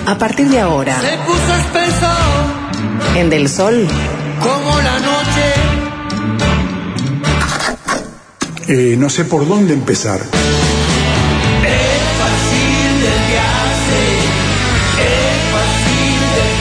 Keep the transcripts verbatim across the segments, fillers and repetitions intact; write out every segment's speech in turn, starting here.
A partir de ahora, se puso espeso en Del Sol, como la noche. Eh, no sé por dónde empezar. Es fácil desviarse, es fácil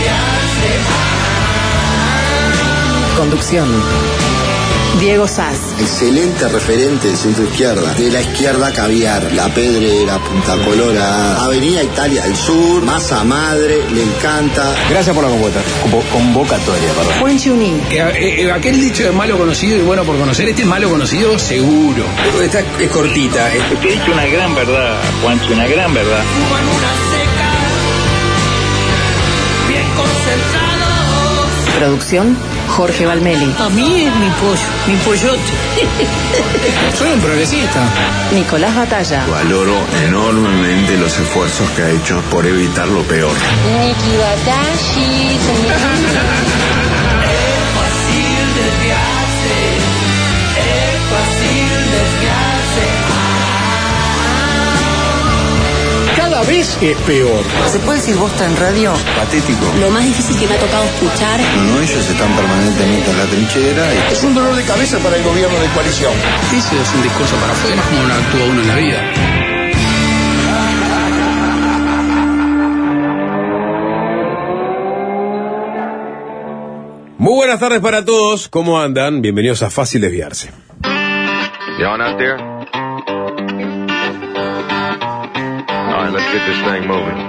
desviarse. conducción, Diego Sass. Excelente referente del centro izquierda. De la izquierda Caviar, La Pedrera, Punta Colorada, Avenida Italia del Sur, Masa Madre, le encanta. Gracias por la convocatoria, convocatoria perdón. Juan Chuní. Eh, eh, aquel dicho de malo conocido y bueno por conocer, este es malo conocido seguro. Esta es cortita. Te he dicho una gran verdad, Juancho, una gran verdad. Fuman una seca, bien concentrados. Producción, Jorge Valmeli. A mí es mi pollo, mi pollote. Soy un progresista. Nicolás Batalla. Valoro enormemente los esfuerzos que ha hecho por evitar lo peor. Niki Watashi. Es fácil desviarse, es fácil desviarse. Cada vez es peor. ¿Se puede decir bosta en radio? Patético. Lo más difícil que me ha tocado escuchar. No, no, ellos están permanentemente en la trinchera. Y... Es un dolor de cabeza para el gobierno de coalición. Ese es un discurso para afuera, como no actúa uno en la vida. Muy buenas tardes para todos, ¿cómo andan? Bienvenidos a Fácil Desviarse. Y'all out there? All right, let's get this thing moving.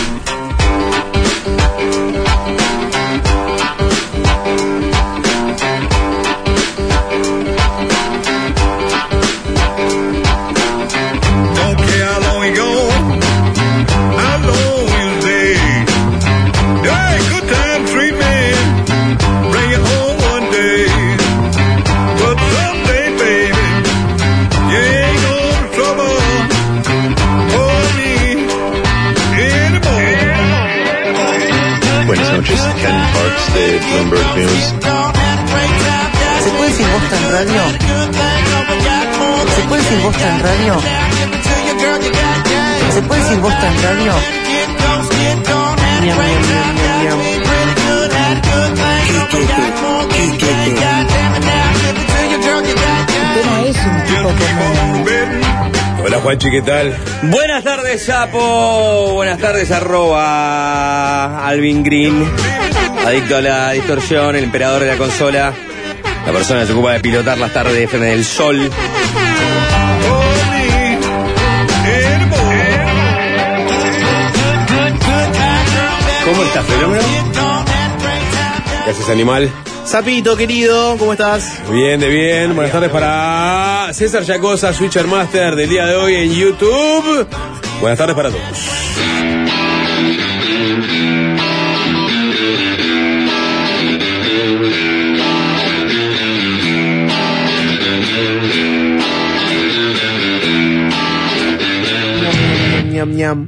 Don't care how long we go, how long we'll stay. Hey, good time treatment, bring it home one day. But someday, baby, you ain't gonna trouble for me anymore. Buenas noches, Ken Parks de Bloomberg News. ¿Se puede decir bosta en radio? ¿Se puede decir bosta en radio? ¿Se puede decir bosta en radio? Miam, miam, miam, miam, miam. Es un tipo como... Hola Juanchi, ¿qué tal? Buenas tardes, Sapo. Buenas tardes, arroba Alvin Green. Adicto a la distorsión, el emperador de la consola. La persona que se ocupa de pilotar las tardes de F M del Sol. ¿Cómo estás, fenómeno? Gracias, animal. Sapito, querido, ¿cómo estás? Bien, de bien. Buenas tardes para César Yacosa, Switcher Master del día de hoy en YouTube. Buenas tardes para todos. Ñam, ñam.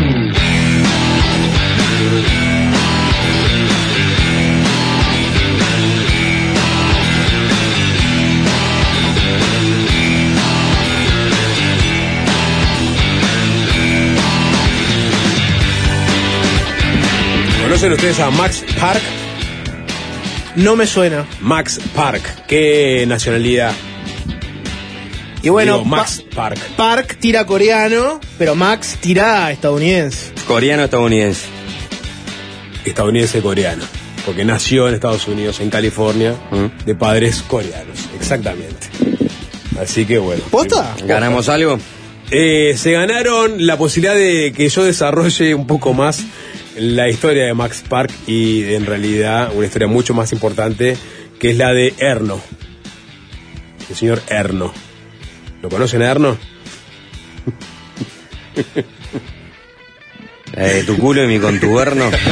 ¿Conocen ustedes a Max Park? No me suena. Max Park, ¿qué nacionalidad? Y bueno, Digo, Max pa- Park. Park tira coreano, pero Max tira estadounidense. Coreano-estadounidense. Estadounidense-coreano. Porque nació en Estados Unidos, en California, ¿Mm? de padres coreanos. Exactamente. Así que bueno. ¿Posta? ¿Ganamos algo? Eh, se ganaron la posibilidad de que yo desarrolle un poco más la historia de Max Park y en realidad una historia mucho más importante que es la de Erno. El señor Erno. ¿Lo conocen a Erno? Eh, tu culo y mi contuberno. Esa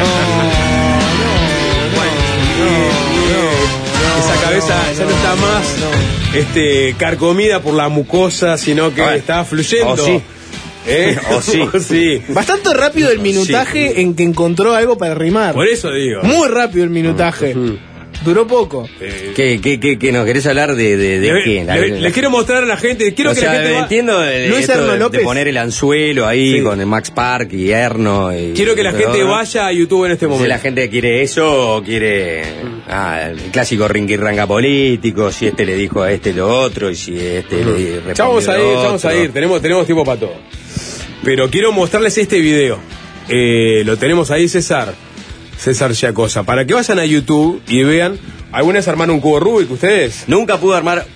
cabeza ya no está más este, carcomida por la mucosa, sino que Bueno, está fluyendo. o sí. ¿Eh? O sí. O sí. Bastante rápido el minutaje Sí. en que encontró algo para rimar. Por eso digo. Muy rápido el minutaje. Uh-huh. Duró poco. Eh, ¿Qué, qué, qué, qué nos querés hablar de, de, de le, qué? La- le- la- les quiero mostrar a la gente. Quiero o que sea, la gente va- entiendo de, Luis esto Erno de, López. de poner el anzuelo ahí Sí. con el Max Park y Erno. Y, Quiero que la pero, gente ¿no? vaya a YouTube en este Si momento. la gente quiere eso o quiere ah, el clásico ringuirranga político, si este le dijo a este lo otro y si este le respondió Ya vamos a ir, lo ya vamos a otro. ir. Tenemos, tenemos tiempo para todo. Pero quiero mostrarles este video. Eh, lo tenemos ahí, César. César Giacosa. Para que vayan a YouTube y vean. ¿Alguna vez armaron un cubo Rubik ustedes? Nunca pude armar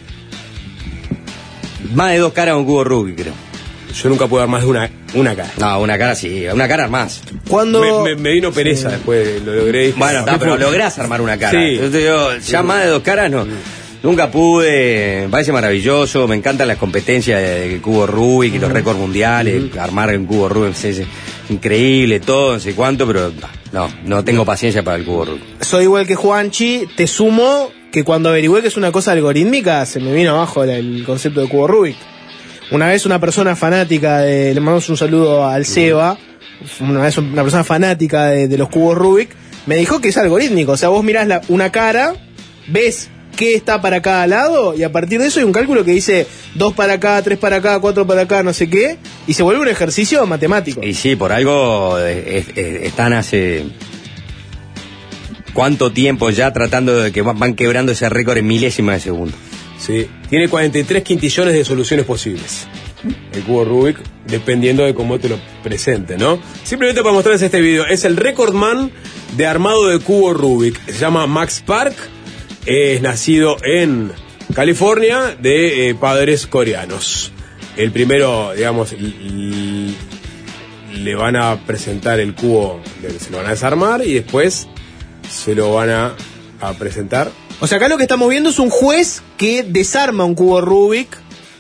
más de dos caras a un cubo Rubik, creo. Yo nunca pude armar más de una, una cara. No, una cara sí, una cara más. Cuando... Me, me- me vino pereza después, lo logré. dije, Bueno, no, está, no pero puedo. lográs armar una cara. Sí. Yo te digo, ya más de dos caras no. Nunca pude, me parece maravilloso, me encantan las competencias de, de cubo Rubik y los récords mundiales, armar un cubo Rubik es, es increíble, todo, no sé cuánto, pero no, no tengo paciencia para el cubo Rubik. Soy igual que Juanchi, te sumo que cuando averigüé que es una cosa algorítmica, se me vino abajo el, el concepto de cubo Rubik. Una vez una persona fanática, de, le mandamos un saludo al Seba, una vez una persona fanática de, de los cubos Rubik, me dijo que es algorítmico, o sea, vos mirás la, una cara, ves qué está para cada lado y a partir de eso hay un cálculo que dice dos para acá, tres para acá, cuatro para acá, no sé qué, y se vuelve un ejercicio matemático. Y sí, por algo eh, eh, están hace cuánto tiempo ya tratando de que van van quebrando ese récord en milésimas de segundo. Sí. Tiene cuarenta y tres quintillones de soluciones posibles. El cubo Rubik, dependiendo de cómo te lo presente, ¿no? Simplemente para mostrarles este video. Es el recordman de armado de cubo Rubik. Se llama Max Park. Es nacido en California de eh, padres coreanos. El primero, digamos, l- l- le van a presentar el cubo, le- se lo van a desarmar y después se lo van a, a presentar. O sea, acá lo que estamos viendo es un juez que desarma un cubo Rubik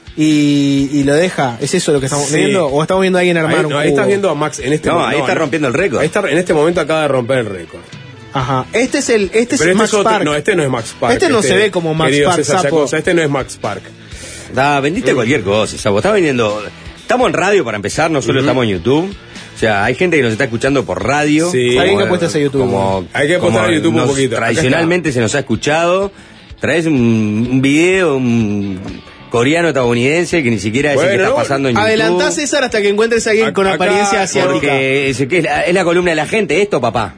y, y lo deja. ¿Es eso lo que estamos Sí. viendo? ¿O estamos viendo a alguien armar Ahí, un no, cubo? ahí estás viendo a Max en este No, momento. ahí está rompiendo el récord. Ahí está, en este momento acaba de romper el récord. Ajá. Este es el este es Pero este Max es otro, Park. no, este no es Max Park. Este no se ve como Max querido Park, César sapo. Giacosa, este no es Max Park. Da, vendiste cualquier cosa, Sabo. Estás vendiendo. Estamos en radio para empezar, no solo estamos en YouTube. O sea, hay gente que nos está escuchando por radio. Sí. Está bien Como- que apuestes a YouTube. Como, Hay que apostar como a YouTube un nos- poquito. Acá Tradicionalmente se nos ha escuchado. Traes un, un video, un coreano estadounidense que ni siquiera es el Bueno, que está no, pasando en YouTube. Adelantá, César, hasta que encuentres a alguien con Acá- apariencia asiática. Porque es, que es, la, es la columna de la gente, esto, papá.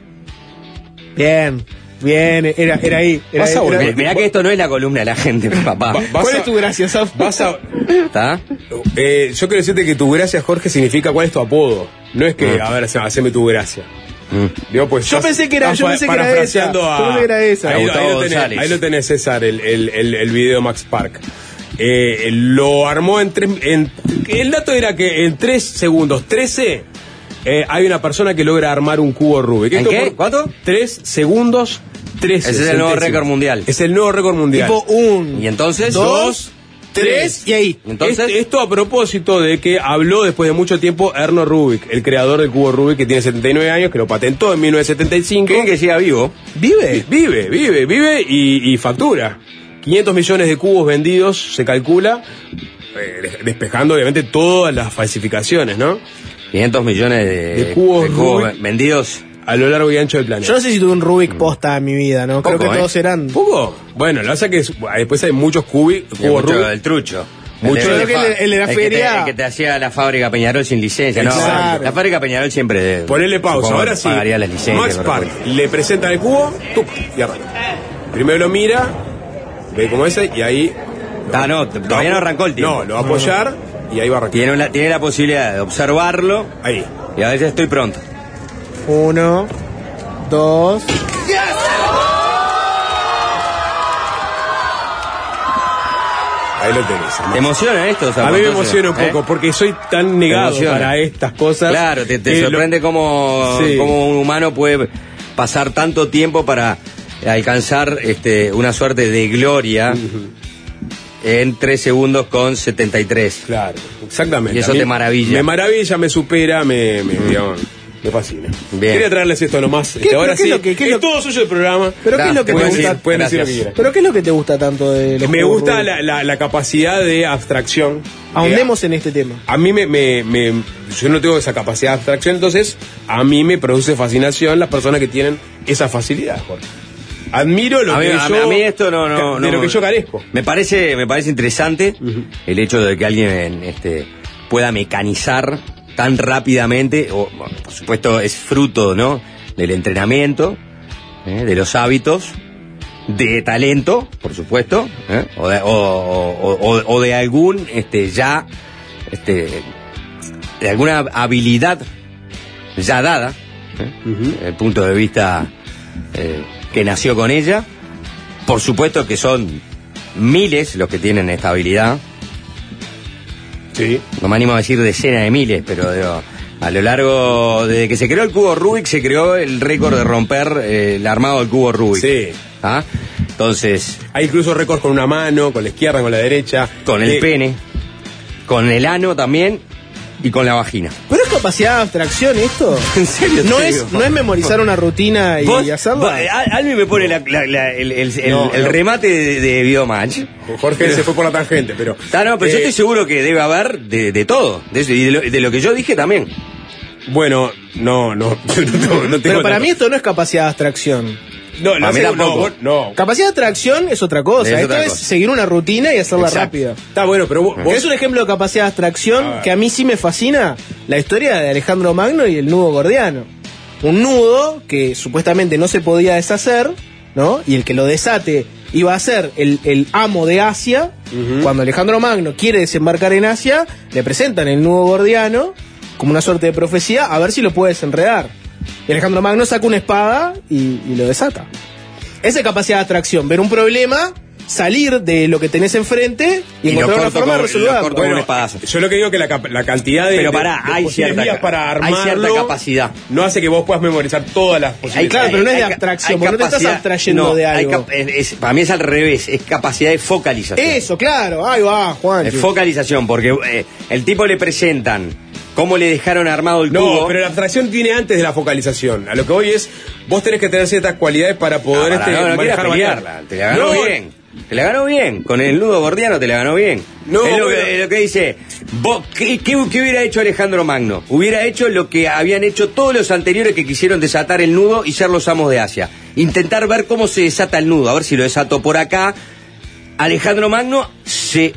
Bien, bien, era, era ahí. Era, Vas a era- volver. Mirá mirá que esto no es la columna de la gente, papá. Va- vas ¿Cuál a- es tu gracia, Zaf? Vas a, ¿Está? eh, yo quiero decirte que tu gracia, Jorge, significa cuál es tu apodo. No es que, Mm. a ver, haceme tu gracia. Mm. Digo, pues, Yo estás- pensé que era- estás yo pa- pensé que era parafraseando esa. a- Yo pensé que era esa. Ahí, ahí Gustavo lo tenés, González. ahí lo tenés, César, el, el, el, el video de Max Park. Eh, lo armó en tres. En, el dato era que en tres segundos, trece, eh, hay una persona que logra armar un cubo Rubik. ¿En Esto qué? por- ¿Cuánto? Tres segundos, trece. Ese es el nuevo centésimos. récord mundial. Es el nuevo récord mundial. Tipo un, ¿Y entonces? dos, tres y ahí. Entonces, Este- esto a propósito de que habló después de mucho tiempo Erno Rubik, el creador del cubo Rubik, que tiene setenta y nueve años, que lo patentó en mil novecientos setenta y cinco. ¿creen que siga vivo? ¿Vive? Vive, vive, vive y, y factura. quinientos millones de cubos vendidos, se calcula, eh, despejando obviamente todas las falsificaciones, ¿no? quinientos millones de, De cubos Rubik. vendidos. A lo largo y ancho del planeta. Yo no sé si tuve un Rubik posta en mi vida, ¿no? Creo Poco, que ¿eh? todos eran. ¿Poco? Bueno, lo que pasa es que es- después hay muchos cubi- Y cubos mucho Rubik. del trucho. Mucho El de- Creo que el, el de la el que te- feria. el que te hacía la fábrica Peñarol sin licencia. No, Exacto. la fábrica Peñarol siempre. Ponele pausa, supongo ahora que sí. Pagaría las licencias. Max pero Park bueno. le presenta el cubo, tuc, y arranca. Primero lo mira, ve como ese, y ahí. Ah, no, t- todavía no arrancó el tiempo. No, lo va a apoyar y ahí va a arrancar. Tiene, una- tiene la posibilidad de observarlo Ahí. y a veces estoy pronto. Uno, dos. Ahí lo tenés. ¿Te emociona esto? Zapa, A mí me entonces? emociona un ¿Eh? poco porque soy tan negado emociona. para estas cosas. Claro, te, te que lo- sorprende cómo, Sí. cómo un humano puede pasar tanto tiempo para alcanzar este, una suerte de gloria en tres segundos con setenta y tres. Claro, exactamente. Y eso A mí te maravilla. Me maravilla, me supera, me, me, digamos, me fascina. Bien. Quería traerles esto nomás. Este, ¿Qué- ahora pero qué sí, es lo que- qué es es lo- todo suyo el programa. ¿Pero qué es lo que te pueden gusta? decir, pueden decir lo que Gracias. quieran. ¿Pero qué es lo que te gusta tanto de los Me cubos gusta Rubik? la, la, la capacidad de abstracción. Ahondemos en este tema. A mí me, me, me- yo no tengo esa capacidad de abstracción, entonces a mí me produce fascinación las personas que tienen esa facilidad, Jorge. admiro lo a mí, que a, yo... a mí esto no, no, de no, lo que yo carezco. Me parece, me parece interesante uh-huh. el hecho de que alguien este, pueda mecanizar tan rápidamente, o, bueno, por supuesto es fruto, ¿no?, del entrenamiento, ¿eh?, de los hábitos, de talento, por supuesto, ¿eh?, o, de, o, o, o, o de algún este ya este de alguna habilidad ya dada, ¿eh?, uh-huh. desde el punto de vista eh, que nació con ella. Por supuesto que son miles los que tienen esta habilidad. Sí. No me animo a decir decenas de miles, pero digo, a lo largo, desde que se creó el cubo Rubik, se creó el récord de romper eh, el armado del cubo Rubik. Sí. ¿Ah? Entonces... Hay incluso récords con una mano, con la izquierda, con la derecha. Con el eh, pene, con el ano también y con la vagina. ¿Pero es capacidad de abstracción esto? ¿En serio? ¿No es, ¿No es memorizar una rutina y, ¿Vos, y hacerla? Vos, Alvin me pone la, la, la, el, el, el, no, el no. remate de, de Videomatch. Jorge pero, se fue por la tangente, pero... Ah, no, pero eh, yo estoy seguro que debe haber de, de todo. De eso, y de lo, de lo que yo dije también. Bueno, no, no. no, no, no pero para mí esto no es capacidad de abstracción. No, no, sé, no, no. Capacidad de atracción es otra cosa. Es Esto otra es cosa. Seguir una rutina y hacerla Exacto. rápida. Está bueno, pero vos, vos... Es un ejemplo de capacidad de abstracción que a mí sí me fascina. La historia de Alejandro Magno y el nudo gordiano. Un nudo que supuestamente no se podía deshacer, ¿no? Y el que lo desate iba a ser el, el amo de Asia. Uh-huh. Cuando Alejandro Magno quiere desembarcar en Asia, le presentan el nudo gordiano como una suerte de profecía, a ver si lo puede desenredar. Y Alejandro Magno saca una espada y, y lo desata. Esa es capacidad de atracción, ver un problema, salir de lo que tenés enfrente y, y encontrar una forma de resolverlo. Bueno, yo lo que digo es que la, la cantidad de, pero pará, de, de hay posibilidades cierta, para armarlo hay cierta capacidad. No hace que vos puedas memorizar todas las posibilidades. Hay, claro, pero no es de hay, abstracción, hay porque no te estás abstrayendo no, de algo. Cap, es, es, para mí es al revés, es capacidad de focalización. Eso, claro, ahí va, Juan. Es focalización, porque eh, el tipo le presentan cómo le dejaron armado el no, cubo. No, pero la abstracción viene antes de la focalización. A lo que voy es, vos tenés que tener ciertas cualidades para poder no, para, este, no, no manejar pelearla. Te la ganó no, bien. Te la ganó bien. Con el nudo gordiano te la ganó bien. No, es lo, bueno. que, es lo que dice. Vos, ¿qué, qué, ¿Qué hubiera hecho Alejandro Magno? Hubiera hecho lo que habían hecho todos los anteriores que quisieron desatar el nudo y ser los amos de Asia. Intentar ver cómo se desata el nudo. A ver si lo desato por acá. Alejandro Magno se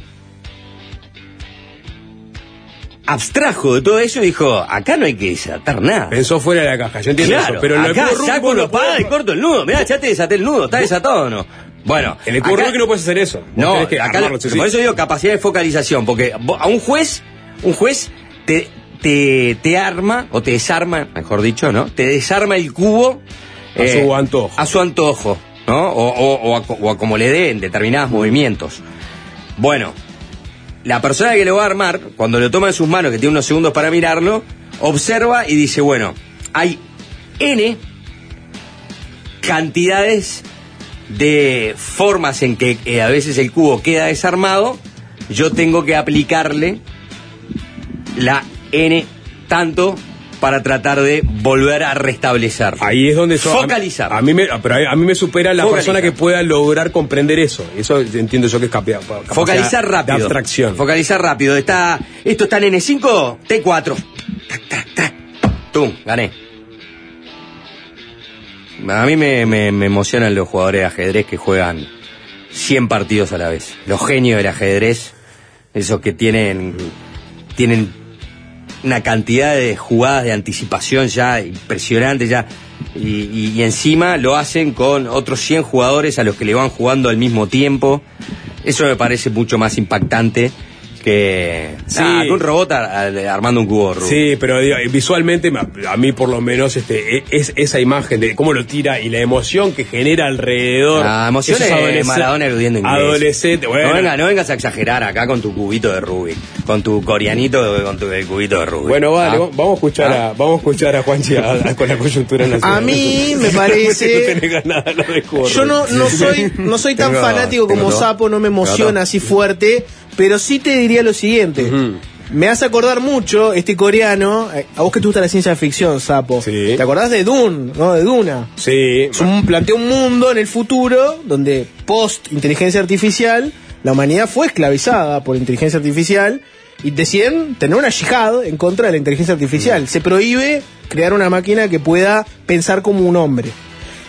abstrajo de todo eso y dijo, acá no hay que desatar nada. Pensó fuera de la caja, yo entiendo claro, eso. Pero acá saco una espada y corto el nudo. Mirá, ya te desaté el nudo, ¿está desatado o no? Bueno, en el cubo Rubik no puedes hacer eso. No, que acá armarlo, lo, sí, por sí. eso digo capacidad de focalización, porque a un juez, un juez te, te, te arma, o te desarma, mejor dicho, ¿no? Te desarma el cubo a eh, su antojo. A su antojo, ¿no? O, o, o, a, o a como le den determinados movimientos. Bueno, la persona que lo va a armar, cuando lo toma en sus manos, que tiene unos segundos para mirarlo, observa y dice, bueno, hay N cantidades de formas en que eh, a veces el cubo queda desarmado, yo tengo que aplicarle la N tanto para tratar de volver a restablecer. Ahí es donde yo, focalizar. A, a mí me, pero a, a mí me supera la Focalizar. persona que pueda lograr comprender eso. Eso entiendo yo que es capacidad. Focalizar rápido. De abstracción. Focalizar rápido. Está, esto está en N cinco, T cuatro. Tac, tac, tac. Tum, gané. A mí me, me, me emocionan los jugadores de ajedrez que juegan cien partidos a la vez. Los genios del ajedrez, esos que tienen tienen una cantidad de jugadas de anticipación ya impresionante ya y, y, y encima lo hacen con otros cien jugadores a los que le van jugando al mismo tiempo. Eso me parece mucho más impactante que, sí. ah, que un robot a, a, armando un cubo Rubik. Sí, pero digo, visualmente a mí por lo menos este es esa imagen de cómo lo tira y la emoción que genera alrededor. La emoción es Maradona eludiendo inglés. Adolescente, bueno. No, venga, no vengas a exagerar acá con tu cubito de Rubik, con tu coreanito con tu el cubito de Rubik. Bueno, vale, ¿Ah? vamos a escuchar ¿Ah? a vamos a escuchar a Juanchi a, a, con la coyuntura nacional. A mí me parece no tenés nada, no de cubo, yo no, no soy no soy tan tengo, fanático como tengo Sapo, no me emociona así fuerte, pero sí te diría lo siguiente. Uh-huh. Me hace acordar mucho este coreano, a vos que te gusta la ciencia ficción, Sapo. Sí. ¿Te acordás de Dune, no? De Duna. Sí. Es un, plantea un mundo en el futuro donde post inteligencia artificial la humanidad fue esclavizada por inteligencia artificial y deciden tener una yihad en contra de la inteligencia artificial. Mm. Se prohíbe crear una máquina que pueda pensar como un hombre.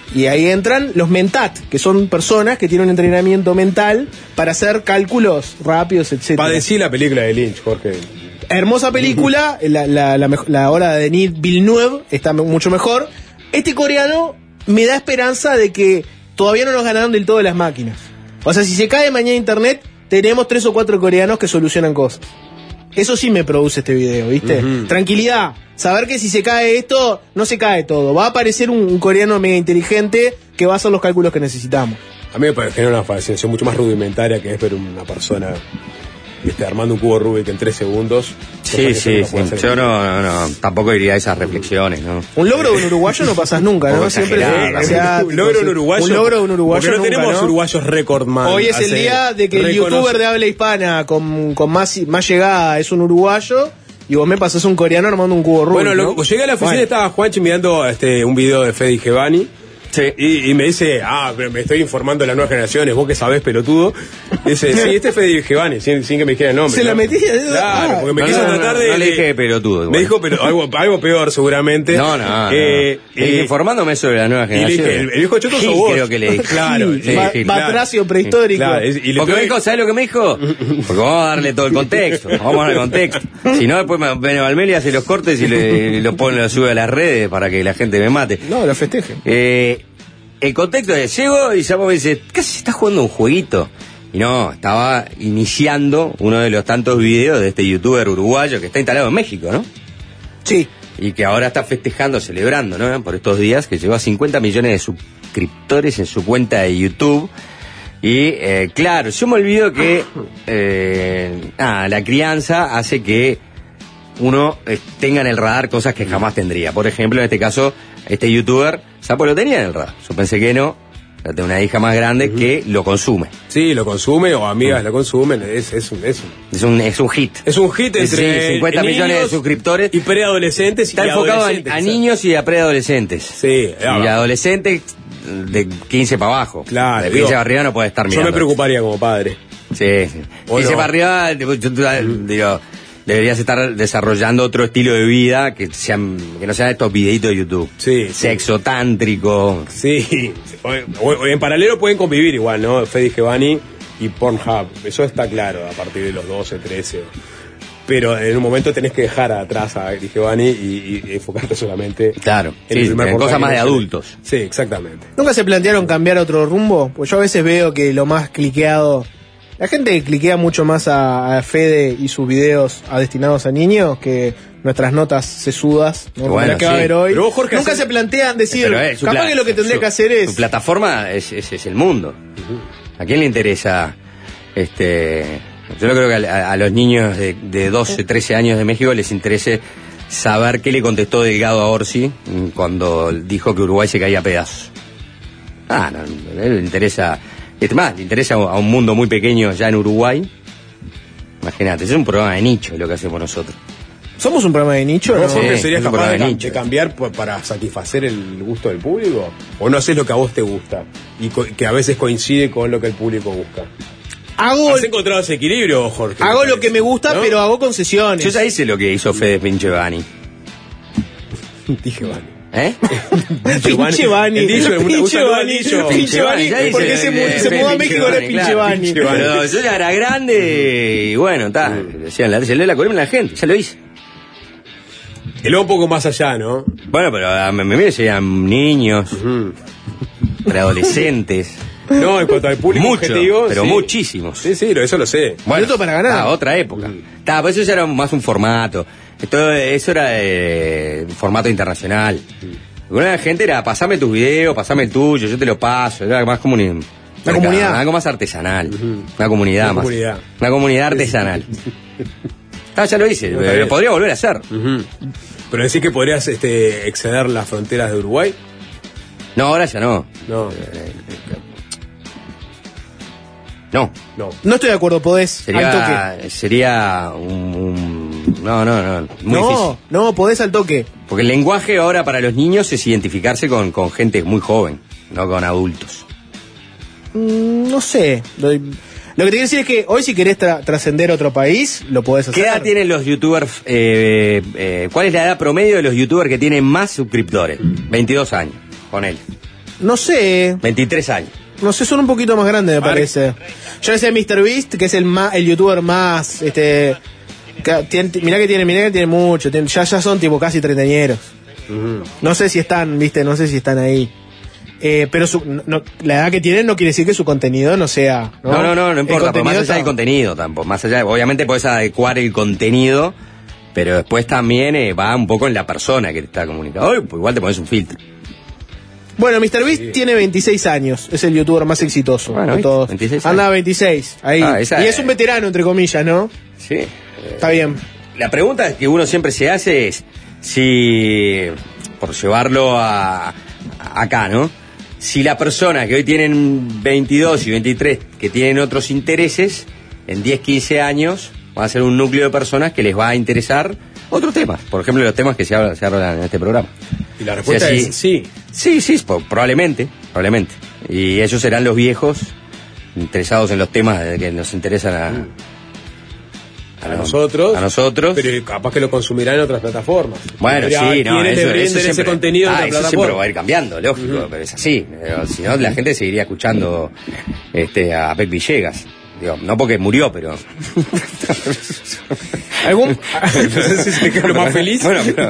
Y ahí entran los mentat, que son personas que tienen un entrenamiento mental para hacer cálculos rápidos, etcétera. Padecí la película de Lynch, Jorge. Hermosa película, la, la, la, mej- la obra de Denis Villeneuve está m- mucho mejor. Este coreano me da esperanza de que todavía no nos ganaron del todo las máquinas. O sea, si se cae mañana internet, tenemos tres o cuatro coreanos que solucionan cosas. Eso sí me produce este video, ¿viste? Ujú. Tranquilidad. Saber que si se cae esto, no se cae todo. Va a aparecer un, un coreano mega inteligente que va a hacer los cálculos que necesitamos. A mí me parece una fascinación mucho más rudimentaria que es ver una persona este, armando un cubo Rubik en tres segundos. Sí, sí, sí. Yo no, no, no, tampoco iría a esas reflexiones, ¿no? Un logro de un uruguayo no pasas nunca, Un ¿no? poco Siempre exagerado, es sí. asiático, Un logro de un sí. uruguayo. Un logro de un uruguayo Porque no nunca, tenemos ¿no? uruguayos record man. Hoy es el Hace- día de que el reconoce- youtuber de habla hispana con, con más, más llegada es un uruguayo y vos me pasás un coreano armando un cubo Rubik. Bueno, lo- ¿no? llegué a la oficina Bueno. y estaba Juanchi mirando este, un video de Fede Giovanni. Sí. Y, y me dice, ah, pero me estoy informando de las nuevas generaciones, vos que sabés, pelotudo. Dice, sí, este es Fede Giovanni, sin, sin que me dijera el nombre. Se la ¿no? metí de dedo. Claro, Ah. porque me No, quiso no, no, tratar no, de. no le dije pelotudo, igual. Me dijo, pero algo, algo peor, seguramente. No, no, Eh, no. Le dije, eh, informándome sobre la nueva y le generación. dije, el, el viejo choto sos Gil, vos. creo que le dije. Claro, Gil, sí, ba- Gil, claro. batracio prehistórico. Claro, es- y le Porque tuve- me dijo, ¿sabes lo que me dijo? Porque vamos a darle todo el contexto. Vamos a darle contexto. Si no, después me viene Valmeli, hace los cortes y le, lo pone, lo sube a las redes para que la gente me mate. No, lo festeje. Eh, el contexto es, llego y Sapo me dice, ¿qué haces? ¿Estás jugando un jueguito? Y no, estaba iniciando uno de los tantos videos de este youtuber uruguayo que está instalado en México, ¿no? Sí. Y que ahora está festejando, celebrando, ¿no? Por estos días, que llegó a cincuenta millones de suscriptores en su cuenta de YouTube. Y, eh, claro, yo me olvido que eh, ah, la crianza hace que uno eh, tenga en el radar cosas que jamás tendría. Por ejemplo, en este caso, este youtuber, Sapo lo tenía en el radar. Yo pensé que no. Yo tengo una hija más grande que lo consume. Sí, lo consume o amigas lo consumen. Es, es, un, es, un, Es un, es un hit. es un hit Es, entre sí, cincuenta millones de niños suscriptores. y preadolescentes Está y enfocado a, adolescentes. a niños y a preadolescentes. Sí, Y adolescentes de quince para abajo. Claro, De digo, quince para arriba no puede estar Yo mirando. me preocuparía como padre. Sí, sí. ¿O quince no? para arriba, tipo, yo, yo, digo, deberías estar desarrollando otro estilo de vida que sean que no sean estos videitos de YouTube. Sí, sí. Sexo tántrico. Sí, o, o- en paralelo pueden convivir igual, ¿no? Fede Giovanni y Pornhub, eso está claro a partir de los doce, trece. Pero en un momento tenés que dejar atrás a Giovanni y, y enfocarte solamente Claro, en sí, el primer en portal cosas que más de mencioné. adultos. Sí, exactamente. ¿Nunca se plantearon cambiar a otro rumbo? Pues yo a veces veo que lo más cliqueado... La gente cliquea mucho más a, a Fede y sus videos a destinados a niños que nuestras notas sesudas, ¿no? Bueno, Las que va a sí. haber hoy. Pero vos, Jorge, Nunca haces- se plantean decir, Pero, eh, su capaz pla- que lo que tendría su- que hacer es... Su plataforma es, es, es el mundo. ¿A quién le interesa? este Yo no creo que a, a los niños de, de doce, trece años de México les interese saber qué le contestó Delgado a Orsi cuando dijo que Uruguay se caía a pedazos. Ah, no, a él le interesa... Es más, le interesa a un mundo muy pequeño ya en Uruguay. Imagínate, es un programa de nicho lo que hacemos nosotros. ¿Somos un programa de nicho? ¿Vos, ¿no? Jorge, Sí, serías es un capaz de, programa de cam- nicho. de cambiar pa- para satisfacer el gusto del público? ¿O no haces lo que a vos te gusta? Y co- que a veces coincide con lo que el público busca. Hago, ¿Has encontrado ese equilibrio, Jorge? hago lo que me gusta, ¿No? pero hago concesiones. Yo ya hice lo que hizo Fede Pinchevani. Dije, vale. ¿Eh? Pinche Bani. El dicho, un- un Pinche saludo al Bani. dicho. Pinche Bani. ya hice Porque lo se, que- mu- se mudó a Pinche México era Bani, Pinche claro. Bani. Pinche Bani. Pero yo ya era grande y bueno, está. Decían, la- se lee la columna a la gente, ya lo hice. Y luego un poco más allá, ¿no? Bueno, pero a mí me llegan niños, preadolescentes. No, en cuanto al público Mucho, objetivo, pero sí. muchísimos. Sí, sí, lo- eso lo sé. Bueno, Minuto para ganar. Ah, otra época. Está, pues eso ya era más un formato. Esto, eso era eh, un formato internacional. Una la gente era, pasame tus videos, pasame el tuyo, yo te lo paso. Era más como un, La comunidad. algo más artesanal. Una comunidad Una más. comunidad. Una comunidad artesanal. Ah, ya lo hice, No, está lo bien. podría volver a hacer. Ujú. Pero decís que podrías este, exceder las fronteras de Uruguay. No, ahora ya no. No, No. no. No estoy de acuerdo, podés. al toque. Sería, sería un, un- No, no, no. Muy No, difícil. no, podés al toque. Porque el lenguaje ahora para los niños es identificarse con, con gente muy joven, no con adultos. Mm, no sé. Lo, lo que te quiero decir es que hoy si querés tra- trascender a otro país, lo podés hacer. ¿Qué edad tienen los youtubers? Eh, eh, ¿Cuál es la edad promedio de los youtubers que tienen más suscriptores? veintidós años, con él. No sé. veintitrés años. No sé, son un poquito más grandes, me parece. Yo decía míster Beast, que es el más, el youtuber más, este... Que tiene, mirá que tiene, mirá que tiene mucho. Tiene, ya, ya son tipo casi treintañeros. Uh-huh. No sé si están, viste, no sé si están ahí. Eh, pero su, no, la edad que tienen no quiere decir que su contenido no sea. No, no, no, no, no importa, pero más allá está... del contenido tampoco. Más allá, obviamente puedes adecuar el contenido, pero después también eh, va un poco en la persona que te está comunicando. Pues igual te pones un filtro. Bueno, míster Beast sí. tiene veintiséis años, es el youtuber más exitoso bueno, de todos. veintiséis Anda veintiséis, ahí. Ah, esa, y es un veterano, entre comillas, ¿no? Sí. Está bien. La pregunta que uno siempre se hace es si, por llevarlo a, a acá, ¿no? Si la persona que hoy tienen veintidós y veintitrés, que tienen otros intereses, en diez, quince años va a ser un núcleo de personas que les va a interesar otros temas. Por ejemplo, los temas que se hablan, se hablan en este programa. Y la respuesta o sea, es sí. Sí, sí, probablemente, probablemente. Y ellos serán los viejos interesados en los temas que nos interesan a... Mm. A, a nosotros, a nosotros, pero capaz que lo consumirán en otras plataformas. Bueno, sí, no, eso, eso siempre, ese contenido ah, en eso siempre va a ir cambiando, lógico, uh-huh. pero es así. Si no, la gente seguiría escuchando este, a Pep Villegas. Digo, no porque murió, pero... ¿Algún? No sé si se quedó lo más feliz. Bueno, pero...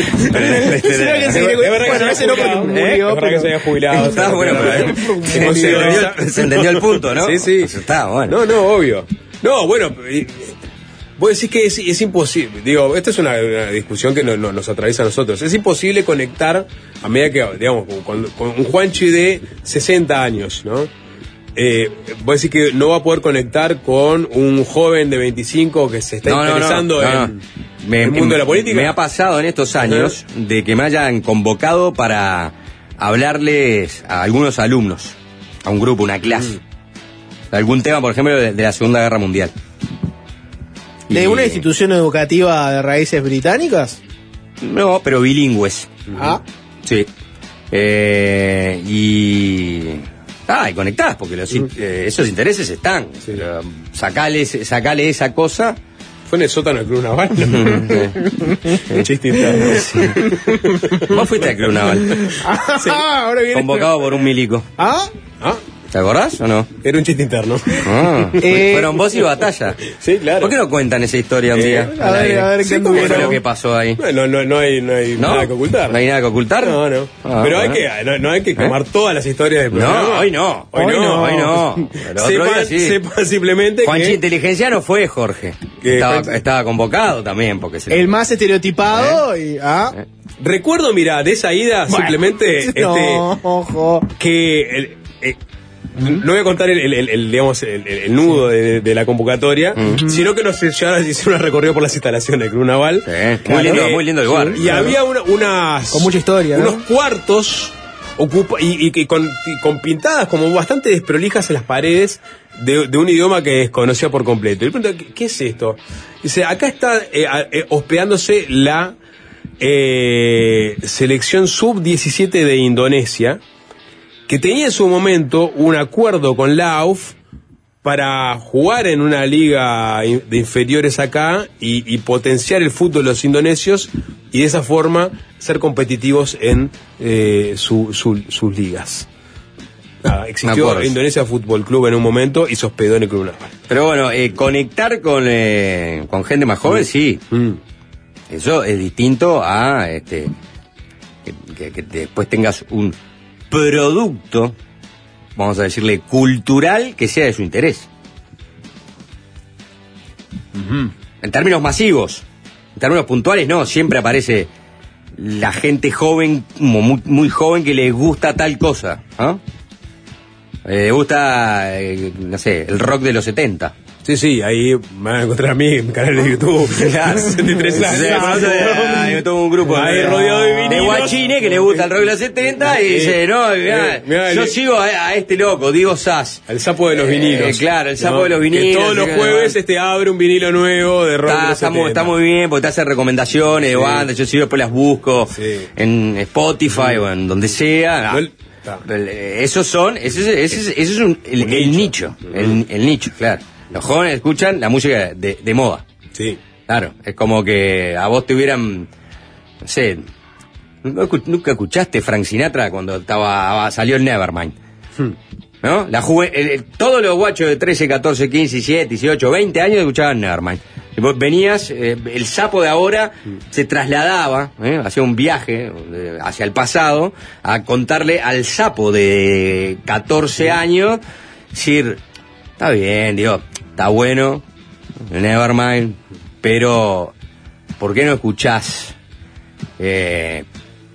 Bueno, ese no porque murió, es verdad que se había jubilado. Está bueno, pero... Se entendió el punto, ¿no? Sí, sí. Está bueno. No, no, obvio. No, bueno... Vos decís que es, es imposible, digo, esta es una, una discusión que no, no, nos atraviesa a nosotros. Es imposible conectar a medida que, digamos, con, con un Juanchi de sesenta años, ¿no? Eh, vos decís que no va a poder conectar con un joven de veinticinco que se está no, interesando no, no, no, en no. Me, el mundo de la política. Me ha pasado en estos años ¿Eh? de que me hayan convocado para hablarles a algunos alumnos, a un grupo, una clase, mm. algún tema, por ejemplo, de, de la Segunda Guerra Mundial. ¿De una institución educativa de raíces británicas? No, pero bilingües. Ah. Sí. Eh, y... Ah, y conectás, porque los, mm. eh, esos intereses están. Sí. Sacale, sacale esa cosa... Fue en el sótano del Club Naval. Un chiste interno. Sí. Vos fuiste al Club Naval. Sí. Ahora viene convocado por un milico. ¿Ah? ¿Ah? ¿Te acordás o no? Era un chiste interno. Ah, eh, fueron vos y Batalla. Sí, claro. ¿Por qué no cuentan esa historia un eh, día? A ver, a ver, ¿qué sí, fue lo que pasó ahí? No, no, no hay, no hay ¿No? nada que ocultar. ¿No hay nada que ocultar? No, no. Ah, pero bueno. hay que, no, no hay que quemar ¿Eh? todas las historias del programa. No, hoy no. Hoy, hoy no, no, hoy no. Pero sepan, otro día sí. sepan simplemente Juanchi que... Inteligencia no fue Jorge. Que estaba, Juan... estaba convocado también. porque se El más estereotipado ¿Eh? y... Ah. ¿Eh? Recuerdo, mira, de esa ida bueno, simplemente... No, este, ojo. Que... El, eh, no voy a contar el, el, el, el digamos el, el nudo sí. de, de la convocatoria, uh-huh. sino que nos llevaron a hacer una recorrido por las instalaciones del Club Naval. Sí, claro. Muy lindo, muy lindo lugar. Y claro. había una, unas con mucha historia, unos ¿no? cuartos ocupa, y, y, y, con, y con pintadas como bastante desprolijas en las paredes de, de un idioma que desconocía por completo. Y le pregunto, ¿qué, qué es esto? Dice, acá está eh, eh, hospedándose la eh, selección sub diecisiete de Indonesia, que tenía en su momento un acuerdo con la A U F para jugar en una liga de inferiores acá y, y potenciar el fútbol de los indonesios y de esa forma ser competitivos en eh, su, su, sus ligas. Nada, existió Indonesia Fútbol Club en un momento y se hospedó en el Club Naval. Pero bueno, eh, conectar con, eh, con gente más joven, mm. sí. Mm. Eso es distinto a este que, que, que después tengas un producto, vamos a decirle, cultural que sea de su interés. Uh-huh. En términos masivos, en términos puntuales, no, siempre aparece la gente joven, muy, muy joven, que le gusta tal cosa, ¿no? Le gusta, eh, no sé, el rock de los setenta. Sí, sí, ahí me van a encontrar a mí en mi canal de YouTube. Claro. sesenta y tres años. Hay todo un grupo ahí de, rodeado de vinilos. De guachines que le gusta el rock de los setenta y dice, no, mirá, eh, mirá, yo el, sigo a, a este loco, Diego Sass. El sapo de los vinilos. Eh, claro, el sapo no, de los vinilos. Que todos los jueves este abre un vinilo nuevo de rock está, de los está, setenta. Muy, está muy bien porque te hace recomendaciones sí. de bandas, yo sigo después las busco sí. en Spotify sí. o en donde sea. No, esos son, ese, ese, ese es un, el, un el nicho, nicho el, el nicho, claro. Los jóvenes escuchan la música de, de moda. Sí. Claro, es como que a vos te hubieran, no sé, ¿No escu- ¿Nunca escuchaste Frank Sinatra cuando estaba salió el Nevermind? Hmm. ¿No? La juve- el- el- todos los guachos de trece, catorce, quince, diecisiete, dieciocho, veinte años escuchaban Nevermind. Y vos venías, eh, el sapo de ahora se trasladaba, ¿eh? hacía un viaje eh, hacia el pasado a contarle al sapo de catorce años, decir, está bien, digo, está bueno, Nevermind, pero ¿por qué no escuchás eh,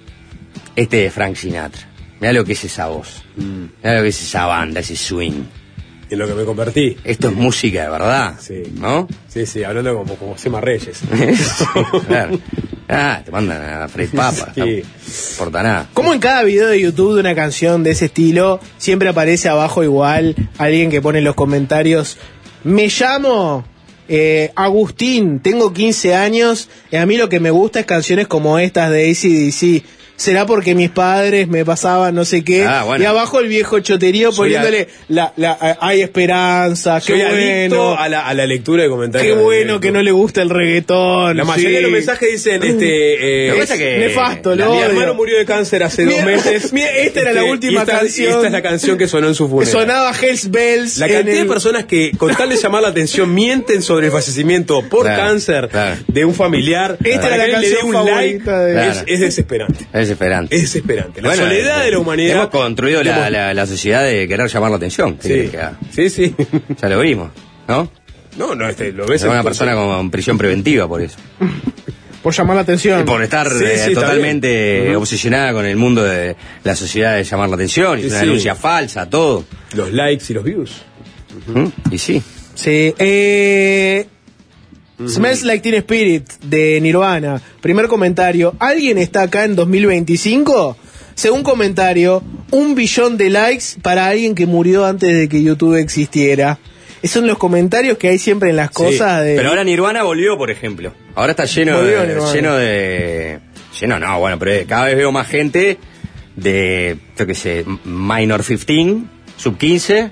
este de Frank Sinatra? Mirá lo que es esa voz, mirá lo que es esa banda, ese swing. En lo que me convertí. Esto es música de verdad, Sí. ¿no? Sí, sí, hablando como, como Sema Reyes. Claro. Ah, te mandan a Fred Papa, Sí. no importa nada. Como en cada video de YouTube de una canción de ese estilo, siempre aparece abajo igual alguien que pone en los comentarios, me llamo eh, Agustín, tengo quince años, y a mí lo que me gusta es canciones como estas de A C D C. Será porque mis padres me pasaban no sé qué. Ah, bueno. Y abajo el viejo choterío Soy poniéndole la, la, hay esperanza, qué Soy adicto bueno. a la, a la lectura de comentarios. Qué de bueno directo. que no le gusta el reggaetón. La mayoría sí. de los mensajes dicen, este... Eh, Lo que pasa que- nefasto, la- lo mi odio. hermano murió de cáncer hace Mira, dos meses. mira, esta era la Este, última y esta- canción. y esta es la canción que sonó en su funeral. Sonaba Hells Bells. La en cantidad el- de personas que, con tal de llamar la atención, mienten sobre el fallecimiento por Claro, cáncer claro. de un familiar. Esta para era que la él le dé canción un like. favorita de- Es, Claro. es desesperante. Es desesperante. Es desesperante. La Bueno, soledad eh, de la humanidad. Hemos construido la, Hemos- la, la sociedad de querer llamar la atención. ¿Qué Sí, querés que haga? sí, sí. Ya lo vimos, ¿no? No, no, este, lo ves Es una en- persona con prisión preventiva por eso. Por llamar la atención. Y por estar Sí, eh, sí, está totalmente bien. Ujú. obsesionada con el mundo de la sociedad de llamar la atención. Y Sí, es una sí. denuncia falsa, todo. Los likes y los views. ¿Mm? Y sí. Sí. Eh, Smells Like Teen Spirit de Nirvana. Primer comentario. ¿Alguien está acá en dos mil veinticinco? Según comentario, un billón de likes para alguien que murió antes de que YouTube existiera. Esos son los comentarios que hay siempre en las cosas de... Pero ahora Nirvana volvió, por ejemplo. Ahora está lleno Volvió de, Nirvana. lleno de... Lleno no, bueno, pero cada vez veo más gente de, yo qué sé, Minor quince, Sub quince,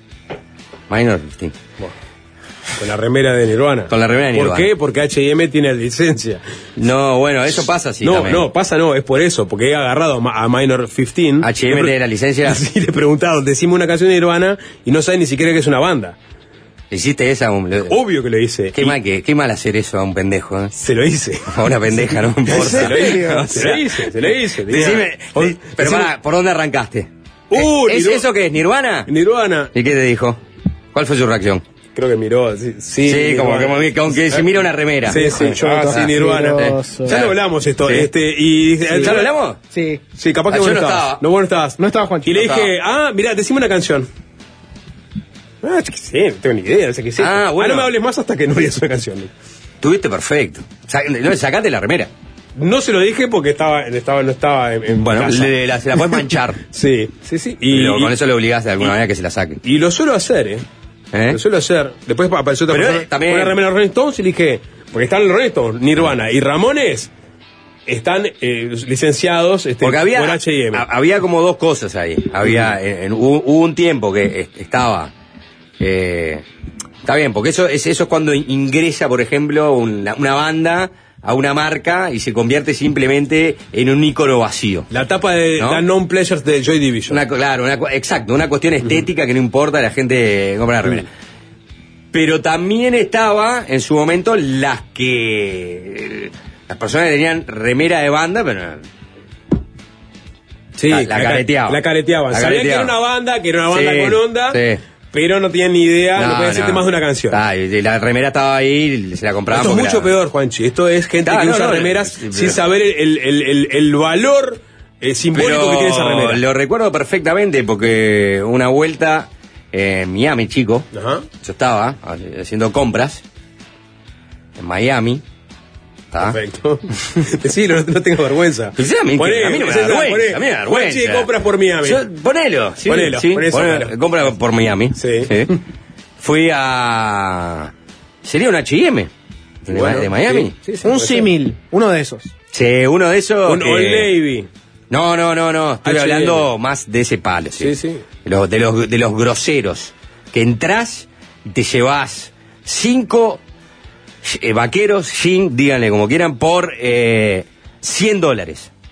Minor quince. Con la remera de Nirvana. Con la remera de Nirvana. ¿Por qué? Porque H y M tiene licencia. No, bueno, eso pasa sí no, también. no, pasa no, es por eso, porque he agarrado a, Ma- a Minor quince. H y M tiene la licencia. Sí, le he preguntado, decime una canción de Nirvana y no sabe ni siquiera que es una banda. ¿Hiciste esa? Un- lo- Obvio que lo hice. Qué Y mal, que, qué mal hacer eso a un pendejo, ¿eh? Se lo hice. A una pendeja, no me importa. Se lo hice, O se sea, lo hice, se lo hice. Tenía- Decime, O- de- pero decime- pará, ¿por dónde arrancaste? Uh, ¿Es, Nirva- ¿Eso qué es? ¿Nirvana? Nirvana. ¿Y qué te dijo? ¿Cuál fue su reacción? Creo que miró, sí. Sí, Sí, como, Nirvana. como, como que se mira una remera. Sí, sí, yo, Ah, sí, sí. Nirvana. asqueroso. Ya lo hablamos esto, Sí. este, y... ¿Ya lo hablamos? Sí. Sí, capaz que Ah, vos yo no no estabas. estaba. No, vos no estabas. No estaba Juancho. Y le No dije, ah, mirá, decime una canción. Ah, yo qué sé, no tengo ni idea, no sé qué sé. Ah, bueno. no me hables más hasta que no digas una canción. Tuviste perfecto. Sa- no, sacate la remera. No se lo dije porque estaba, estaba no estaba en, en Bueno, casa. le- la- se la puedes manchar. Sí, sí, sí. Y, Y, lo- con y- eso le obligás de alguna y- manera que se la saque. y lo suelo hacer, ¿eh? ¿Eh? Lo suelo hacer. Después apareció otra Pero, persona eh, también- con una remera de Rolling Stones y le dije, porque están los Rolling Stones, Nirvana y Ramones están eh, licenciados este, Porque había, por H y M. a- había como dos cosas ahí. Había, en- en- hubo, hubo un tiempo que est- estaba. eh, está bien, porque eso es, eso es cuando in- ingresa, por ejemplo, una, una banda a una marca y se convierte simplemente en un ícono vacío. La tapa de ¿No? The Known Pleasures de Joy Division. Una, co- claro, una, cu- exacto, una cuestión estética que no importa, la gente compra la remera. Pero también estaba en su momento las que. Las personas que tenían remera de banda, pero. Sí, la- la careteaban. La careteaban. La Sabían que era careteaban. una banda, que era una banda Sí, con onda, sí. pero no tenían ni idea, no, podían decirte no. más de una canción. Ah, y la remera estaba ahí, se la compraban. Esto es porque mucho la- peor, Juanchi. Esto es gente Ah, que no, usa no, remeras sí, sin pero- saber el, el- el- el valor eh, simbólico Pero que tiene esa remera. lo recuerdo perfectamente porque una vuelta en Miami, chico, Ajá. yo estaba haciendo compras en Miami. ¿tá? Perfecto. Decilo, no, no tengo vergüenza. Pues a mí, Poné, a mí no me da César, vergüenza. poné, A mí me da Juanchi, vergüenza. compras por Miami. Yo- ponelo, sí, Ponelo, sí, poné eso, ponelo. ponelo. Compra por Miami. Sí. Fui a. ¿Sería un H y M? ¿De, Bueno, de Miami? sí, sí, sí, Un puede ser. símil, uno de esos. Sí, uno de esos. Un que- Old Navy. No, no, no, no. Estoy H y M. hablando más de ese palo. Sí, Sí, sí. De, los, de, los, de los groseros. Que entrás y te llevas cinco eh, vaqueros, jean, díganle como quieran, por eh, cien dólares.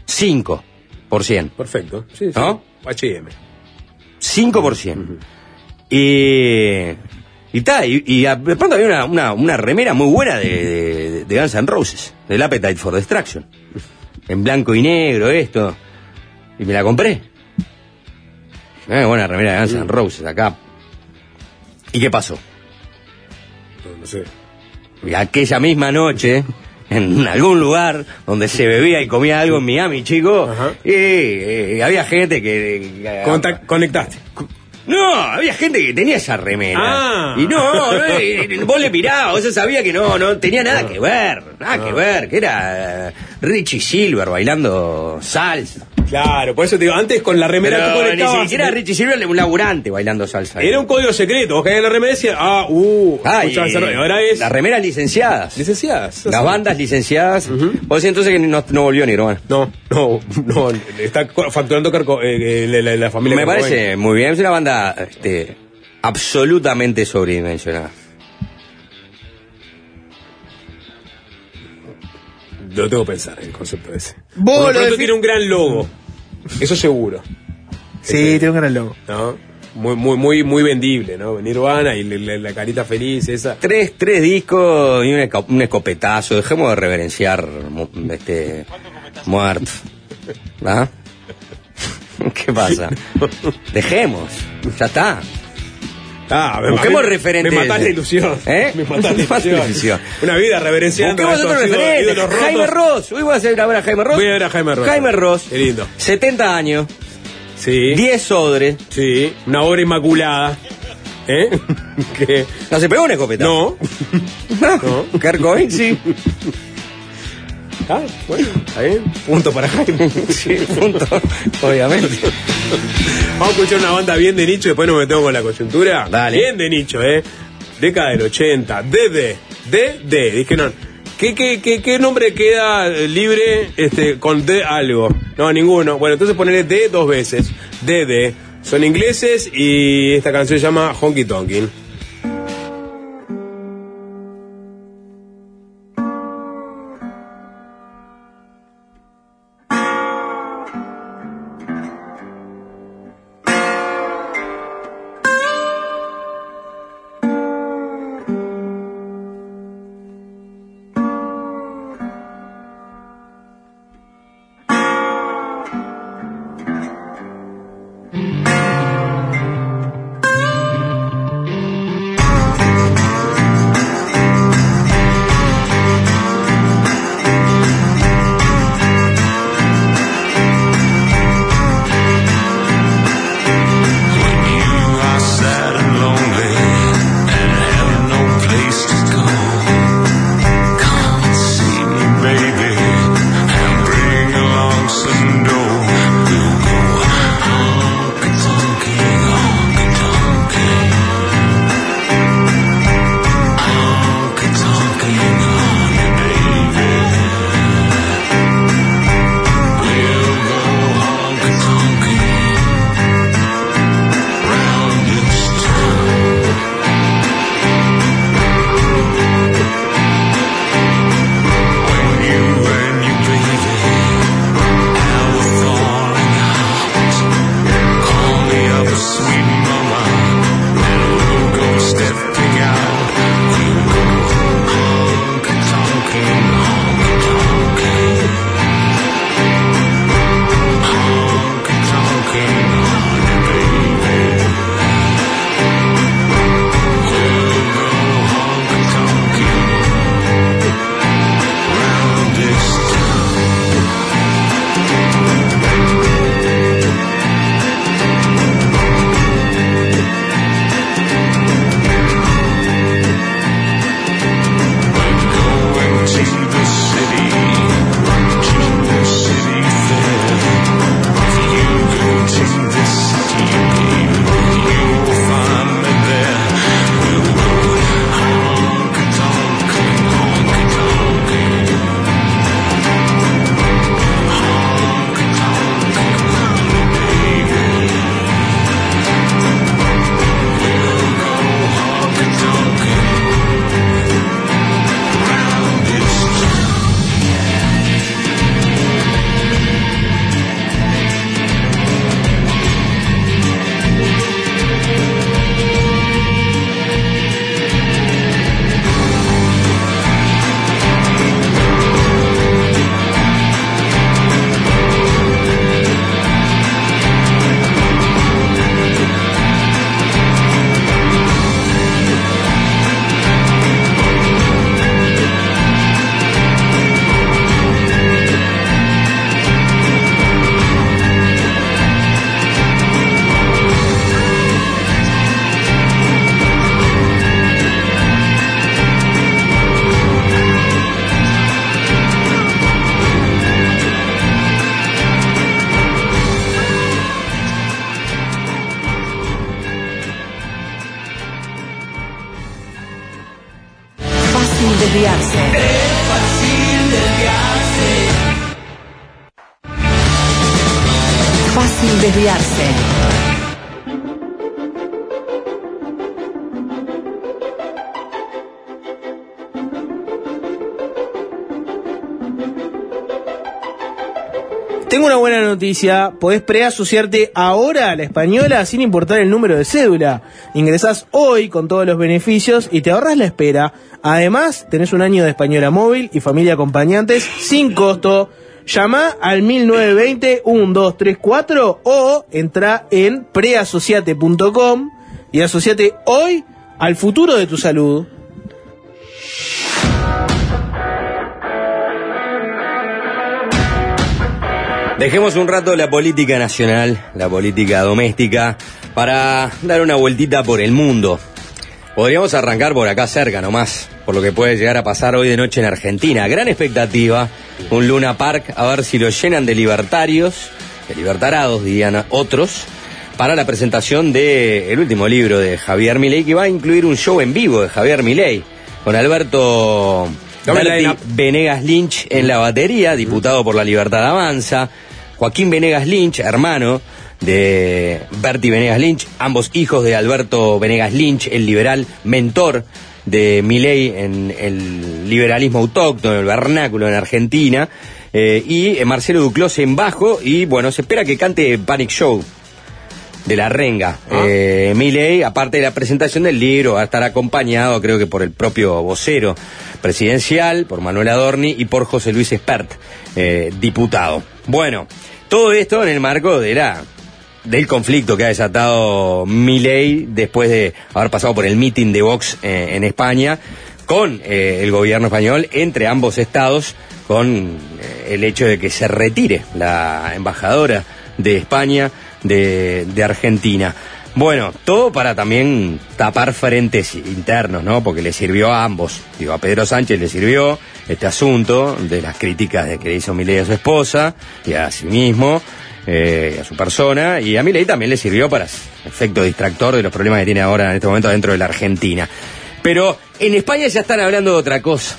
cinco por ciento. Perfecto. Sí, sí. ¿No? H y M. cinco por ciento. Uh-huh. Y... Y tal, y, y de pronto había una, una, una remera muy buena de, de, de Guns N' Roses, del Appetite for Destruction. En blanco y negro, esto. Y me la compré. Eh, buena remera de Guns N' Roses acá. ¿Y qué pasó? No, no sé. Y aquella misma noche, en algún lugar donde se bebía y comía algo en Miami, chico, y, y había gente que... que Contact, conectaste. No, había gente que tenía esa remera. Ah. Y no, no eh, vos le mirabas, vos ya sabía que no, no tenía nada ah. que ver, nada ah. que ver, que era Richie Silver bailando salsa. Claro, por eso te digo, antes con la remera Pero tú conectabas. Ni siquiera Richie Silver, un laburante bailando salsa. Era un código secreto, vos caías en la remera y decías, ah, uh, ah, y, ahora es... Las remeras licenciadas. Licenciadas. Las bandas licenciadas. Uh-huh. Vos decís entonces que no, no volvió ni Nirvana. No, no, no, está facturando Carco, eh, la, la, la familia. Me parece ven. muy bien, es una banda este, absolutamente sobredimensionada. Lo tengo que pensar, el concepto ese. Vos Por lo pronto defi- tiene un gran logo. Eso seguro. Sí, Ese, tiene un gran logo. ¿no? Muy, muy, muy, muy vendible, ¿no? Nirvana y la, la, la carita feliz, esa. Tres, tres discos y un, esco- un escopetazo. Dejemos de reverenciar este muerto. ¿Ah? ¿Qué pasa? Dejemos. Ya está. Ah, me, Busquemos me, referentes. Me mataste la ilusión. ¿Eh? Me mataste la ilusión. ilusión. Una vida reverenciando. Busquemos otro referente. Jaime Ross. Hoy voy a hacer a ver a Jaime Ross. Voy a ver a Jaime Ross. Jaime Ross. Qué lindo. setenta años. Sí. diez odres. Sí. Una obra inmaculada. ¿Eh? ¿Qué? ¿No se pegó una escopeta? No. No. Kurt Cobain, sí. Ah, bueno, está bien. Punto para Jaime. Sí, punto. Obviamente. Vamos a escuchar una banda bien de nicho y después nos metemos con la coyuntura. Dale. Bien de nicho, ¿eh? Década del ochenta. D D. D D. Dijeron, ¿qué, qué, qué, qué nombre queda libre este, con D algo? No, ninguno. Bueno, entonces ponele D dos veces. D D. Son ingleses y esta canción se llama Honky Tonkin'. desviarse. Es fácil desviarse. Fácil desviarse. Tengo una buena noticia, podés preasociarte ahora a La Española sin importar el número de cédula. Ingresás hoy con todos los beneficios y te ahorras la espera. Además, tenés un año de Española móvil y familia acompañantes sin costo. Llama al mil novecientos veinte, doce treinta y cuatro o entra en preasociate punto com y asociate hoy al futuro de tu salud. Dejemos un rato la política nacional, la política doméstica, para dar una vueltita por el mundo. Podríamos arrancar por acá cerca nomás, por lo que puede llegar a pasar hoy de noche en Argentina. Gran expectativa, un Luna Park, a ver si lo llenan de libertarios, de libertarados, dirían otros, para la presentación del último libro de Javier Milei, que va a incluir un show en vivo de Javier Milei, con Alberto Berti Venegas Lynch en la batería, diputado por La Libertad Avanza, Joaquín Venegas Lynch, hermano de Berti Venegas Lynch, ambos hijos de Alberto Venegas Lynch, el liberal mentor de Milei en el liberalismo autóctono, el vernáculo en Argentina, eh, y eh, Marcelo Duclos en bajo, y bueno, se espera que cante Panic Show de la renga. ¿Ah? Eh, Milei, aparte de la presentación del libro, va a estar acompañado, creo que por el propio vocero presidencial, por Manuel Adorni y por José Luis Espert, eh, diputado. Bueno, todo esto en el marco de la del conflicto que ha desatado Milei después de haber pasado por el meeting de Vox eh, en España con eh, el gobierno español, entre ambos estados, con eh, el hecho de que se retire la embajadora de España de, de Argentina. Bueno, todo para también tapar frentes internos, ¿no? Porque le sirvió a ambos. Digo, a Pedro Sánchez le sirvió este asunto de las críticas de que le hizo Milei a su esposa y a sí mismo, eh, a su persona, y a Milei también le sirvió para efecto distractor de los problemas que tiene ahora en este momento dentro de la Argentina. Pero en España ya están hablando de otra cosa.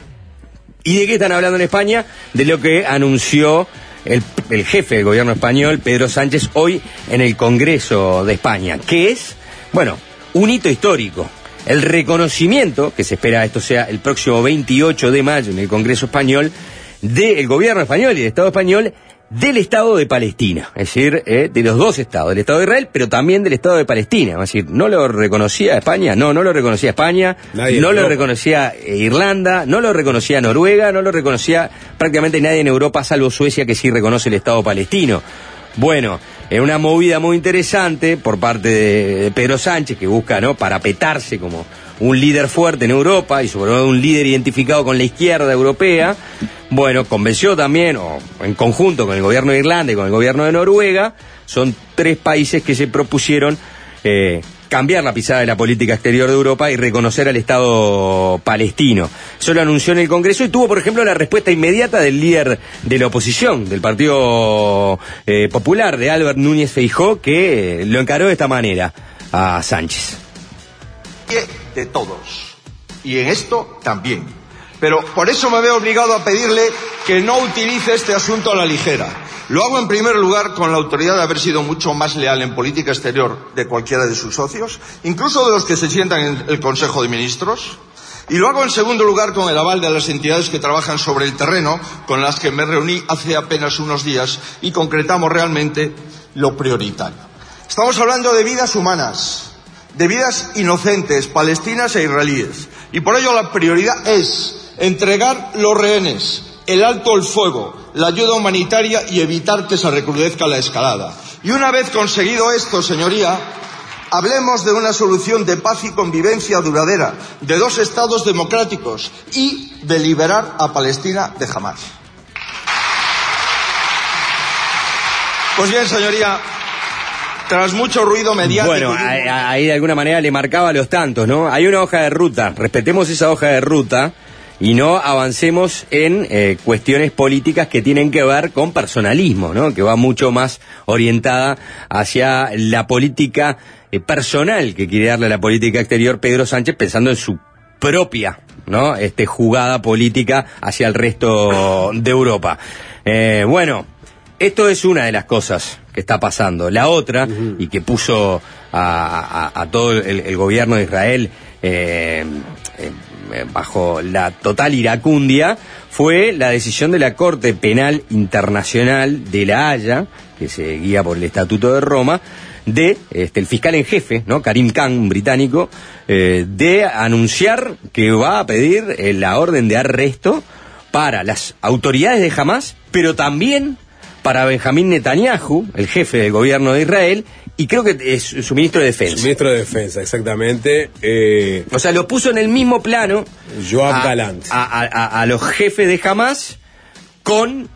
¿Y de qué están hablando en España? De lo que anunció El, el jefe del gobierno español, Pedro Sánchez, hoy en el Congreso de España, que es, bueno, un hito histórico. El reconocimiento, que se espera esto sea el próximo veintiocho de mayo en el Congreso español, del gobierno español y del Estado español, del Estado de Palestina, es decir, eh, de los dos estados, del Estado de Israel, pero también del Estado de Palestina. Es decir, no lo reconocía España, no, no lo reconocía España, nadie no lo reconocía eh, Irlanda, no lo reconocía Noruega, no lo reconocía prácticamente nadie en Europa, salvo Suecia, que sí reconoce el Estado palestino. Bueno, en una movida muy interesante por parte de, de Pedro Sánchez, que busca, ¿no?, parapetarse como un líder fuerte en Europa y sobre todo un líder identificado con la izquierda europea. Bueno, convenció también, o en conjunto con el gobierno de Irlanda y con el gobierno de Noruega, son tres países que se propusieron eh, cambiar la pisada de la política exterior de Europa y reconocer al Estado palestino. Eso lo anunció en el Congreso y tuvo, por ejemplo, la respuesta inmediata del líder de la oposición, del Partido eh, Popular, de Albert Núñez Feijóo, que eh, lo encaró de esta manera a Sánchez. De todos. Y en esto también. Pero por eso me veo obligado a pedirle que no utilice este asunto a la ligera. Lo hago en primer lugar con la autoridad de haber sido mucho más leal en política exterior de cualquiera de sus socios, incluso de los que se sientan en el Consejo de Ministros. Y lo hago en segundo lugar con el aval de las entidades que trabajan sobre el terreno, con las que me reuní hace apenas unos días y concretamos realmente lo prioritario. Estamos hablando de vidas humanas, de vidas inocentes, palestinas e israelíes. Y por ello la prioridad es entregar los rehenes, el alto el fuego, la ayuda humanitaria y evitar que se recrudezca la escalada. Y una vez conseguido esto, señoría, hablemos de una solución de paz y convivencia duradera, de dos estados democráticos y de liberar a Palestina de Hamás. Pues bien, señoría, tras mucho ruido mediático... Bueno, ahí de alguna manera le marcaba los tantos, ¿no? Hay una hoja de ruta, respetemos esa hoja de ruta y no avancemos en eh, cuestiones políticas que tienen que ver con personalismo, ¿no? Que va mucho más orientada hacia la política eh, personal que quiere darle a la política exterior Pedro Sánchez, pensando en su propia ¿no? Este, jugada política hacia el resto de Europa. Eh, bueno, esto es una de las cosas que está pasando. La otra, uh-huh. y que puso a, a, a todo el, el gobierno de Israel eh, eh, bajo la total iracundia, fue la decisión de la Corte Penal Internacional de La Haya, que se guía por el Estatuto de Roma, de este, el fiscal en jefe, ¿no? Karim Khan, un británico, eh, de anunciar que va a pedir eh, la orden de arresto para las autoridades de Hamás, pero también para Benjamín Netanyahu, el jefe del gobierno de Israel, y creo que es su ministro de Defensa. Su ministro de Defensa, exactamente. Eh, o sea, lo puso en el mismo plano Yoav Galant. A, a, a, a los jefes de Hamás con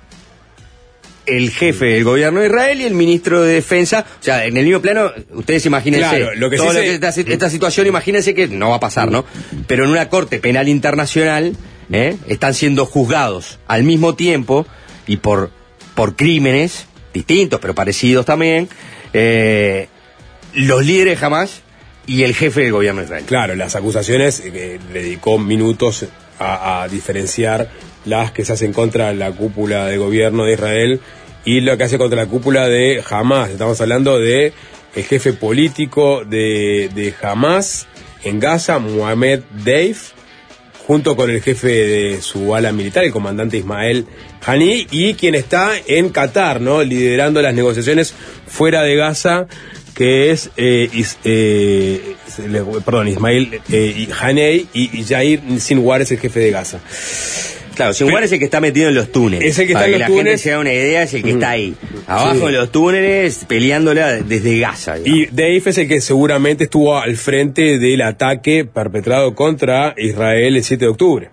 el jefe del gobierno de Israel y el ministro de Defensa. O sea, en el mismo plano, ustedes imagínense, claro, lo que todo sí lo se... que esta, esta situación, imagínense que no va a pasar, ¿no? Pero en una corte penal internacional, ¿eh? están siendo juzgados al mismo tiempo y por, por crímenes distintos, pero parecidos también, eh, los líderes de Hamás y el jefe del gobierno de Israel. Claro, las acusaciones, eh, le dedicó minutos a, a diferenciar las que se hacen contra la cúpula de gobierno de Israel y lo que hace contra la cúpula de Hamás. Estamos hablando de el jefe político de, de Hamás en Gaza, Mohamed Deif, junto con el jefe de su ala militar, el comandante Ismael Hani, y quien está en Qatar, ¿no? Liderando las negociaciones fuera de Gaza, que es eh, is, eh, perdón, Ismael eh, Haney, y, y Yair Sinwar es el jefe de Gaza. Claro, Sinwar es el que está metido en los túneles. Es el que Para está en que los la túneles. gente se haga una idea, es el que Mm. está ahí, abajo Sí. de los túneles, peleándola desde Gaza. Digamos. Y Deif es el que seguramente estuvo al frente del ataque perpetrado contra Israel el siete de octubre.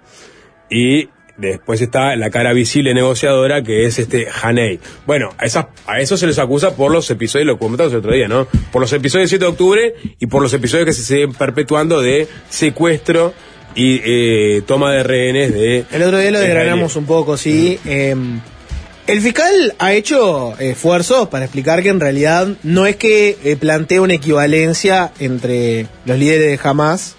Y después está la cara visible negociadora, que es este Haney. Bueno, a, esas, a eso se les acusa por los episodios, lo comentamos el otro día, ¿no? Por los episodios del siete de octubre y por los episodios que se siguen perpetuando de secuestro y eh, toma de rehenes de... El otro día lo desgranamos un poco, sí. Mm. Eh, el fiscal ha hecho esfuerzos para explicar que en realidad no es que eh, plantee una equivalencia entre los líderes de Hamás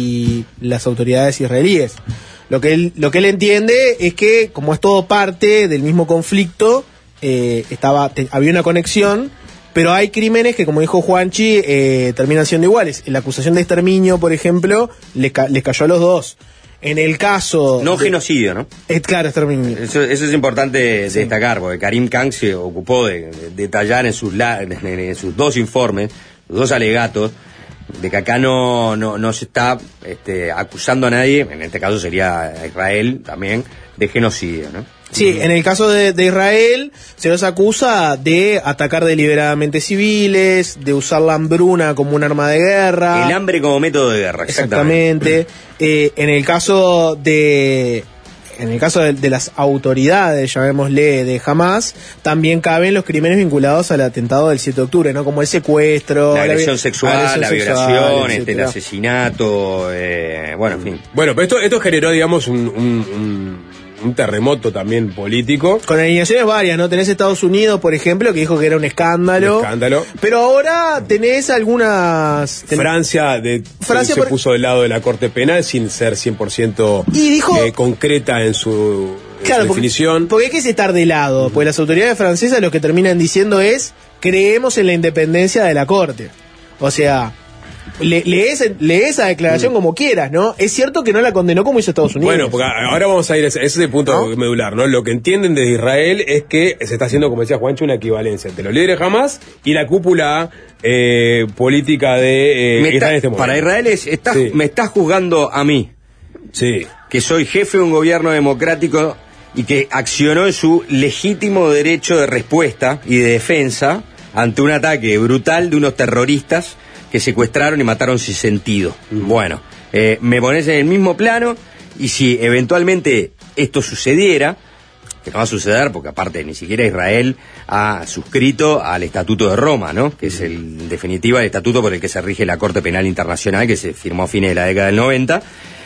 y las autoridades israelíes. Lo que él, lo que él entiende es que, como es todo parte del mismo conflicto, eh, estaba, te, había una conexión, pero hay crímenes que, como dijo Juanchi, eh, terminan siendo iguales. La acusación de exterminio, por ejemplo, les, ca- les cayó a los dos. En el caso... No de, genocidio, ¿no? Es claro, exterminio. Eso, eso es importante sí. destacar, porque Karim Khan se ocupó de, de detallar en sus, la, en, en sus dos informes, los dos alegatos, de que acá no, no, no se está este, acusando a nadie, en este caso sería a Israel también, de genocidio, ¿no? Sí, en el caso de, de Israel se los acusa de atacar deliberadamente civiles, de usar la hambruna como un arma de guerra. El hambre como método de guerra, exactamente. Exactamente. Eh, en el caso de... En el caso de, de las autoridades, llamémosle, de Hamás, también caben los crímenes vinculados al atentado del siete de octubre, ¿no? Como el secuestro, la agresión la, sexual, la, agresión la sexual, violación, este, el asesinato, eh, bueno, en fin. Bueno, pero esto, esto generó, digamos, un, un, un, un terremoto también político. Con alineaciones varias, ¿no? Tenés Estados Unidos, por ejemplo, que dijo que era un escándalo. Un escándalo. Pero ahora tenés algunas... Ten... Francia, de, Francia se por... puso del lado de la Corte Penal sin ser cien por ciento y dijo... eh, concreta en su, en claro, su definición. Porque, porque hay que estar de lado, porque las autoridades francesas lo que terminan diciendo es: creemos en la independencia de la Corte. O sea... Le, lees, lee esa declaración mm. como quieras, ¿no? Es cierto que no la condenó como hizo Estados Unidos. Bueno, porque ahora vamos a ir a ese, ese es el punto ¿no? medular, ¿no? Lo que entienden desde Israel es que se está haciendo, como decía Juancho, una equivalencia entre los líderes Hamás y la cúpula eh, política de eh, Israel en este momento. Para Israel es, estás, sí. me estás juzgando a mí, sí, que soy jefe de un gobierno democrático y que accionó en su legítimo derecho de respuesta y de defensa ante un ataque brutal de unos terroristas que secuestraron y mataron sin sentido. Mm. Bueno, eh, me pones en el mismo plano y si eventualmente esto sucediera, que no va a suceder porque aparte ni siquiera Israel ha suscrito al Estatuto de Roma, ¿no? Que es el, en definitiva el estatuto por el que se rige la Corte Penal Internacional, que se firmó a fines de la década del noventa,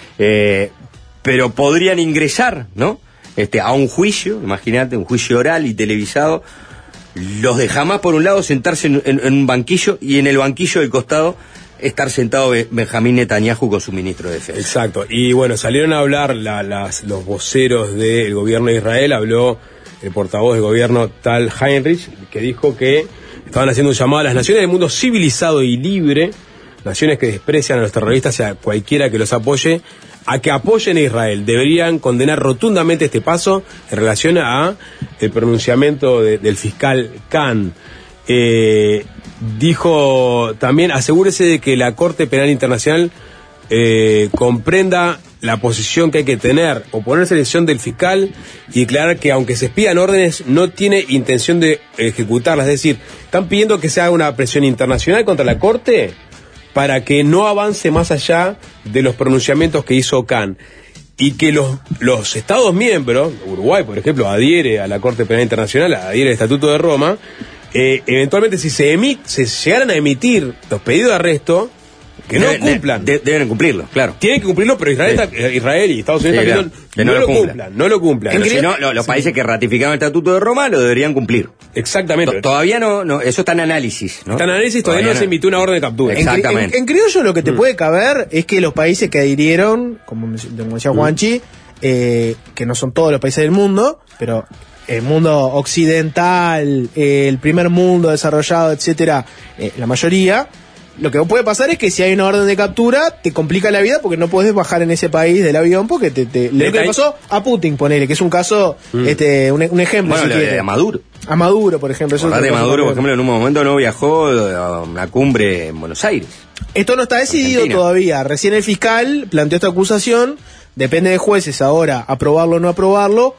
eh, pero podrían ingresar, ¿no? Este, a un juicio, imagínate, un juicio oral y televisado. Los de Hamás, por un lado, sentarse en, en, en un banquillo y en el banquillo del costado estar sentado Benjamín Netanyahu con su ministro de Defensa. Exacto. Y bueno, salieron a hablar la, las, los voceros del gobierno de Israel. Habló el portavoz del gobierno Tal Heinrich, que dijo que estaban haciendo un llamado a las naciones del mundo civilizado y libre, naciones que desprecian a los terroristas y a cualquiera que los apoye, a que apoyen a Israel. Deberían condenar rotundamente este paso en relación a el pronunciamiento de, del fiscal Khan. Eh, dijo también, asegúrese de que la Corte Penal Internacional eh, comprenda la posición que hay que tener, oponerse a la decisión del fiscal y declarar que aunque se expidan órdenes, no tiene intención de ejecutarlas. Es decir, están pidiendo que se haga una presión internacional contra la Corte para que no avance más allá de los pronunciamientos que hizo Khan. Y que los, los Estados miembros, Uruguay por ejemplo, adhiere a la Corte Penal Internacional, adhiere al Estatuto de Roma, eh, eventualmente si se, emit, se llegaran a emitir los pedidos de arresto, que no deben, cumplan. De, deben cumplirlo, claro. Tienen que cumplirlo, pero Israel, Sí. está, Israel y Estados Unidos Sí, también claro. no, Que no no lo lo cumplan. cumplan, no lo cumplan. Pero si no, lo- los países que ratificaron el Estatuto de Roma lo deberían cumplir. Exactamente. To- Todavía no, no, eso está en análisis, ¿no? Está en análisis, todavía, no se emitió una orden de captura. En, cri- en- en criollo lo que te Mm. puede caber es que los países que adhirieron, como, me- como decía Juanchi, eh, que no son todos los países del mundo, pero el mundo occidental, eh, el primer mundo desarrollado, etcétera, eh, la mayoría, lo que puede pasar es que si hay una orden de captura, te complica la vida porque no podés bajar en ese país del avión porque te, te lo que le pasó a Putin, ponele, que es un caso, Mm. este, un, un ejemplo. Bueno, si lo de quiere. Maduro. A Maduro, por ejemplo. eso es Acordate, otro caso Maduro, por también. ejemplo, en un momento no viajó a una cumbre en Buenos Aires. Esto no está decidido Argentina. todavía. Recién el fiscal planteó esta acusación. Depende de jueces ahora aprobarlo o no aprobarlo.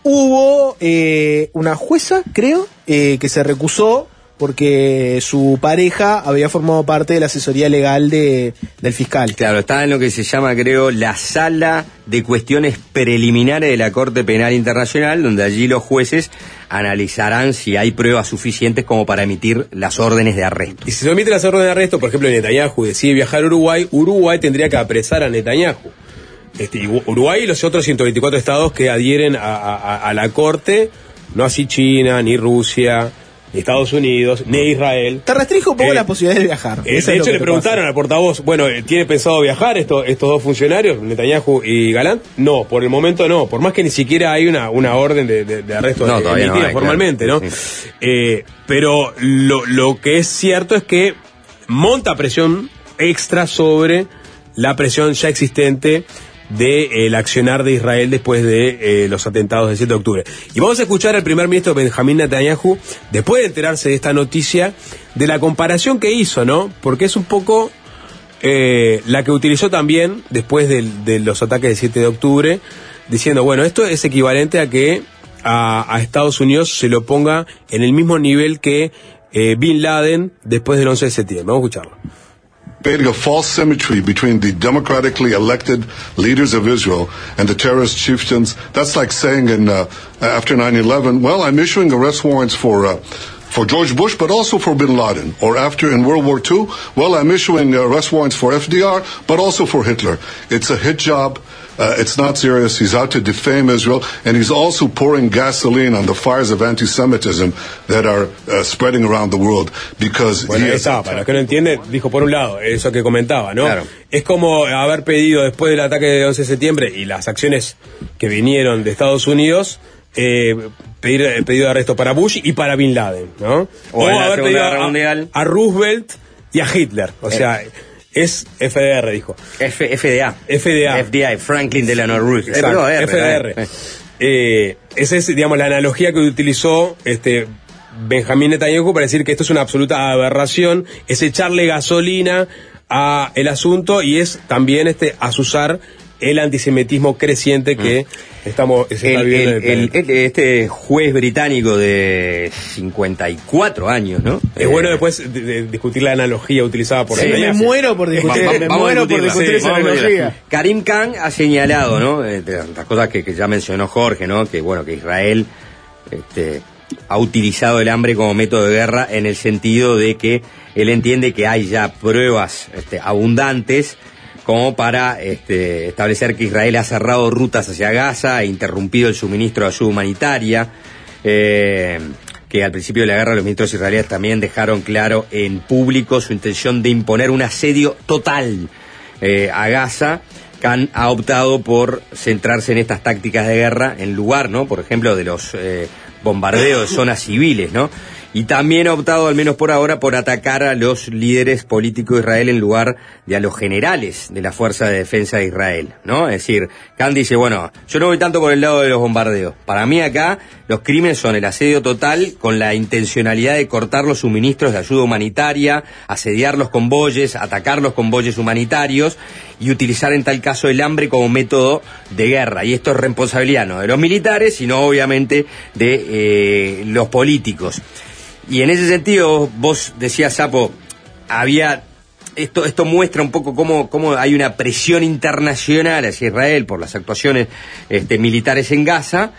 Hubo eh, una jueza, creo, eh, que se recusó porque su pareja había formado parte de la asesoría legal de, del fiscal. Claro, está en lo que se llama, creo, la sala de cuestiones preliminares de la Corte Penal Internacional, donde allí los jueces analizarán si hay pruebas suficientes como para emitir las órdenes de arresto. Y si se omite las órdenes de arresto, por ejemplo, Netanyahu decide viajar a Uruguay, Uruguay tendría que apresar a Netanyahu. Este, y Uruguay y los otros ciento veinticuatro estados que adhieren a, a, a la Corte, no así China, ni Rusia, ni Estados Unidos, ni Israel. Te restringe un poco Eh, la posibilidad de viajar. Eh, Eso de es lo hecho, que le te preguntaron al portavoz, bueno, ¿tiene pensado viajar esto, estos dos funcionarios, Netanyahu y Galán? No, por el momento no, por más que ni siquiera hay una, una orden de, de, de arresto No, de- todavía no emitida hay, formalmente, claro. ¿no? Sí. Eh, pero lo, lo que es cierto es que monta presión extra sobre la presión ya existente del accionar de Israel después de eh, los atentados del siete de octubre. Y vamos a escuchar al primer ministro Benjamín Netanyahu, después de enterarse de esta noticia, de la comparación que hizo, ¿no? Porque es un poco eh, la que utilizó también después del- de los ataques del siete de octubre, diciendo, bueno, esto es equivalente a que a, a Estados Unidos se lo ponga en el mismo nivel que eh, Bin Laden después del once de septiembre. Vamos a escucharlo. Creating a false symmetry between the democratically elected leaders of Israel and the terrorist chieftains. That's like saying in uh, after nine eleven, well, I'm issuing arrest warrants for uh, for George Bush, but also for Bin Laden. Or after in World War Two, well, I'm issuing arrest warrants for F D R, but also for Hitler. It's a hit job. Uh, it's not serious. He's out to defame Israel, and he's also pouring gasoline on the fires of anti-Semitism that are uh, spreading around the world because Bueno, he ahí is está, para los que no entienden, dijo por un lado, eso que comentaba, ¿no? Claro. Es como haber pedido después del ataque del once de septiembre y las acciones que vinieron de Estados Unidos, eh, pedir el pedido de arresto para Bush y para Bin Laden, ¿no? O en la haber Segunda pedido Guerra a, Mundial. a Roosevelt y a Hitler, o sea, es F D R, dijo. F, FDA. F D A. F D A, Franklin Delano Roosevelt. Exacto, Eh, F D R. eh. Eh, esa es, digamos, la analogía que utilizó este Benjamín Netanyahu para decir que esto es una absoluta aberración, es echarle gasolina a el asunto y es también este azuzar el antisemitismo creciente que estamos se está El- viviendo el- en el el- planeta. el- este juez británico de cincuenta y cuatro años, ¿no? Es Eh, bueno después de, de discutir la analogía utilizada por Sí, me Netanyahu. muero por discutir, Va- va- me vamos a muero por discutirla. discutir Sí, esa vamos a discutirla. analogía. Karim Khan ha señalado, ¿no? Eh, de las cosas que, que ya mencionó Jorge, ¿no? Que bueno, que Israel este, ha utilizado el hambre como método de guerra en el sentido de que él entiende que hay ya pruebas este, abundantes como para este, establecer que Israel ha cerrado rutas hacia Gaza e interrumpido el suministro de ayuda humanitaria. Eh, que al principio de la guerra los ministros israelíes también dejaron claro en público su intención de imponer un asedio total eh, a Gaza. Khan ha optado por centrarse en estas tácticas de guerra en lugar, ¿no?, por ejemplo, de los eh, bombardeos de zonas civiles, ¿no? Y también ha optado, al menos por ahora, por atacar a los líderes políticos de Israel en lugar de a los generales de la Fuerza de Defensa de Israel, ¿no? Es decir, Khan dice, bueno, yo no voy tanto por el lado de los bombardeos. Para mí acá los crímenes son el asedio total con la intencionalidad de cortar los suministros de ayuda humanitaria, asediar los convoyes, atacar los convoyes humanitarios y utilizar en tal caso el hambre como método de guerra. Y esto es responsabilidad no de los militares, sino obviamente de eh, los políticos. Y en ese sentido, vos decías, Sapo, había esto esto muestra un poco cómo, cómo hay una presión internacional hacia Israel por las actuaciones este, militares en Gaza,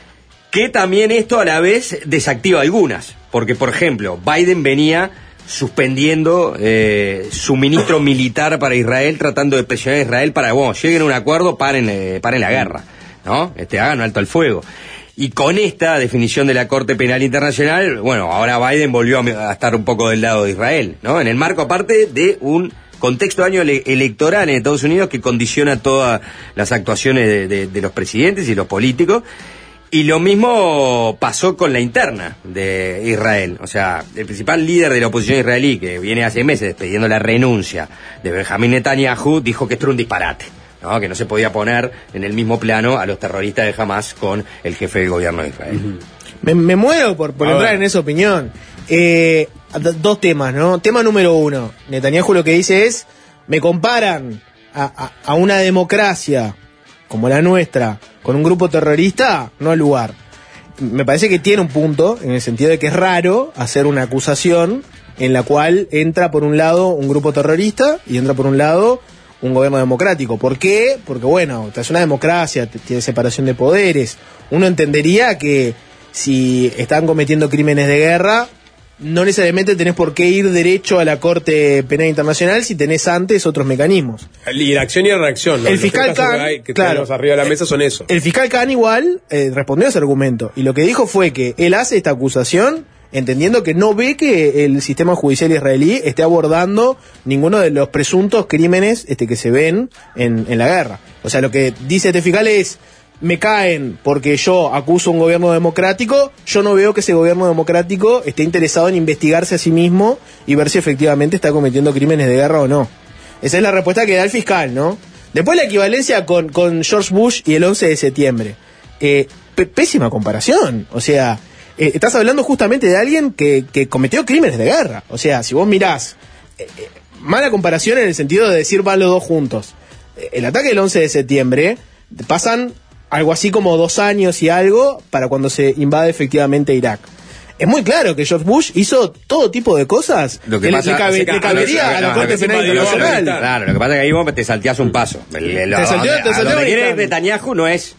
que también esto a la vez desactiva algunas. Porque, por ejemplo, Biden venía suspendiendo eh, suministro militar para Israel, tratando de presionar a Israel para, bueno, lleguen a un acuerdo, paren, eh, paren la guerra, ¿no? Este, hagan un alto al fuego. Y con esta definición de la Corte Penal Internacional, bueno, ahora Biden volvió a estar un poco del lado de Israel, ¿no? En el marco, aparte, de un contexto de año ele- electoral en Estados Unidos que condiciona todas las actuaciones de, de, de los presidentes y los políticos. Y lo mismo pasó con la interna de Israel. O sea, el principal líder de la oposición israelí, que viene hace meses pidiendo la renuncia de Benjamín Netanyahu, dijo que esto era un disparate, ¿no? Que no se podía poner en el mismo plano a los terroristas de Hamas con el jefe del gobierno de Israel. Uh-huh. Me, me muero por, por entrar en esa opinión. Eh, d- dos temas, ¿no? Tema número uno. Netanyahu lo que dice es, me comparan a, a, a una democracia como la nuestra con un grupo terrorista, no al lugar. Me parece que tiene un punto, en el sentido de que es raro hacer una acusación en la cual entra por un lado un grupo terrorista y entra por un lado un gobierno democrático. ¿Por qué? Porque, bueno, es una democracia, tiene separación de poderes. Uno entendería que si están cometiendo crímenes de guerra, no necesariamente tenés por qué ir derecho a la Corte Penal Internacional si tenés antes otros mecanismos. Y la acción y la reacción, ¿no? El fiscal Khan, que, hay, que claro, tenemos arriba de la mesa son eso. El fiscal Khan igual eh, respondió a ese argumento, y lo que dijo fue que él hace esta acusación entendiendo que no ve que el sistema judicial israelí esté abordando ninguno de los presuntos crímenes este, que se ven en, en la guerra. O sea, lo que dice este fiscal es, me caen porque yo acuso a un gobierno democrático, yo no veo que ese gobierno democrático esté interesado en investigarse a sí mismo y ver si efectivamente está cometiendo crímenes de guerra o no. Esa es la respuesta que da el fiscal, ¿no? Después la equivalencia con, con George Bush y el once de septiembre. Eh, p- pésima comparación, o sea... Eh, estás hablando justamente de alguien que, que cometió crímenes de guerra. O sea, si vos mirás, eh, eh, mala comparación en el sentido de decir van los dos juntos. Eh, el ataque del once de septiembre, pasan algo así como dos años y algo para cuando se invade efectivamente Irak. Es muy claro que George Bush hizo todo tipo de cosas lo que que pasa, le, cabe, que, le cabería no, a la no, Corte no, Penal Internacional. Claro, lo que pasa es que ahí vos te salteás un paso. El, lo, te salteó, donde, te salteó donde quiere Netanyahu no es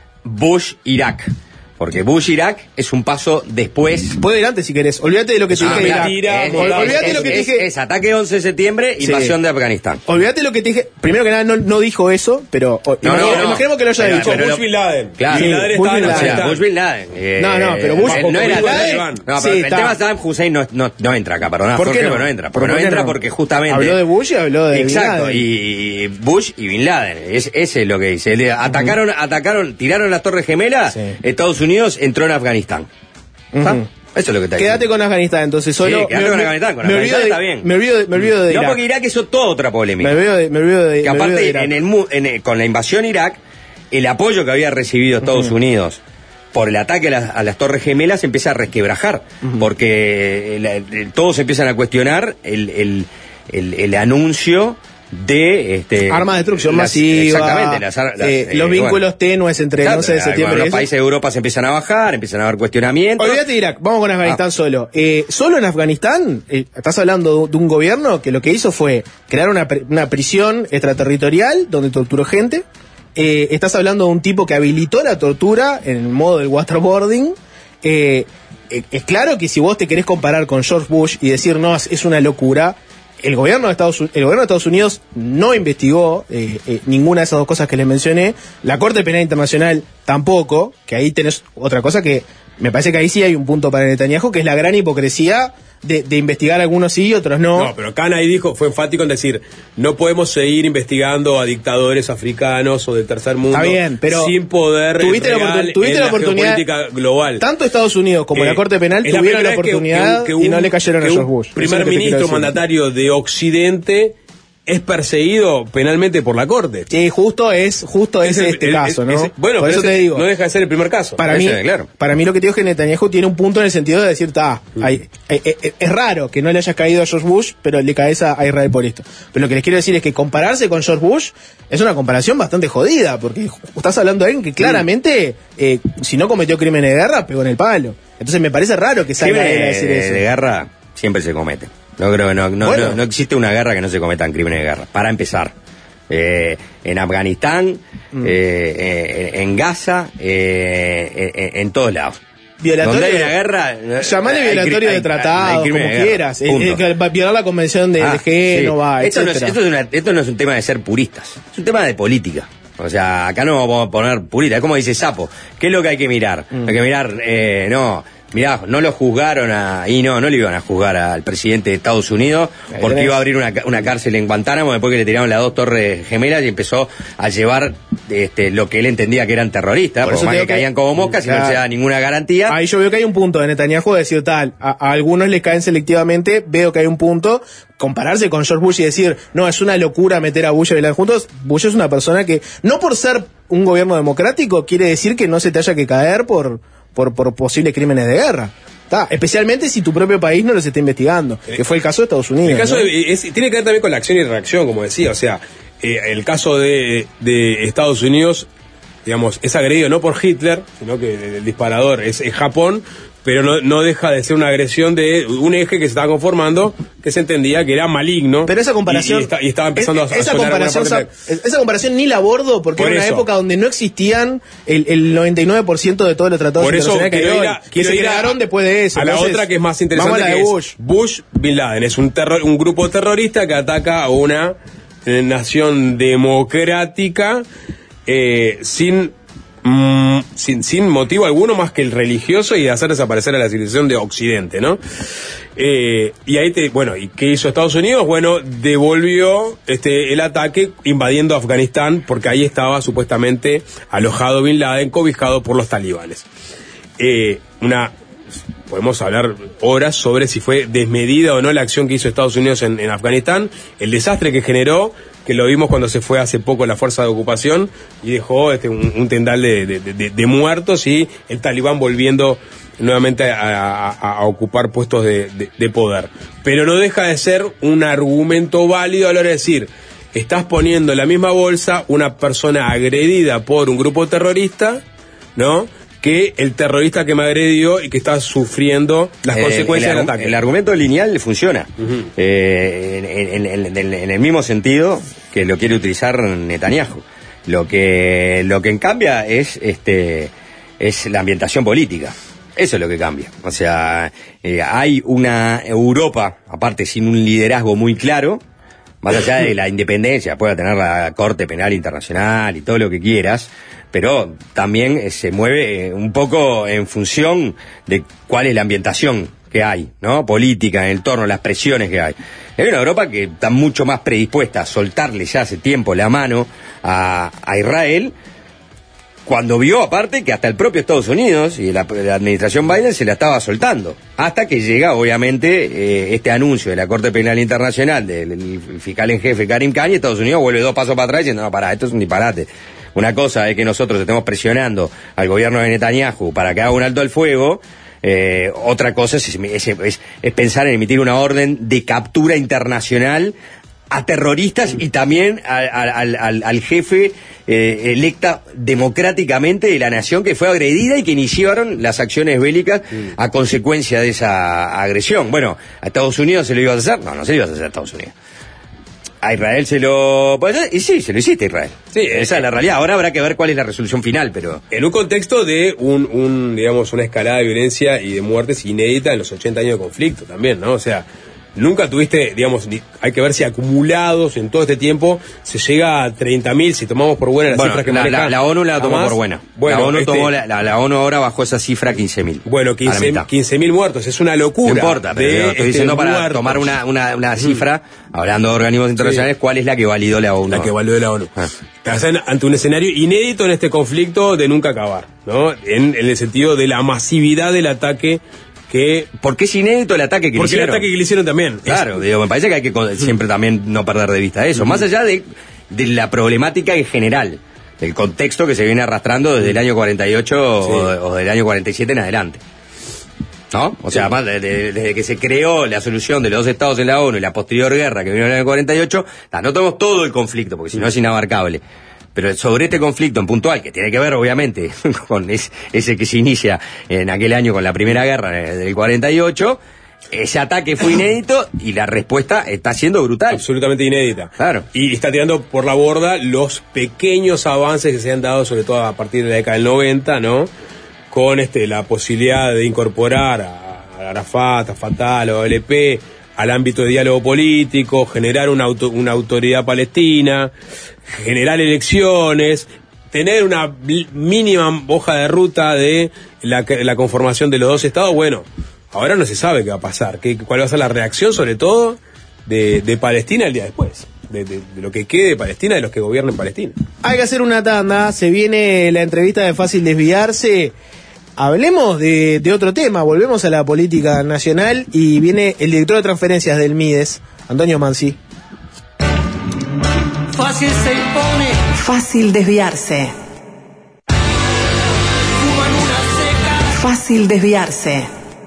Bush-Irak. Porque Bush-Irak es un paso después. Puede ir antes si querés. Olvídate de lo que te dije de Irak. Olvídate lo que te dije. Es ataque once de septiembre, invasión sí. de Afganistán. Olvídate lo que te dije. Primero que nada, no, no dijo eso, pero o, no, imagino, no, no. imaginemos que lo haya pero, dicho. Pero Bush Bin Laden. Claro. Bin Laden estaba en Afganistán. Bush Bin Laden. Eh, no, no, pero Bush no, no era Bin Laden. Laden. No, pero sí, el está. tema Saddam Hussein no, no, no entra acá, perdón. ¿Por qué no? no entra? Porque ¿Por no qué entra no? porque justamente. Habló de Bush y habló de Exacto, Bin Laden. y Bush y Bin Laden. Es, ese es lo que dice. Le atacaron, uh-huh. atacaron, tiraron las Torres Gemelas. Sí. Estados Unidos entró en Afganistán. Uh-huh. Eso es lo que está Quédate diciendo. con Afganistán, entonces solo. Sí, quédate me, con Afganistán, con me Afganistán de, está bien. Me olvido de, me olvido de No, Irak. porque Irak es toda otra polémica. Me olvido de, me olvido de, que me aparte, olvido de Irak. En el, en el, con la invasión Irak, el apoyo que había recibido Estados uh-huh. Unidos por el ataque a las, a las Torres Gemelas empieza a resquebrajar, uh-huh. porque el, el, todos empiezan a cuestionar el, el, el, el anuncio de este, armas de destrucción las, masiva, exactamente, las, las, eh, eh, los vínculos bueno, tenues entre claro, el once de septiembre bueno, y los países de Europa se empiezan a bajar, empiezan a haber cuestionamientos. Olvídate de Irak, vamos con Afganistán ah. solo. Eh, solo en Afganistán, eh, estás hablando de un gobierno que lo que hizo fue crear una, una prisión extraterritorial donde torturó gente. Eh, estás hablando de un tipo que habilitó la tortura en el modo del waterboarding. Eh, eh, es claro que si vos te querés comparar con George Bush y decir no, es una locura, el gobierno de Estados, el gobierno de Estados Unidos no investigó eh, eh, ninguna de esas dos cosas que les mencioné. La Corte Penal Internacional tampoco, que ahí tenés otra cosa que Me parece que ahí sí hay un punto para Netanyahu, que es la gran hipocresía de, de investigar algunos sí y otros no. No, pero Khan ahí dijo, fue enfático en decir, no podemos seguir investigando a dictadores africanos o del tercer mundo. Está bien, pero sin poder tuviste la, oportun tuviste en la la oportunidad global. Tanto Estados Unidos como eh, la Corte Penal tuvieron la oportunidad que, que, que un, y no le cayeron a George Bush. Primer ministro mandatario de Occidente es perseguido penalmente por la Corte. Sí, justo es justo es, es el, este el, caso, ¿no? Es, bueno, por eso te digo. No deja de ser el primer caso. Para mí, claro. para mí lo que te digo es que Netanyahu tiene un punto en el sentido de decir, está, mm. es raro que no le hayas caído a George Bush, pero le caes a, a Israel por esto. Pero lo que les quiero decir es que compararse con George Bush es una comparación bastante jodida, porque estás hablando de alguien que claramente, mm. eh, si no cometió crímenes de guerra, pegó en el palo. Entonces me parece raro que salga él a decir eso. De guerra siempre se comete. No creo que no, no, bueno. no, no existe una guerra que no se cometan crímenes de guerra. Para empezar, eh, en Afganistán, mm. eh, eh, en Gaza, eh, eh, en todos lados. Violatorio, donde hay una guerra, llamale violatorio hay, de tratado, como de quieras. Eh, eh, violar la convención de, ah, de Génova, sí. esto, no es, esto, es una, esto no es un tema de ser puristas, es un tema de política. O sea, acá no vamos a poner purita, es como dice Sapo. ¿Qué es lo que hay que mirar? Mm. Hay que mirar, eh, no... Mirá, no lo juzgaron a... Y no, no le iban a juzgar al presidente de Estados Unidos porque iba a abrir una, una cárcel en Guantánamo después que le tiraron las dos torres gemelas y empezó a llevar este, lo que él entendía que eran terroristas, por, por más que, que caían como moscas claro. y no se da ninguna garantía. Ahí yo veo que hay un punto de Netanyahu de decir tal, a, a algunos les caen selectivamente, veo que hay un punto... Compararse con George Bush y decir, no, es una locura meter a Bush y Bin juntos. Bush es una persona que, no por ser un gobierno democrático, quiere decir que no se te haya que caer por, por, por posibles crímenes de guerra. Está, especialmente si tu propio país no los está investigando, que fue el caso de Estados Unidos. El caso ¿no? de, es, tiene que ver también con la acción y reacción, como decía. O sea, eh, el caso de, de Estados Unidos, digamos, es agredido no por Hitler, sino que el disparador es, es Japón. Pero no, no deja de ser una agresión de un eje que se estaba conformando, que se entendía que era maligno. Pero esa comparación... Y, y, está, y estaba empezando es, a, a esa comparación sa, Esa comparación ni la abordo, porque por era eso. Una época donde no existían el, el noventa y nueve por ciento de todos los tratados por eso internacionales que, ir a, que se crearon después de eso. A la Entonces, otra que es más interesante, vamos a la de Bush. Bush Bin Laden. Es un, terror, un grupo terrorista que ataca a una eh, nación democrática eh, sin... Mm, sin, sin motivo alguno más que el religioso y de hacer desaparecer a la civilización de Occidente, ¿no? Eh, y ahí te, bueno, ¿y qué hizo Estados Unidos? Bueno, devolvió este el ataque invadiendo Afganistán porque ahí estaba supuestamente alojado Bin Laden, cobijado por los talibanes. Eh, una podemos hablar horas sobre si fue desmedida o no la acción que hizo Estados Unidos en, en Afganistán, el desastre que generó, que lo vimos cuando se fue hace poco la fuerza de ocupación y dejó este, un, un tendal de, de, de, de muertos y el talibán volviendo nuevamente a, a, a ocupar puestos de, de, de poder. Pero no deja de ser un argumento válido a la hora de decir, estás poniendo en la misma bolsa una persona agredida por un grupo terrorista, ¿no?, que el terrorista que me agredió y que está sufriendo las eh, consecuencias del ataque. El argumento lineal funciona. Uh-huh. eh, en, en, en, en el mismo sentido que lo quiere utilizar Netanyahu. Lo que lo que cambia es este es la ambientación política. Eso es lo que cambia. O sea, eh, hay una Europa, aparte sin un liderazgo muy claro, más allá de la independencia, pueda tener la Corte Penal Internacional y todo lo que quieras, pero también eh, se mueve eh, un poco en función de cuál es la ambientación que hay, ¿no? Política, en el torno, las presiones que hay. Hay una Europa que está mucho más predispuesta a soltarle ya hace tiempo la mano a, a Israel, cuando vio aparte que hasta el propio Estados Unidos y la, la administración Biden se la estaba soltando, hasta que llega obviamente eh, este anuncio de la Corte Penal Internacional del el fiscal en jefe Karim Khan, y Estados Unidos vuelve dos pasos para atrás diciendo, no, pará, esto es un disparate. Una cosa es que nosotros estemos presionando al gobierno de Netanyahu para que haga un alto al fuego, eh, otra cosa es, es, es, es pensar en emitir una orden de captura internacional a terroristas y también al, al, al, al jefe eh, electa democráticamente de la nación que fue agredida y que iniciaron las acciones bélicas a consecuencia de esa agresión. Bueno, ¿a Estados Unidos se lo ibas a hacer? No, no se lo ibas a hacer a Estados Unidos. A Israel se lo... Pues, y sí, se lo hiciste a Israel. Sí, esa es la realidad. Ahora habrá que ver cuál es la resolución final, pero... En un contexto de un, un digamos, una escalada de violencia y de muertes inédita en los ochenta años de conflicto también, ¿no? O sea, nunca tuviste, digamos, ni, hay que ver si acumulados en todo este tiempo se llega a treinta mil, si tomamos por buena las bueno, cifras que la, maneja. La, la ONU la tomó jamás. por buena. Bueno, la, ONU este, tomó la, la, la ONU ahora bajó esa cifra a quince mil. Bueno, quince mil muertos, es una locura. No importa, pero de, estoy este, diciendo para muertos. tomar una, una, una cifra, mm. hablando de organismos internacionales, sí. ¿Cuál es la que validó la ONU? La que validó la ONU. Ah. Están ante un escenario inédito en este conflicto de nunca acabar, ¿no? En, en el sentido de la masividad del ataque que... ¿Por qué es inédito el ataque que Porque le hicieron? Porque el ataque que le hicieron también. Claro, digo, me parece que hay que siempre también no perder de vista eso. Más allá de, de la problemática en general, del contexto que se viene arrastrando desde el año cuarenta y ocho sí. o, o del año cuarenta y siete en adelante. ¿No? O sea, sí. más de, de, desde que se creó la solución de los dos estados en la ONU y la posterior guerra que vino en el año cuarenta y ocho, no tenemos todo el conflicto, porque si no es inabarcable. Pero sobre este conflicto en puntual, que tiene que ver obviamente con ese, ese que se inicia en aquel año con la primera guerra del cuarenta y ocho, ese ataque fue inédito y la respuesta está siendo brutal. Absolutamente inédita. Claro. Y está tirando por la borda los pequeños avances que se han dado, sobre todo a partir de la década del noventa, ¿no? Con este la posibilidad de incorporar a, a Arafat, a Fatah, a la O L P, al ámbito de diálogo político, generar una, auto, una autoridad palestina, generar elecciones, tener una mínima hoja de ruta de la, la conformación de los dos estados. Bueno, ahora no se sabe qué va a pasar, qué, cuál va a ser la reacción, sobre todo, de, de Palestina el día después, de, de, de lo que quede de Palestina, de los que gobiernen Palestina. Hay que hacer una tanda, se viene la entrevista de Fácil Desviarse. Hablemos de, de otro tema, volvemos a la política nacional y viene el director de transferencias del Mides, Antonio Mansi. Fácil se impone. Fácil desviarse. Fuman una seca. Fácil desviarse.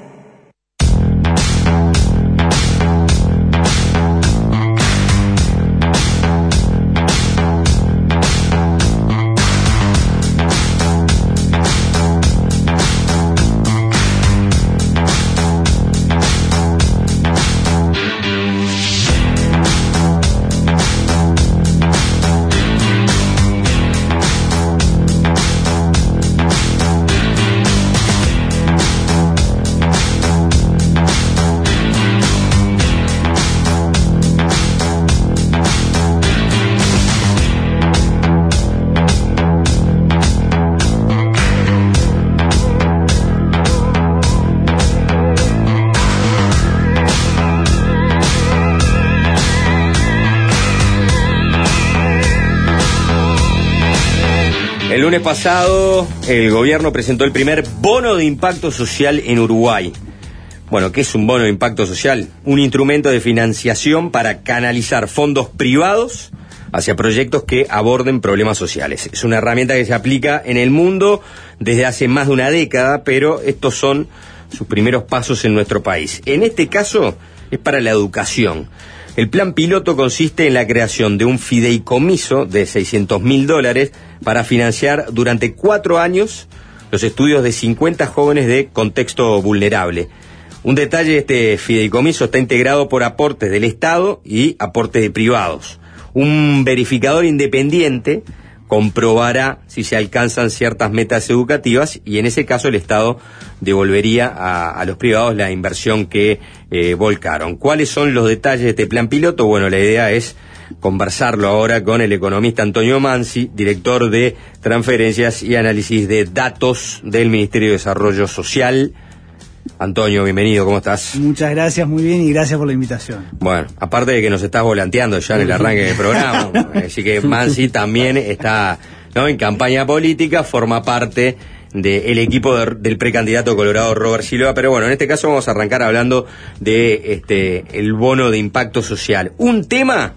El lunes pasado, el gobierno presentó el primer bono de impacto social en Uruguay. Bueno, ¿qué es un bono de impacto social? Un instrumento de financiación para canalizar fondos privados hacia proyectos que aborden problemas sociales. Es una herramienta que se aplica en el mundo desde hace más de una década, pero estos son sus primeros pasos en nuestro país. En este caso, es para la educación. El plan piloto consiste en la creación de un fideicomiso de seiscientos mil dólares para financiar durante cuatro años los estudios de cincuenta jóvenes de contexto vulnerable. Un detalle de este fideicomiso: está integrado por aportes del Estado y aportes de privados. Un verificador independiente comprobará si se alcanzan ciertas metas educativas y en ese caso el Estado devolvería a, a los privados la inversión que eh, volcaron. ¿Cuáles son los detalles de este plan piloto? Bueno, la idea es conversarlo ahora con el economista Antonio Mansi, director de transferencias y análisis de datos del Ministerio de Desarrollo Social. Antonio, bienvenido, ¿cómo estás? Muchas gracias, muy bien, y gracias por la invitación. Bueno, aparte de que nos estás volanteando ya en el arranque del programa, así que Mansi también está, ¿no?, en campaña política, forma parte del equipo de, del precandidato colorado Robert Silva, pero bueno, en este caso vamos a arrancar hablando de este el bono de impacto social. Un tema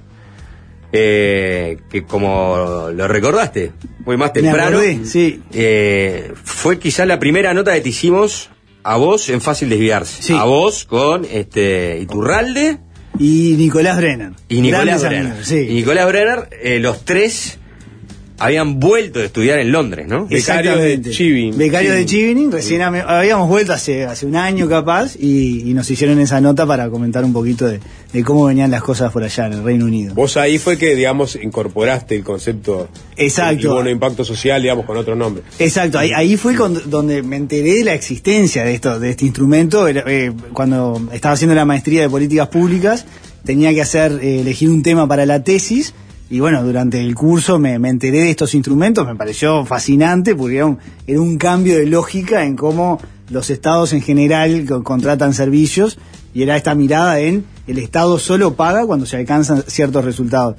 eh, que, como lo recordaste, muy más temprano, acordé, sí. eh, fue quizás la primera nota que te hicimos a vos en Fácil Desviarse. Sí. A vos con este Iturralde y Nicolás Brenner. Y Nicolás Grandes Brenner. amigos, sí. Y Nicolás Brenner, eh, los tres habían vuelto de estudiar en Londres, ¿no? Becarios de Chevening. Becarios de Chevening, recién sí. habíamos vuelto hace, hace un año capaz y, y nos hicieron esa nota para comentar un poquito de, de cómo venían las cosas por allá en el Reino Unido. Vos ahí fue que, digamos, incorporaste el concepto. Exacto. El bono de impacto social, digamos, con otro nombre. Exacto, ahí, ahí fue con, donde me enteré de la existencia de esto, de este instrumento. Era, eh, cuando estaba haciendo la maestría de políticas públicas, tenía que hacer, eh, elegir un tema para la tesis. Y bueno, durante el curso me, me enteré de estos instrumentos, me pareció fascinante porque era un, era un cambio de lógica en cómo los estados en general co- contratan servicios y era esta mirada en el estado solo paga cuando se alcanzan ciertos resultados.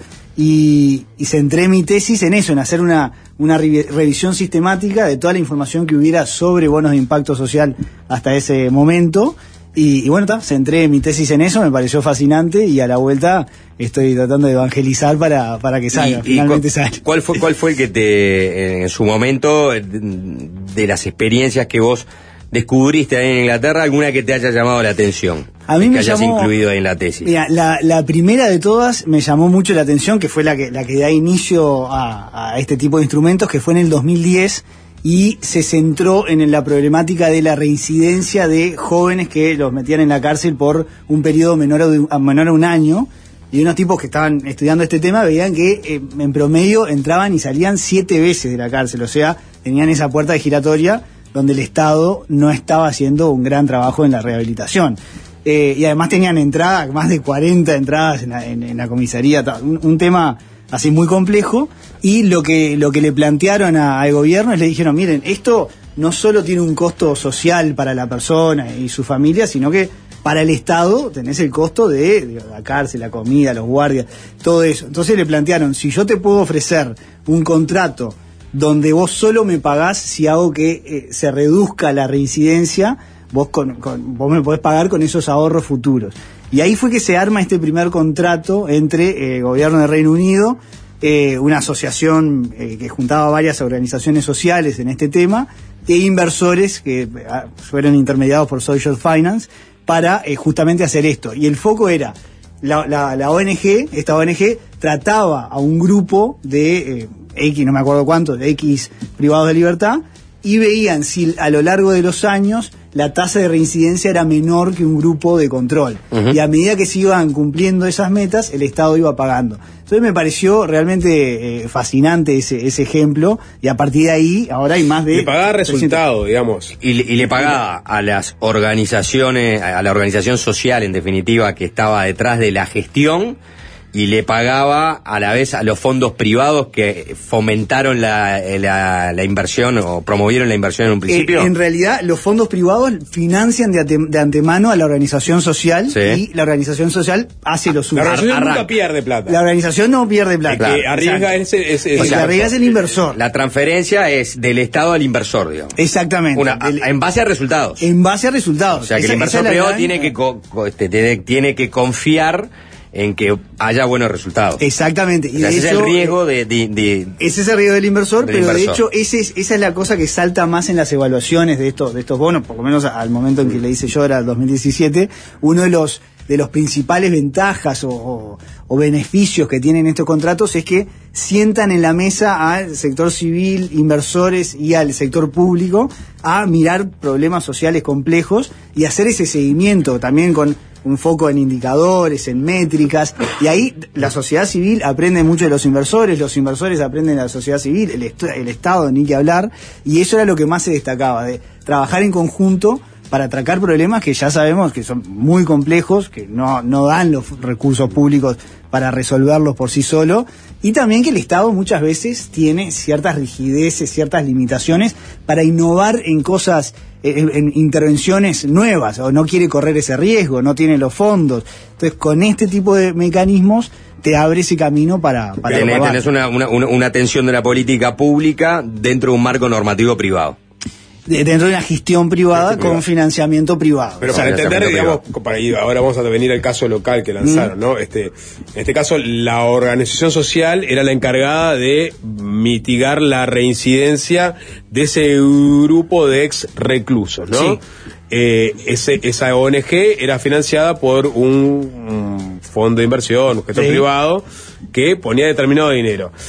Y, y centré mi tesis en eso, en hacer una, una re- revisión sistemática de toda la información que hubiera sobre bonos de impacto social hasta ese momento. Y, y bueno, ta, centré mi tesis en eso, me pareció fascinante y a la vuelta estoy tratando de evangelizar para, para que salga, y, finalmente y salga. ¿Cuál fue, cuál fue el que te, en su momento, de, de las experiencias que vos descubriste ahí en Inglaterra, alguna que te haya llamado la atención? A mí que me hayas llamó, incluido ahí en la tesis. Mira, la, la primera de todas me llamó mucho la atención, que fue la que, la que da inicio a, a este tipo de instrumentos, que fue en el dos mil diez, y se centró en la problemática de la reincidencia de jóvenes que los metían en la cárcel por un periodo menor a, un, menor a un año, y unos tipos que estaban estudiando este tema veían que eh, en promedio entraban y salían siete veces de la cárcel, o sea, tenían esa puerta de giratoria donde el Estado no estaba haciendo un gran trabajo en la rehabilitación. Eh, y además tenían entradas, más de cuarenta entradas en la, en, en la comisaría, un, un tema así muy complejo, y lo que lo que le plantearon a, al gobierno es le dijeron, miren, esto no solo tiene un costo social para la persona y su familia, sino que para el Estado tenés el costo de, de la cárcel, la comida, los guardias, todo eso. Entonces le plantearon, si yo te puedo ofrecer un contrato donde vos solo me pagás si hago que eh, se reduzca la reincidencia, vos, con, con, vos me podés pagar con esos ahorros futuros. Y ahí fue que se arma este primer contrato entre el eh, gobierno del Reino Unido, eh, una asociación eh, que juntaba varias organizaciones sociales en este tema, e inversores que eh, fueron intermediados por Social Finance para eh, justamente hacer esto. Y el foco era, la, la, la O N G, esta O N G trataba a un grupo de eh, X, no me acuerdo cuánto, de X privados de libertad, y veían si a lo largo de los años la tasa de reincidencia era menor que un grupo de control. Uh-huh. Y a medida que se iban cumpliendo esas metas, el Estado iba pagando. Entonces me pareció realmente eh, fascinante ese, ese ejemplo, y a partir de ahí ahora hay más de... Le pagaba resultado, digamos. Y, y le pagaba a las organizaciones, a la organización social, en definitiva, que estaba detrás de la gestión, y le pagaba a la vez a los fondos privados que fomentaron la, la, la inversión o promovieron la inversión en un principio. Eh, en realidad, los fondos privados financian de, ante, de antemano a la organización social, sí. Y la organización social hace lo suyo. La organización Arran- nunca pierde plata. La organización no pierde plata. Claro, que arriesga ese, ese, el que arriesga es el inversor. La transferencia es del Estado al inversor, digamos. Exactamente. Una, a, en base a resultados. En base a resultados. O sea, que esa, el inversor privado gran... tiene, que co, co, este, tiene, tiene que confiar en que haya buenos resultados. Exactamente. Y o sea, de ese hecho, es el riesgo de, de, de... Ese es el riesgo del inversor, del pero inversor. De hecho ese es, esa es la cosa que salta más en las evaluaciones de estos, de estos bonos, por lo menos al momento en que le hice yo, era el dos mil diecisiete, uno de los de los principales ventajas o, o, o beneficios que tienen estos contratos es que sientan en la mesa al sector civil, inversores y al sector público a mirar problemas sociales complejos y hacer ese seguimiento también con un foco en indicadores, en métricas, y ahí la sociedad civil aprende mucho de los inversores, los inversores aprenden de la sociedad civil, el, est- el Estado, ni que hablar, y eso era lo que más se destacaba, de trabajar en conjunto para atracar problemas que ya sabemos que son muy complejos, que no, no dan los recursos públicos para resolverlos por sí solo, y también que el Estado muchas veces tiene ciertas rigideces, ciertas limitaciones para innovar en cosas, en, en intervenciones nuevas, o no quiere correr ese riesgo, no tiene los fondos. Entonces, con este tipo de mecanismos te abre ese camino para... para tenés tenés una, una, una atención de la política pública dentro de un marco normativo privado. Dentro de una gestión privada con privado. Financiamiento privado. Pero para entender, digamos, para ir, ahora vamos a venir al caso local que lanzaron, mm. ¿no? Este, en este caso, la organización social era la encargada de mitigar la reincidencia de ese grupo de ex reclusos, ¿no? Sí. Eh, ese, esa O N G era financiada por un, un fondo de inversión, un gestor sí. privado, que ponía determinado dinero.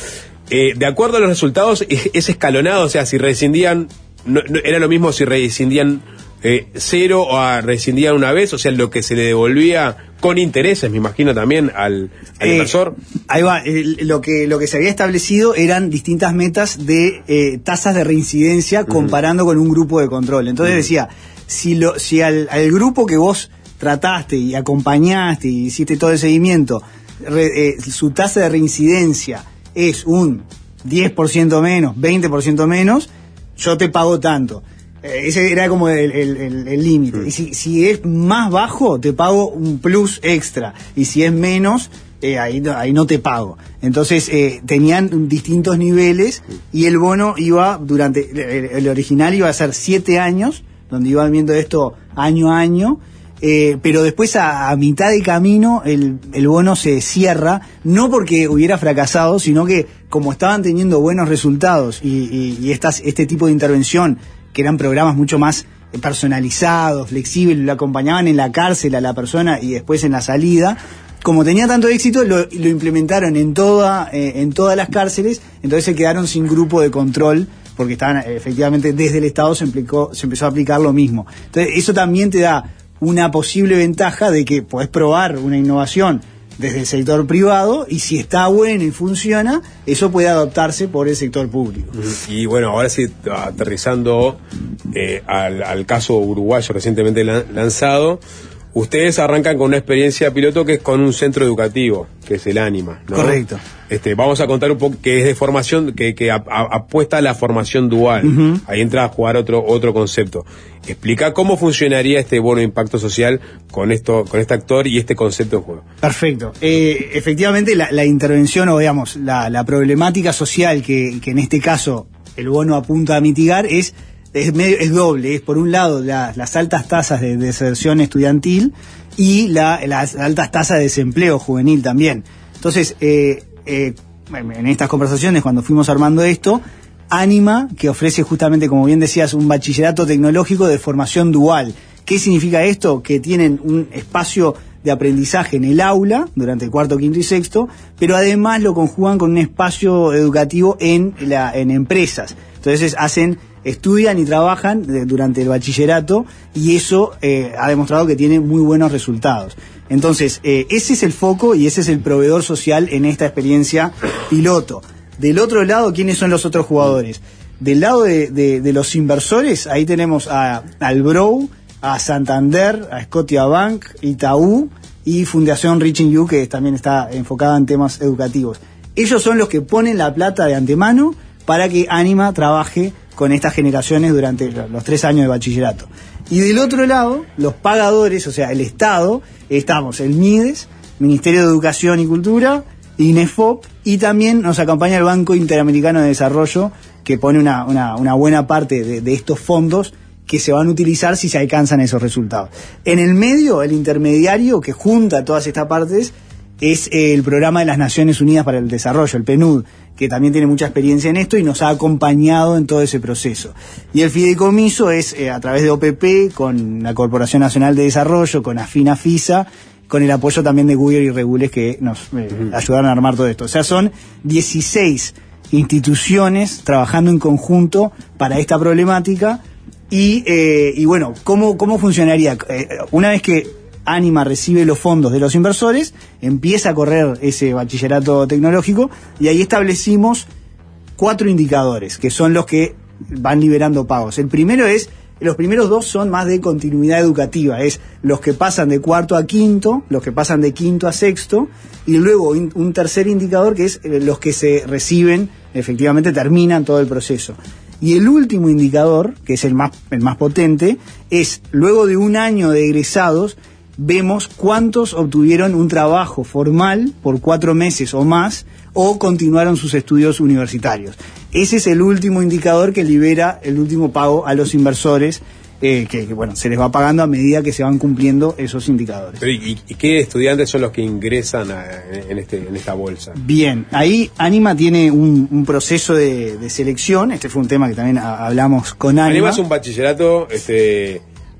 eh, de acuerdo a los resultados, es, es escalonado, o sea, si rescindían, no, no, era lo mismo si rescindían eh, cero o a rescindían una vez, o sea, lo que se le devolvía con intereses, me imagino también al, al eh, inversor. Ahí va, el, lo que lo que se había establecido eran distintas metas de eh, tasas de reincidencia comparando uh-huh. con un grupo de control. Entonces uh-huh. decía, si lo si al, al grupo que vos trataste y acompañaste y hiciste todo el seguimiento, re, eh, su tasa de reincidencia es un diez por ciento menos, veinte por ciento menos, yo te pago tanto. Eh, ese era como el límite. Mm. Y si, si es más bajo, te pago un plus extra. Y si es menos, eh, ahí, ahí no te pago. Entonces, eh, tenían distintos niveles y el bono iba durante, el, el original iba a ser siete años, donde iban viendo esto año a año. Eh, pero después a, a mitad de camino el, el bono se cierra, no porque hubiera fracasado, sino que como estaban teniendo buenos resultados y, y, y estas, este tipo de intervención, que eran programas mucho más personalizados, flexibles, lo acompañaban en la cárcel a la persona y después en la salida, como tenía tanto éxito, lo, lo implementaron en, toda, eh, en todas las cárceles, entonces se quedaron sin grupo de control, porque estaban efectivamente desde el Estado se, implicó, se empezó a aplicar lo mismo. Entonces eso también te da una posible ventaja de que podés probar una innovación desde el sector privado y si está bueno y funciona, eso puede adoptarse por el sector público. Y bueno, ahora sí, aterrizando eh, al, al caso uruguayo recientemente lanzado, ustedes arrancan con una experiencia piloto que es con un centro educativo, que es el Ánima, ¿no? Correcto. Este, vamos a contar un poco que es de formación, que, que a, a, apuesta a la formación dual. Uh-huh. Ahí entra a jugar otro otro concepto. Explica cómo funcionaría este bono de impacto social con esto, con este actor y este concepto de juego. Perfecto. Eh, efectivamente, la, la intervención o digamos la, la problemática social que, que en este caso el bono apunta a mitigar es es, medio, es doble. Es por un lado la, las altas tasas de deserción estudiantil y la, las altas tasas de desempleo juvenil también. Entonces, eh, eh, en estas conversaciones, cuando fuimos armando esto, Ánima, que ofrece justamente, como bien decías, un bachillerato tecnológico de formación dual. ¿Qué significa esto? Que tienen un espacio de aprendizaje en el aula durante el cuarto, quinto y sexto, pero además lo conjugan con un espacio educativo en, la, en empresas. Entonces hacen, estudian y trabajan de, durante el bachillerato y eso eh, ha demostrado que tiene muy buenos resultados. Entonces, eh, ese es el foco y ese es el proveedor social en esta experiencia piloto. Del otro lado, ¿quiénes son los otros jugadores? Del lado de, de, de los inversores, ahí tenemos a, al Brou, a Santander, a Scotiabank, Itaú y Fundación Reaching You, que también está enfocada en temas educativos. Ellos son los que ponen la plata de antemano para que Ánima trabaje con estas generaciones durante los tres años de bachillerato. Y del otro lado, los pagadores, o sea, el Estado, estamos el MIDES, Ministerio de Educación y Cultura, INEFOP, y también nos acompaña el Banco Interamericano de Desarrollo, que pone una, una, una buena parte de, de estos fondos que se van a utilizar si se alcanzan esos resultados. En el medio, el intermediario que junta todas estas partes es el Programa de las Naciones Unidas para el Desarrollo, el P N U D, que también tiene mucha experiencia en esto y nos ha acompañado en todo ese proceso. Y el fideicomiso es eh, a través de O P P, con la Corporación Nacional de Desarrollo, con AFINA FISA, con el apoyo también de Google y Regules que nos eh, uh-huh. ayudaron a armar todo esto. O sea, son dieciséis instituciones trabajando en conjunto para esta problemática y, eh, y bueno, ¿cómo, cómo funcionaría? Eh, una vez que Ánima recibe los fondos de los inversores, empieza a correr ese bachillerato tecnológico y ahí establecimos cuatro indicadores que son los que van liberando pagos. El primero es, los primeros dos son más de continuidad educativa, es los que pasan de cuarto a quinto, los que pasan de quinto a sexto, y luego un tercer indicador que es los que se reciben, efectivamente terminan todo el proceso. Y el último indicador, que es el más, el más potente, es luego de un año de egresados, vemos cuántos obtuvieron un trabajo formal por cuatro meses o más o continuaron sus estudios universitarios. Ese es el último indicador que libera el último pago a los inversores, eh, que, que bueno, se les va pagando a medida que se van cumpliendo esos indicadores. Pero, ¿y, y qué estudiantes son los que ingresan a, en, este, en esta bolsa? Bien, ahí Ánima tiene un, un proceso de, de selección. Este fue un tema que también a, hablamos con Ánima. Ánima es un bachillerato... este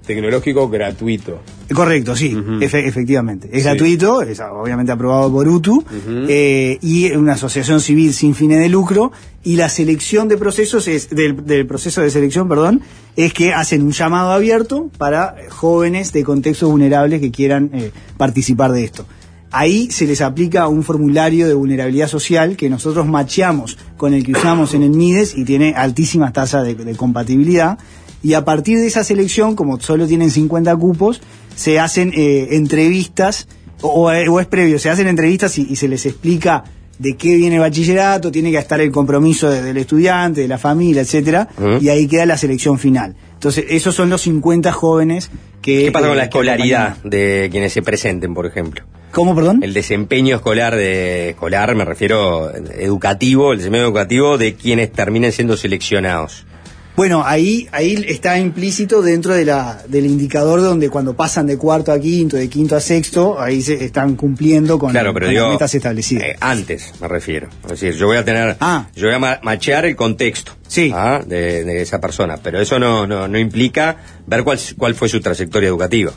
tecnológico gratuito. Correcto, sí, uh-huh. Efe, efectivamente. Es sí. gratuito, es obviamente aprobado por U T U, uh-huh. eh, y una asociación civil sin fines de lucro, y la selección de procesos es, del, del proceso de selección, perdón, es que hacen un llamado abierto para jóvenes de contextos vulnerables que quieran eh, participar de esto. Ahí se les aplica un formulario de vulnerabilidad social que nosotros macheamos con el que usamos en el MIDES y tiene altísimas tasas de, de compatibilidad. Y a partir de esa selección, como solo tienen cincuenta cupos, se hacen eh, entrevistas, o, o es previo, se hacen entrevistas y, y se les explica de qué viene el bachillerato, tiene que estar el compromiso de, del estudiante, de la familia, etcétera, uh-huh. y ahí queda la selección final. Entonces, esos son los cincuenta jóvenes que... ¿Qué pasa eh, con la escolaridad de quienes se presenten, por ejemplo? ¿Cómo, perdón? El desempeño escolar, de escolar, me refiero educativo, el desempeño educativo de quienes terminen siendo seleccionados. Bueno, ahí ahí está implícito dentro de la del indicador donde cuando pasan de cuarto a quinto, de quinto a sexto, ahí se están cumpliendo con, claro, pero con digo, las metas establecidas. Eh, antes, me refiero. Es decir, yo voy a tener, ah. yo voy a ma- machear el contexto sí. ¿ah? de, de esa persona, pero eso no, no, no implica ver cuál, cuál fue su trayectoria educativa.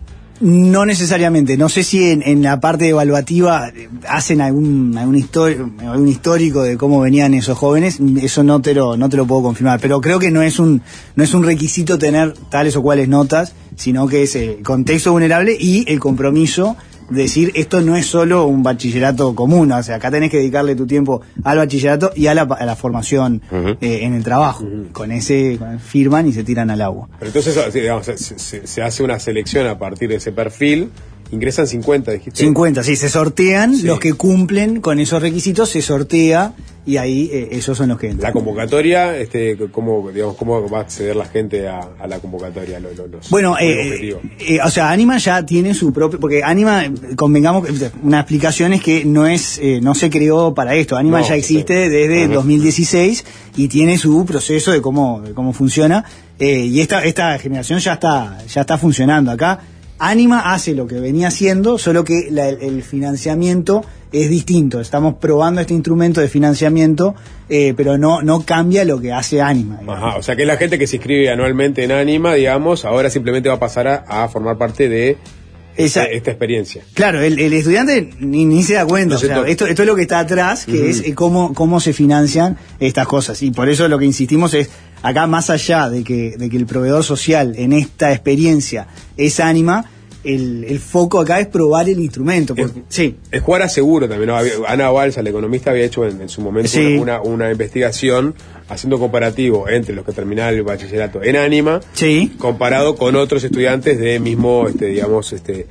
No necesariamente, no sé si en, en la parte evaluativa hacen algún algún, histori- algún histórico de cómo venían esos jóvenes, eso no te lo no te lo puedo confirmar, pero creo que no es un no es un requisito tener tales o cuales notas, sino que es el contexto vulnerable y el compromiso de decir esto no es solo un bachillerato común, o sea, acá tenés que dedicarle tu tiempo al bachillerato y a la, a la formación uh-huh. eh, en el trabajo. Uh-huh. Con ese con, firman y se tiran al agua. Pero entonces, digamos, se, se, se hace una selección a partir de ese perfil. Ingresan cincuenta, dijiste. cincuenta, sí, se sortean, sí. Los que cumplen con esos requisitos se sortea y ahí eh, esos son los que entran. La convocatoria, este, ¿cómo, digamos, cómo va a acceder la gente a, a la convocatoria? Los, los, bueno, eh, eh, o sea, Anima ya tiene su propio, porque Anima, convengamos, una explicación es que no es, eh, no se creó para esto. Anima no, ya existe sí. desde uh-huh. dos mil dieciséis y tiene su proceso de cómo, de cómo funciona, eh, y esta, esta generación ya está, ya está funcionando acá. Anima hace lo que venía haciendo, solo que la, el financiamiento es distinto. Estamos probando este instrumento de financiamiento, eh, pero no no cambia lo que hace Anima. Digamos. Ajá, o sea que la gente que se inscribe anualmente en Anima, digamos, ahora simplemente va a pasar a, a formar parte de esa, esta, esta experiencia. Claro, el, el estudiante ni, ni se da cuenta. No o sea, esto, esto es lo que está atrás, que uh-huh. es eh, cómo, cómo se financian estas cosas. Y por eso lo que insistimos es, acá más allá de que, de que el proveedor social en esta experiencia es Anima, el, el foco acá es probar el instrumento. Porque, es, sí. es jugar a seguro también, ¿no? Ana Balsa, la economista, había hecho en, en su momento sí. una, una investigación haciendo comparativo entre los que terminaron el bachillerato en Anima, sí. comparado con otros estudiantes de mismo, este, digamos, este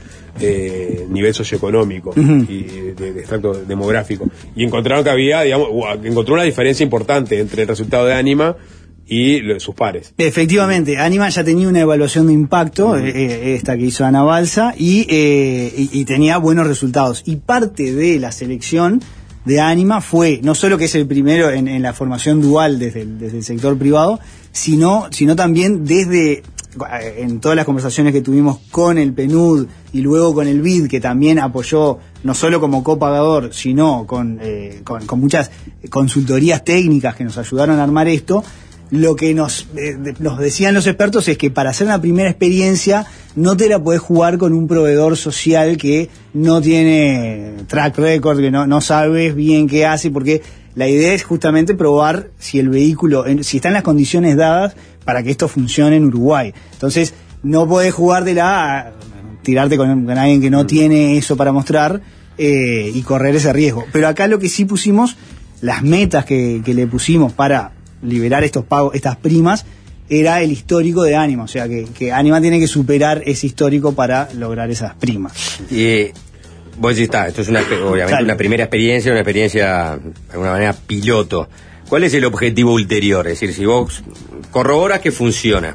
eh, nivel socioeconómico uh-huh. y de, de extracto demográfico. Y encontraron que había, digamos, encontró una diferencia importante entre el resultado de Anima y lo de sus pares. Efectivamente, Anima ya tenía una evaluación de impacto, uh-huh. eh, esta que hizo Ana Balsa, y, eh, y, y tenía buenos resultados. Y parte de la selección de Anima fue, no solo que es el primero en, en la formación dual desde el, desde el sector privado, sino, sino también desde, en todas las conversaciones que tuvimos con el P N U D y luego con el B I D, que también apoyó no solo como copagador, sino con, eh, con, con muchas consultorías técnicas que nos ayudaron a armar esto. Lo que nos, eh, nos decían los expertos es que para hacer una primera experiencia no te la podés jugar con un proveedor social que no tiene track record, que no, no sabes bien qué hace, porque la idea es justamente probar si el vehículo, si está en las condiciones dadas para que esto funcione en Uruguay. Entonces no podés jugar de la a tirarte con, con alguien que no tiene eso para mostrar eh, y correr ese riesgo. Pero acá lo que sí pusimos, las metas que, que le pusimos para liberar estos pagos, estas primas, era el histórico de Anima, o sea que, que Anima tiene que superar ese histórico para lograr esas primas. Y eh, vos decís, está, esto es una, obviamente claro. una primera experiencia, una experiencia de alguna manera piloto. ¿Cuál es el objetivo ulterior? Es decir, si vos corroboras que funciona,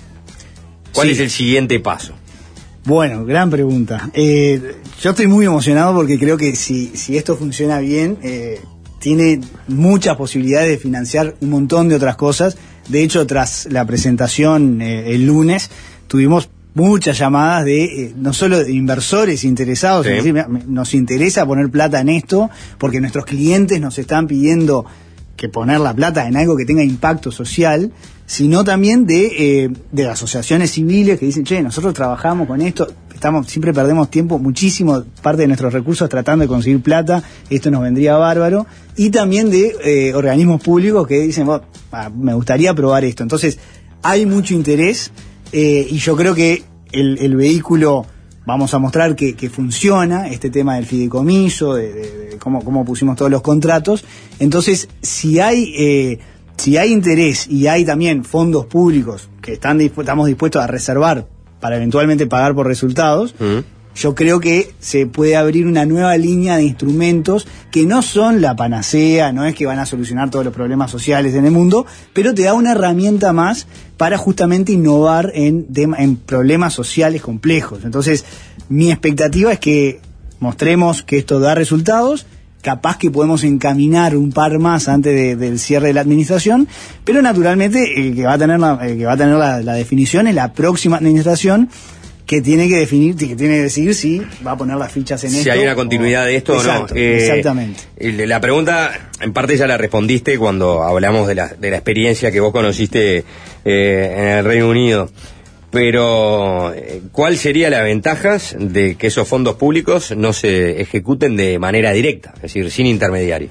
¿cuál sí. es el siguiente paso? Bueno, gran pregunta. Eh, yo estoy muy emocionado porque creo que si, si esto funciona bien, eh, tiene muchas posibilidades de financiar un montón de otras cosas. De hecho, tras la presentación eh, el lunes, tuvimos muchas llamadas de, eh, no solo de inversores interesados, sí. es decir, nos interesa poner plata en esto, porque nuestros clientes nos están pidiendo que poner la plata en algo que tenga impacto social, sino también de, eh, de asociaciones civiles que dicen, che, nosotros trabajamos con esto, estamos siempre perdemos tiempo, muchísimo parte de nuestros recursos tratando de conseguir plata, esto nos vendría bárbaro, y también de eh, organismos públicos que dicen, oh, ah, me gustaría probar esto. Entonces, hay mucho interés eh, y yo creo que el, el vehículo, vamos a mostrar que, que funciona, este tema del fideicomiso, de, de, de cómo, cómo pusimos todos los contratos. Entonces, si hay... Eh, Si hay interés y hay también fondos públicos que están dispu- estamos dispuestos a reservar para eventualmente pagar por resultados, mm. yo creo que se puede abrir una nueva línea de instrumentos que no son la panacea, no es que van a solucionar todos los problemas sociales en el mundo, pero te da una herramienta más para justamente innovar en, tema, en problemas sociales complejos. Entonces, mi expectativa es que mostremos que esto da resultados, capaz que podemos encaminar un par más antes de, del cierre de la administración, pero naturalmente el que va a tener la, el que va a tener la, la definición es la próxima administración, que tiene que definir, que tiene que decidir si va a poner las fichas en si esto. Si hay una continuidad o, de esto exacto, o no. Eh, exactamente. La pregunta, en parte ya la respondiste cuando hablamos de la, de la experiencia que vos conociste eh, en el Reino Unido. Pero, ¿cuál sería la ventaja de que esos fondos públicos no se ejecuten de manera directa, es decir, sin intermediario?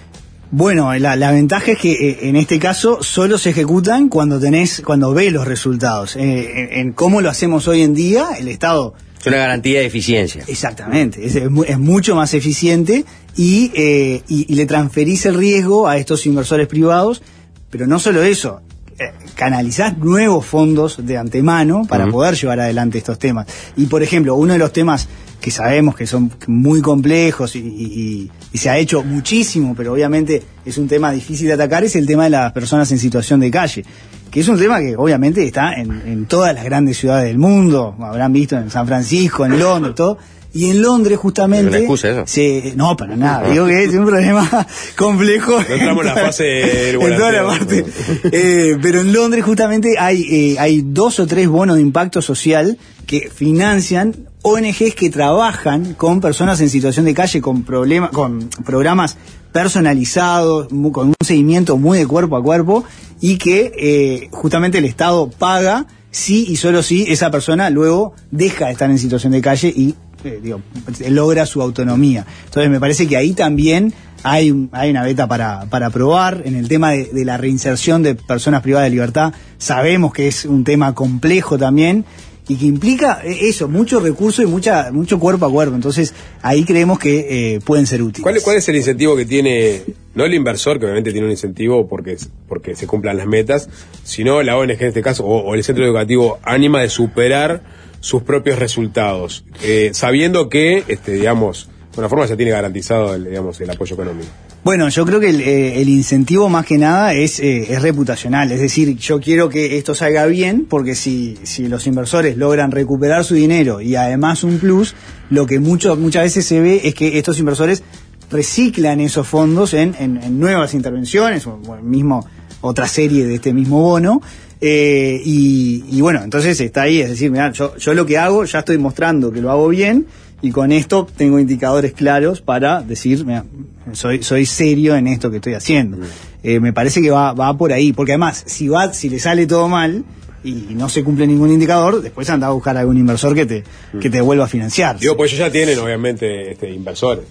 Bueno, la, la ventaja es que eh, en este caso solo se ejecutan cuando tenés, cuando ves los resultados. Eh, en, en cómo lo hacemos hoy en día, el Estado... Es una garantía de eficiencia. Exactamente, es, es, es mucho más eficiente y, eh, y, y le transferís el riesgo a estos inversores privados, pero no solo eso, eh, canalizás nuevos fondos de antemano para uh-huh. poder llevar adelante estos temas. Y por ejemplo, uno de los temas que sabemos que son muy complejos y, y, y se ha hecho muchísimo, pero obviamente es un tema difícil de atacar, es el tema de las personas en situación de calle, que es un tema que obviamente está en, en todas las grandes ciudades del mundo, habrán visto en San Francisco, en Londres, todo. Y en Londres justamente... ¿Es una excusa eso? Se, no, para nada. Digo que es un problema complejo. No entramos en la fase del en toda la parte. Eh, pero en Londres justamente hay, eh, hay dos o tres bonos de impacto social que financian O N Ges que trabajan con personas en situación de calle, con, problema, con programas personalizados, con un seguimiento muy de cuerpo a cuerpo, y que eh, justamente el Estado paga si y solo si esa persona luego deja de estar en situación de calle y Eh, digo, logra su autonomía. Entonces me parece que ahí también hay, hay una beta para, para probar. En el tema de, de la reinserción de personas privadas de libertad, sabemos que es un tema complejo también y que implica eso, mucho recurso y mucha mucho cuerpo a cuerpo. Entonces ahí creemos que eh, pueden ser útiles. ¿Cuál, ¿Cuál es el incentivo que tiene, no el inversor, que obviamente tiene un incentivo porque, porque se cumplan las metas, sino la O N Ge en este caso, o, o el centro educativo Ánima, de superar sus propios resultados, eh, sabiendo que, este, digamos, de una forma ya tiene garantizado el, digamos, el apoyo económico? Bueno, yo creo que el, eh, el incentivo más que nada es, eh, es reputacional, es decir, yo quiero que esto salga bien, porque si, si los inversores logran recuperar su dinero y además un plus, lo que mucho, muchas veces se ve es que estos inversores reciclan esos fondos en, en, en nuevas intervenciones, o bueno, mismo otra serie de este mismo bono. Eh, y, y bueno, entonces está ahí, es decir, mirá, yo, yo lo que hago, ya estoy mostrando que lo hago bien, y con esto tengo indicadores claros para decir, mirá, soy, soy serio en esto que estoy haciendo. Mm. Eh, me parece que va, va por ahí, porque además, si va, si le sale todo mal y no se cumple ningún indicador, después anda a buscar a algún inversor que te, mm. que te vuelva a financiar. Digo, pues ellos ya tienen, obviamente, este, inversores.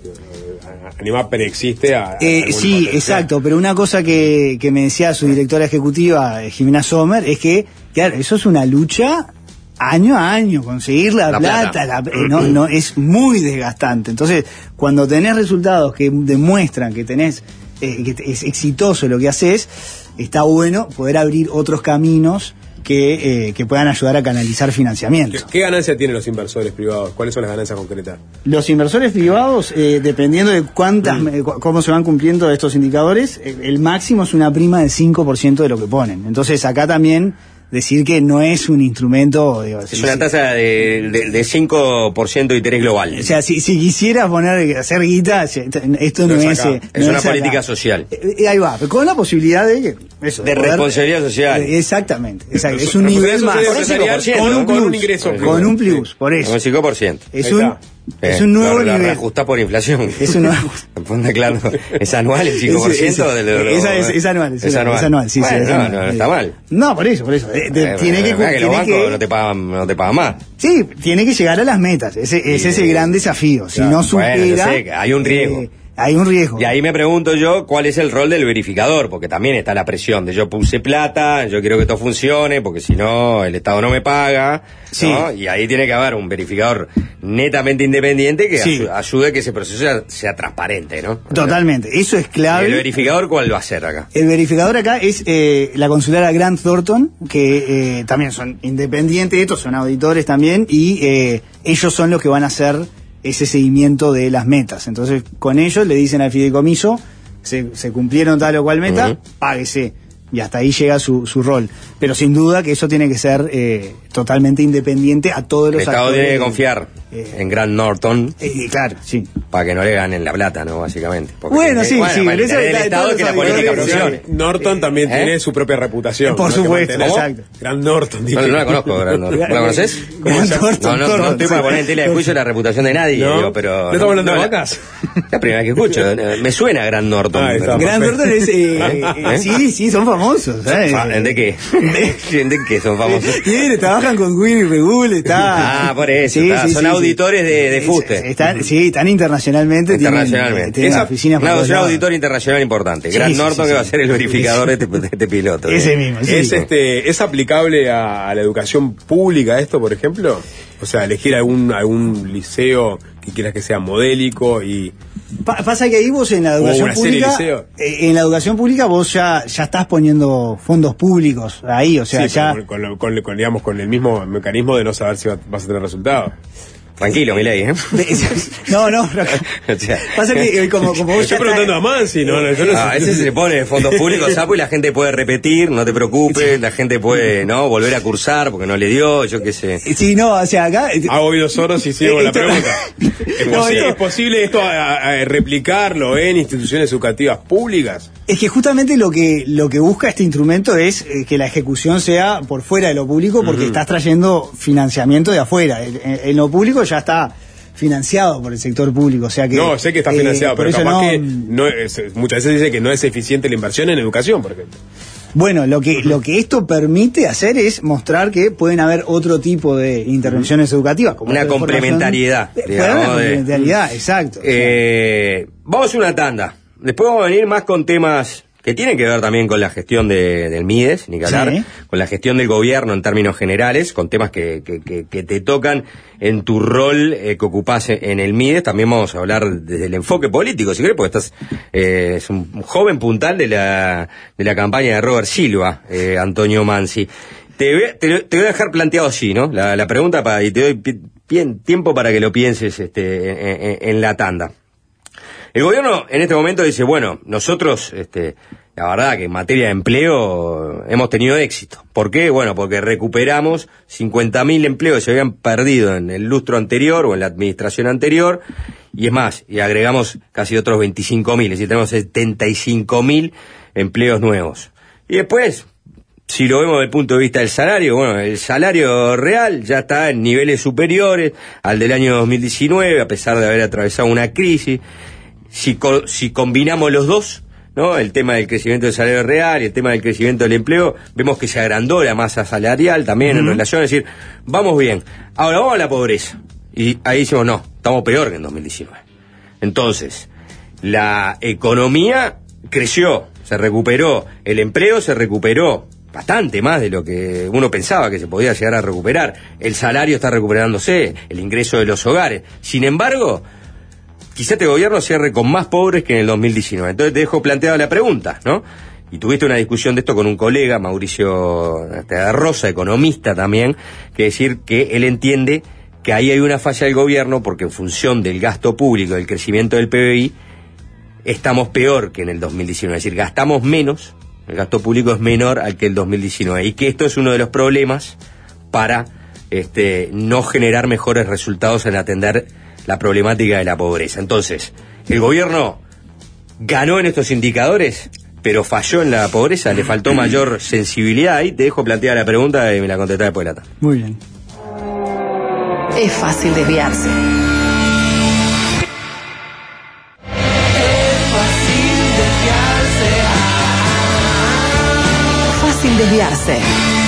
Anima preexiste a... a eh, sí, potencial. Exacto, pero una cosa que, que me decía su directora ejecutiva, Jimena Sommer, es que, claro, eso es una lucha año a año, conseguir la, la plata, plata. La, eh, no, no, es muy desgastante. Entonces, cuando tenés resultados que demuestran que tenés, eh, que es exitoso lo que haces, está bueno poder abrir otros caminos que, eh, que puedan ayudar a canalizar financiamiento. ¿Qué, ¿Qué ganancia tienen los inversores privados? ¿Cuáles son las ganancias concretas? Los inversores privados, eh, dependiendo de cuántas, mm. eh, cómo se van cumpliendo estos indicadores, eh, el máximo es una prima del cinco por ciento de lo que ponen. Entonces acá también decir que no es un instrumento... Digo, es una tasa de, de, de cinco por ciento de interés global. O sea, si, si quisieras poner, hacer guita, esto no, no es... Es, no una es política acá. social. Eh, ahí va, con la posibilidad de... Eso, de, de poder, responsabilidad social. Eh, exactamente, exacto. Es un nivel más. Con un, con un plus, con un plus, por eso. Con un cinco por ciento. Es un, Es un nuevo lo, lo nivel. reajustás por inflación. Es un nuevo. Ponte claro, es anual el cinco por ciento es, es, de lo, lo, esa es, es anual. Es, es anual. Es anual, sí, bueno, sí, es no, anual. no, no está mal. No, por eso, por eso. Eh, de, eh, tiene que, que, que los bancos que no te pagan, no te pagan más. Sí, tiene que llegar a las metas. Ese, ese sí, es el gran desafío. Si claro, no supera, bueno, yo sé que hay un riesgo. Eh, hay un riesgo. Y ahí me pregunto yo cuál es el rol del verificador, porque también está la presión de yo puse plata, yo quiero que esto funcione, porque si no el Estado no me paga, sí. ¿no? Y ahí tiene que haber un verificador netamente independiente que sí. ayude a que ese proceso sea, sea transparente, ¿no? Totalmente, eso es clave. ¿Y el verificador cuál va a ser acá? El verificador acá es eh, la consultora Grant Thornton, que eh, también son independientes, estos son auditores también, y eh, ellos son los que van a hacer ese seguimiento de las metas. Entonces, con ellos le dicen al fideicomiso, se, se cumplieron tal o cual meta, uh-huh. páguese. Y hasta ahí llega su, su rol. Pero sin duda que eso tiene que ser eh, totalmente independiente a todos los actores. El Estado actores. tiene que confiar eh, en Grant Norton. Eh, claro, sí. Para que no le ganen la plata, ¿no? Básicamente. Porque bueno, que, sí, bueno, sí. Para el, eso el Estado que la política funcione. Norton también ¿Eh? tiene su propia reputación. Por supuesto, exacto. Grant Norton. No, no la conozco, Grant Norton. ¿La conoces? Grant Norton. No, no, no estoy para poner en tela de juicio la reputación de nadie, no, digo, pero... ¿No estamos hablando de vacas? La primera vez que escucho. Me suena Grant Norton. Ah, Grant Norton es... Eh, ¿Eh? Sí, sí, son famosos, ¿sabes? ¿De qué? ¿De qué son famosos? Tiene, trabajan con Willy Regul, está... Ah, por eso, sí, está, sí, son sí, auditores sí. de, de fuste. Están, sí, están internacionalmente. Internacionalmente. Tienen, tienen oficinas no, es un auditor internacional importante. Sí, Grant sí, Norton sí, que sí. va a ser el verificador de, este, de este piloto. Ese mismo, sí. ¿Es, este, ¿Es aplicable a, a la educación pública esto, por ejemplo? O sea, elegir algún, algún liceo que quieras que sea modélico y... Pa pasa que ahí vos en la educación pública, eh, en la educación pública vos ya ya estás poniendo fondos públicos ahí, o sea, sí, ya con, con, con, con, digamos, con el mismo mecanismo de no saber si va, vas a tener resultados. Tranquilo, Milei, ¿eh? No, no. O sea, pasa que eh, como, como vos estoy preguntando está... a Mansi, ¿no? no, yo no ah, ese se pone fondos públicos, sapo, y la gente puede repetir, no te preocupes, la gente puede, ¿no? Volver a cursar porque no le dio, yo qué sé. Sí, no, o sea, acá... Hago oídos sordos y sigo con la pregunta. ¿Es, no, posi esto... ¿Es posible esto a, a replicarlo en instituciones educativas públicas? Es que justamente lo que lo que busca este instrumento es eh, que la ejecución sea por fuera de lo público, porque uh-huh. estás trayendo financiamiento de afuera. En, en, en lo público ya está financiado por el sector público, o sea que... No, sé que está financiado, eh, pero capaz no, que no es, muchas veces dice que no es eficiente la inversión en educación, por ejemplo. Bueno, lo que lo que esto permite hacer es mostrar que pueden haber otro tipo de intervenciones educativas. Como una complementariedad. Digamos, una complementariedad, de, exacto. Eh, o sea. Vamos a hacer una tanda. Después vamos a venir más con temas que tienen que ver también con la gestión de, del MIDES, ni que hablar, sí. con la gestión del gobierno en términos generales, con temas que, que, que, que te tocan en tu rol eh, que ocupás en el MIDES. También vamos a hablar desde el enfoque político, si querés, porque estás eh, es un joven puntal de la, de la campaña de Robert Silva, eh, Antonio Mansi. Te voy, te, te voy a dejar planteado así, ¿no? La, la pregunta para, y te doy pi, pi, tiempo para que lo pienses este, en, en, en la tanda. El gobierno en este momento dice, bueno, nosotros, este, la verdad que en materia de empleo hemos tenido éxito. ¿Por qué? Bueno, porque recuperamos cincuenta mil empleos que se habían perdido en el lustro anterior o en la administración anterior, y es más, y agregamos casi otros veinticinco mil, es decir, tenemos setenta y cinco mil empleos nuevos. Y después, si lo vemos desde el punto de vista del salario, bueno, el salario real ya está en niveles superiores al del año dos mil diecinueve, a pesar de haber atravesado una crisis. Si, co si combinamos los dos, ¿no? El tema del crecimiento del salario real y el tema del crecimiento del empleo, vemos que se agrandó la masa salarial también uh-huh. en relación, es decir, vamos bien. Ahora vamos a la pobreza. Y ahí decimos, no, estamos peor que en dos mil diecinueve. Entonces, la economía creció, se recuperó, el empleo se recuperó bastante más de lo que uno pensaba que se podía llegar a recuperar. El salario está recuperándose, el ingreso de los hogares. Sin embargo, quizá este gobierno cierre con más pobres que en el dos mil diecinueve. Entonces te dejo planteada la pregunta, ¿no? Y tuviste una discusión de esto con un colega, Mauricio Rosa, economista también, que decir que él entiende que ahí hay una falla del gobierno porque en función del gasto público, del crecimiento del P B I, estamos peor que en el dos mil diecinueve. Es decir, gastamos menos, el gasto público es menor al que el dos mil diecinueve. Y que esto es uno de los problemas para este, no generar mejores resultados en atender la problemática de la pobreza. Entonces, el gobierno ganó en estos indicadores, pero falló en la pobreza, le faltó mayor sensibilidad. Ahí te dejo planteada la pregunta y me la contestás después de la tarde. Muy bien. Es fácil desviarse. desviarse.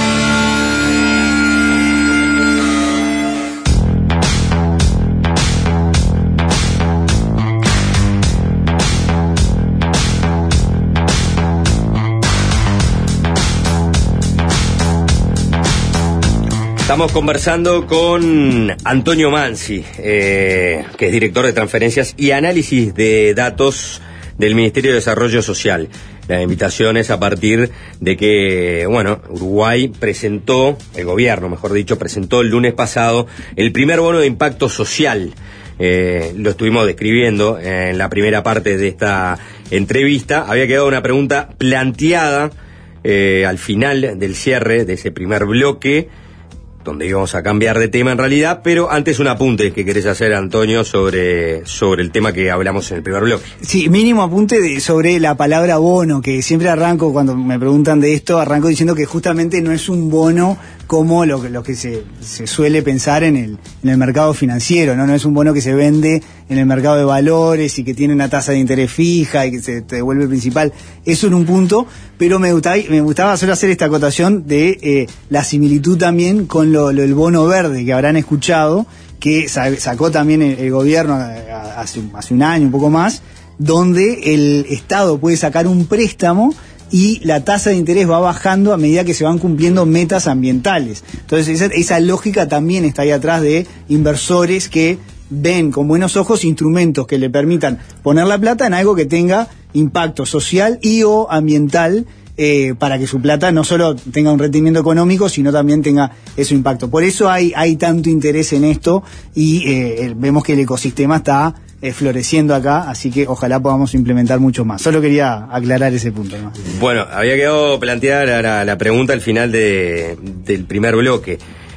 Estamos conversando con Antonio Mansi, eh, que es director de transferencias y análisis de datos del Ministerio de Desarrollo Social. La invitación es a partir de que, bueno, Uruguay presentó, el gobierno, mejor dicho, presentó el lunes pasado el primer bono de impacto social. Eh, lo estuvimos describiendo en la primera parte de esta entrevista. Había quedado una pregunta planteada eh, al final del cierre de ese primer bloque, donde íbamos a cambiar de tema en realidad, pero antes un apunte que querés hacer, Antonio, sobre, sobre el tema que hablamos en el primer bloque. Sí, mínimo apunte de, sobre la palabra bono, que siempre arranco, cuando me preguntan de esto, arranco diciendo que justamente no es un bono como lo, lo que se, se suele pensar en el, en el mercado financiero, ¿no? No es un bono que se vende en el mercado de valores y que tiene una tasa de interés fija y que se te devuelve principal. Eso en un punto, pero me gustaba, me gustaba solo hacer esta acotación de eh, la similitud también con lo, lo, el bono verde que habrán escuchado, que sacó también el, el gobierno hace, hace un año, un poco más, donde el Estado puede sacar un préstamo y la tasa de interés va bajando a medida que se van cumpliendo metas ambientales. Entonces esa, esa lógica también está ahí atrás de inversores que ven con buenos ojos instrumentos que le permitan poner la plata en algo que tenga impacto social y o ambiental, eh, para que su plata no solo tenga un rendimiento económico, sino también tenga ese impacto. Por eso hay, hay tanto interés en esto y eh, vemos que el ecosistema está Eh, floreciendo acá, así que ojalá podamos implementar mucho más. Solo quería aclarar ese punto, ¿no? Bueno, había quedado planteada la, la, la pregunta al final de, del primer bloque.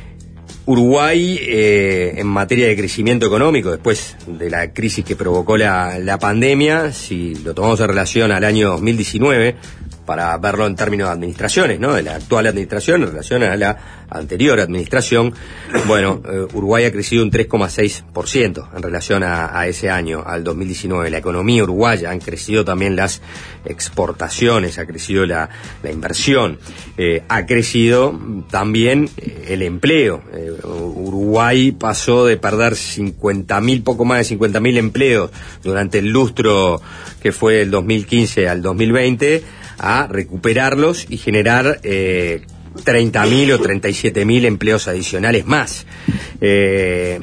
Uruguay, eh, en materia de crecimiento económico, después de la crisis que provocó la, la pandemia, si lo tomamos en relación al año dos mil diecinueve, para verlo en términos de administraciones, ¿no? De la actual administración en relación a la anterior administración, bueno, eh, Uruguay ha crecido un tres coma seis por ciento en relación a, a ese año, al dos mil diecinueve. La economía uruguaya, han crecido también las exportaciones, ha crecido la, la inversión, eh, ha crecido también el empleo. Eh, Uruguay pasó de perder cincuenta mil, poco más de cincuenta mil empleos durante el lustro que fue el dos mil quince al dos mil veinte, a recuperarlos y generar eh, treinta mil o treinta y siete mil empleos adicionales más. Eh,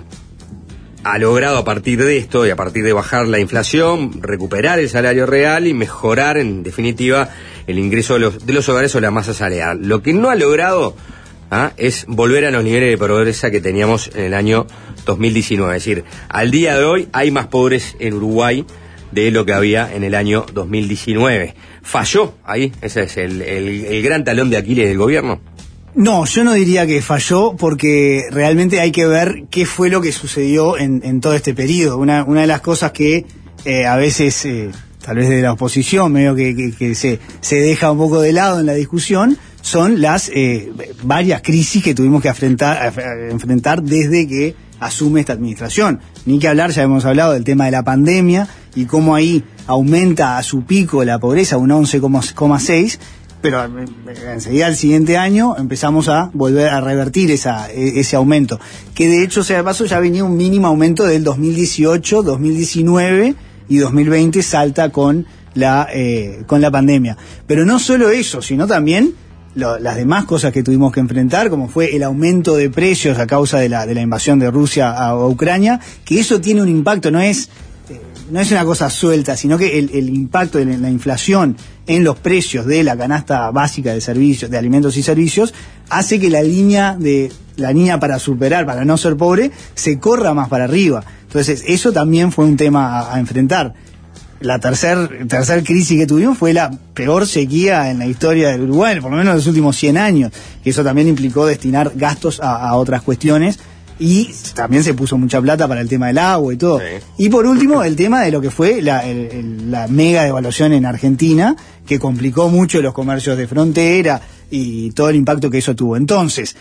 ha logrado a partir de esto y a partir de bajar la inflación, recuperar el salario real y mejorar en definitiva el ingreso de los, de los hogares o la masa salarial. Lo que no ha logrado ¿ah? es volver a los niveles de pobreza que teníamos en el año dos mil diecinueve. Es decir, al día de hoy hay más pobres en Uruguay de lo que había en el año dos mil diecinueve. ¿Falló ahí? Ese es el, el, el gran talón de Aquiles del gobierno. No, yo no diría que falló, porque realmente hay que ver qué fue lo que sucedió en, en todo este periodo. Una, una de las cosas que eh, a veces, eh, tal vez de la oposición, medio que, que, que se, se deja un poco de lado en la discusión, son las eh, varias crisis que tuvimos que enfrentar, enfrentar desde que asume esta administración. Ni que hablar, ya hemos hablado del tema de la pandemia y cómo ahí aumenta a su pico la pobreza, un once coma seis, pero enseguida el siguiente año empezamos a volver a revertir esa, ese aumento, que de hecho, sea de paso, ya venía un mínimo aumento del dos mil dieciocho, dos mil diecinueve y dos mil veinte salta con la, eh, con la pandemia. Pero no solo eso, sino también Lo, las demás cosas que tuvimos que enfrentar, como fue el aumento de precios a causa de la, de la invasión de Rusia a, a Ucrania, que eso tiene un impacto, no es, eh, no es una cosa suelta, sino que el, el impacto de la inflación en los precios de la canasta básica de servicios, de alimentos y servicios, hace que la línea de la línea para superar, para no ser pobre, se corra más para arriba. Entonces, eso también fue un tema a, a enfrentar. La tercer, tercer crisis que tuvimos fue la peor sequía en la historia del Uruguay, por lo menos en los últimos cien años. Y eso también implicó destinar gastos a, a otras cuestiones. Y también se puso mucha plata para el tema del agua y todo. Sí. Y por último, el tema de lo que fue la, el, el, la mega devaluación en Argentina, que complicó mucho los comercios de frontera y todo el impacto que eso tuvo. Entonces,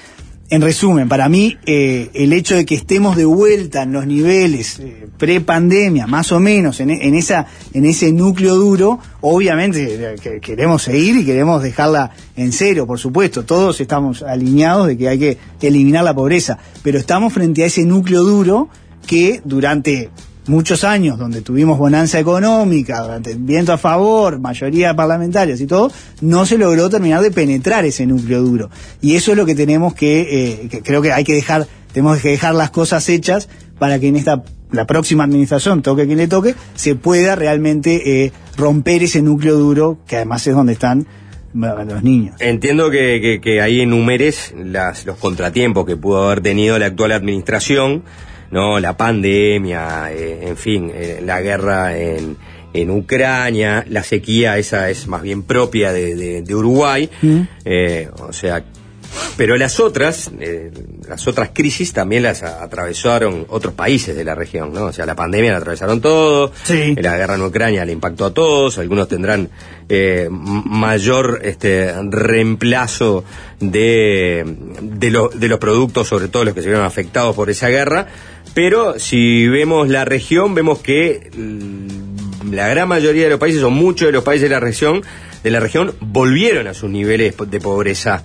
en resumen, para mí, eh, el hecho de que estemos de vuelta en los niveles eh, pre-pandemia, más o menos, en, en, esa, en ese núcleo duro, obviamente que queremos seguir y queremos dejarla en cero, por supuesto. Todos estamos alineados de que hay que eliminar la pobreza, pero estamos frente a ese núcleo duro que durante muchos años, donde tuvimos bonanza económica, durante viento a favor, mayoría parlamentarias y todo, no se logró terminar de penetrar ese núcleo duro. Y eso es lo que tenemos que, eh, que creo que hay que dejar, tenemos que dejar las cosas hechas para que en esta la próxima administración, toque quien le toque, se pueda realmente eh, romper ese núcleo duro, que además es donde están los niños. Entiendo que, que, que ahí enumeres las, los contratiempos que pudo haber tenido la actual administración, ¿no? La pandemia, eh, en fin, eh, la guerra en, en Ucrania, la sequía, esa es más bien propia de, de, de Uruguay, mm. eh, o sea, pero las otras, eh, las otras crisis también las atravesaron otros países de la región, ¿no? O sea, la pandemia la atravesaron todos, sí. La guerra en Ucrania le impactó a todos, algunos tendrán eh, mayor este reemplazo de, de, lo, de los productos, sobre todo los que se vieron afectados por esa guerra, pero si vemos la región, vemos que la gran mayoría de los países, o muchos de los países de la región, de la región volvieron a sus niveles de pobreza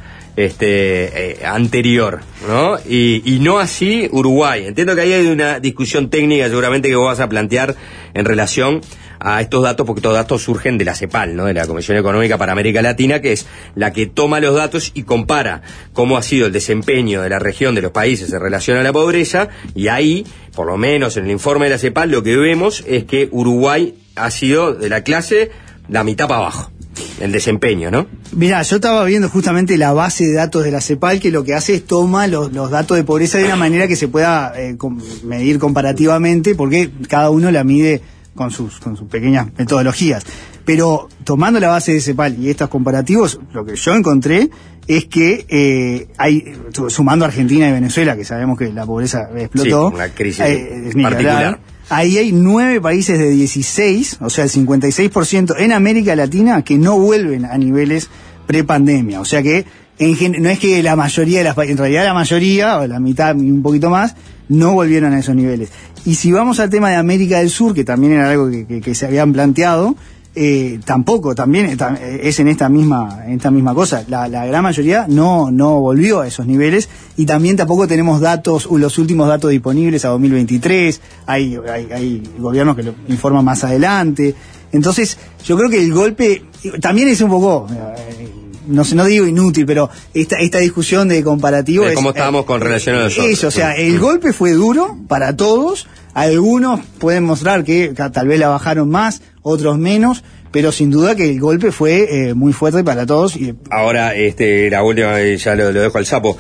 este eh, anterior, ¿no? Y, y no así Uruguay. Entiendo que ahí hay una discusión técnica seguramente que vos vas a plantear en relación a estos datos, porque estos datos surgen de la CEPAL, ¿no? De la Comisión Económica para América Latina, que es la que toma los datos y compara cómo ha sido el desempeño de la región, de los países en relación a la pobreza, y ahí, por lo menos en el informe de la CEPAL, lo que vemos es que Uruguay ha sido de la clase la mitad para abajo. El desempeño, ¿no? Mirá, yo estaba viendo justamente la base de datos de la CEPAL, que lo que hace es toma los, los datos de pobreza de una manera que se pueda eh, com- medir comparativamente, porque cada uno la mide con sus, con sus pequeñas metodologías. Pero tomando la base de CEPAL y estos comparativos, lo que yo encontré es que eh, hay, sumando Argentina y Venezuela, que sabemos que la pobreza explotó, sí, una crisis eh, particular. Ahí hay nueve países de dieciséis, o sea, el cincuenta y seis por ciento en América Latina que no vuelven a niveles prepandemia. O sea que en gen- no es que la mayoría de las países, en realidad la mayoría, o la mitad y un poquito más, no volvieron a esos niveles. Y si vamos al tema de América del Sur, que también era algo que, que, que se habían planteado, eh, tampoco, también es en esta misma, en esta misma cosa. La, la gran mayoría no, no volvió a esos niveles, y también tampoco tenemos datos, los últimos datos disponibles a dos mil veintitrés, hay, hay, hay gobiernos que lo informan más adelante. Entonces, yo creo que el golpe también es un poco, eh, no sé, no digo inútil, pero esta, esta discusión de comparativo de cómo es, estábamos eh, con relación a nosotros. Eso, o sea, el golpe fue duro para todos. Algunos pueden mostrar que tal vez la bajaron más, otros menos, pero sin duda que el golpe fue eh, muy fuerte para todos. Y ahora, este, la última, ya lo, lo dejo al sapo.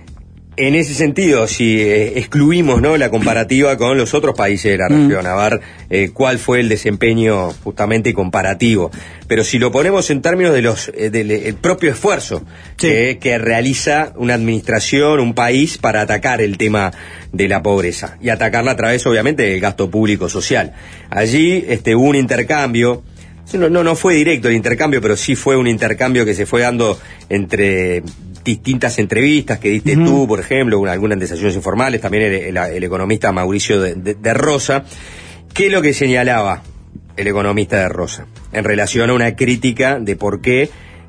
En ese sentido, si eh, excluimos, ¿no?, la comparativa con los otros países de la región, mm. a ver eh, cuál fue el desempeño justamente comparativo, pero si lo ponemos en términos de los eh, del el propio esfuerzo sí. que, que realiza una administración, un país, para atacar el tema de la pobreza, y atacarla a través, obviamente, del gasto público social. Allí este, hubo un intercambio. No, no, no fue directo el intercambio, pero sí fue un intercambio que se fue dando entre distintas entrevistas que diste uh-huh. tú, por ejemplo, una, algunas desayunos informales, también el, el, el economista Mauricio de, de, de Rosa. ¿Qué es lo que señalaba el economista de Rosa en relación a una crítica de por qué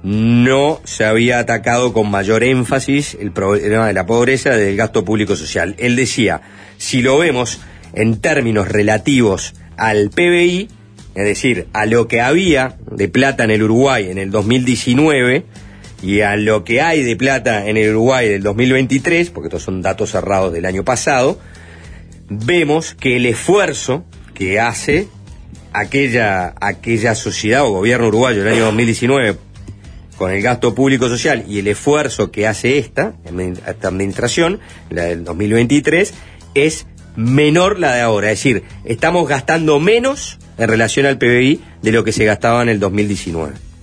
no se había atacado con mayor énfasis el problema de la pobreza, del gasto público social? Él decía, si lo vemos en términos relativos al P B I, es decir, a lo que había de plata en el Uruguay en el dos mil diecinueve y a lo que hay de plata en el Uruguay del dos mil veintitrés, porque estos son datos cerrados del año pasado, vemos que el esfuerzo que hace aquella, aquella sociedad o gobierno uruguayo del año dos mil diecinueve con el gasto público social, y el esfuerzo que hace esta, esta administración, la del dos mil veintitrés, es menor la de ahora. Es decir, estamos gastando menos en relación al P B I de lo que se gastaba en el dos mil diecinueve.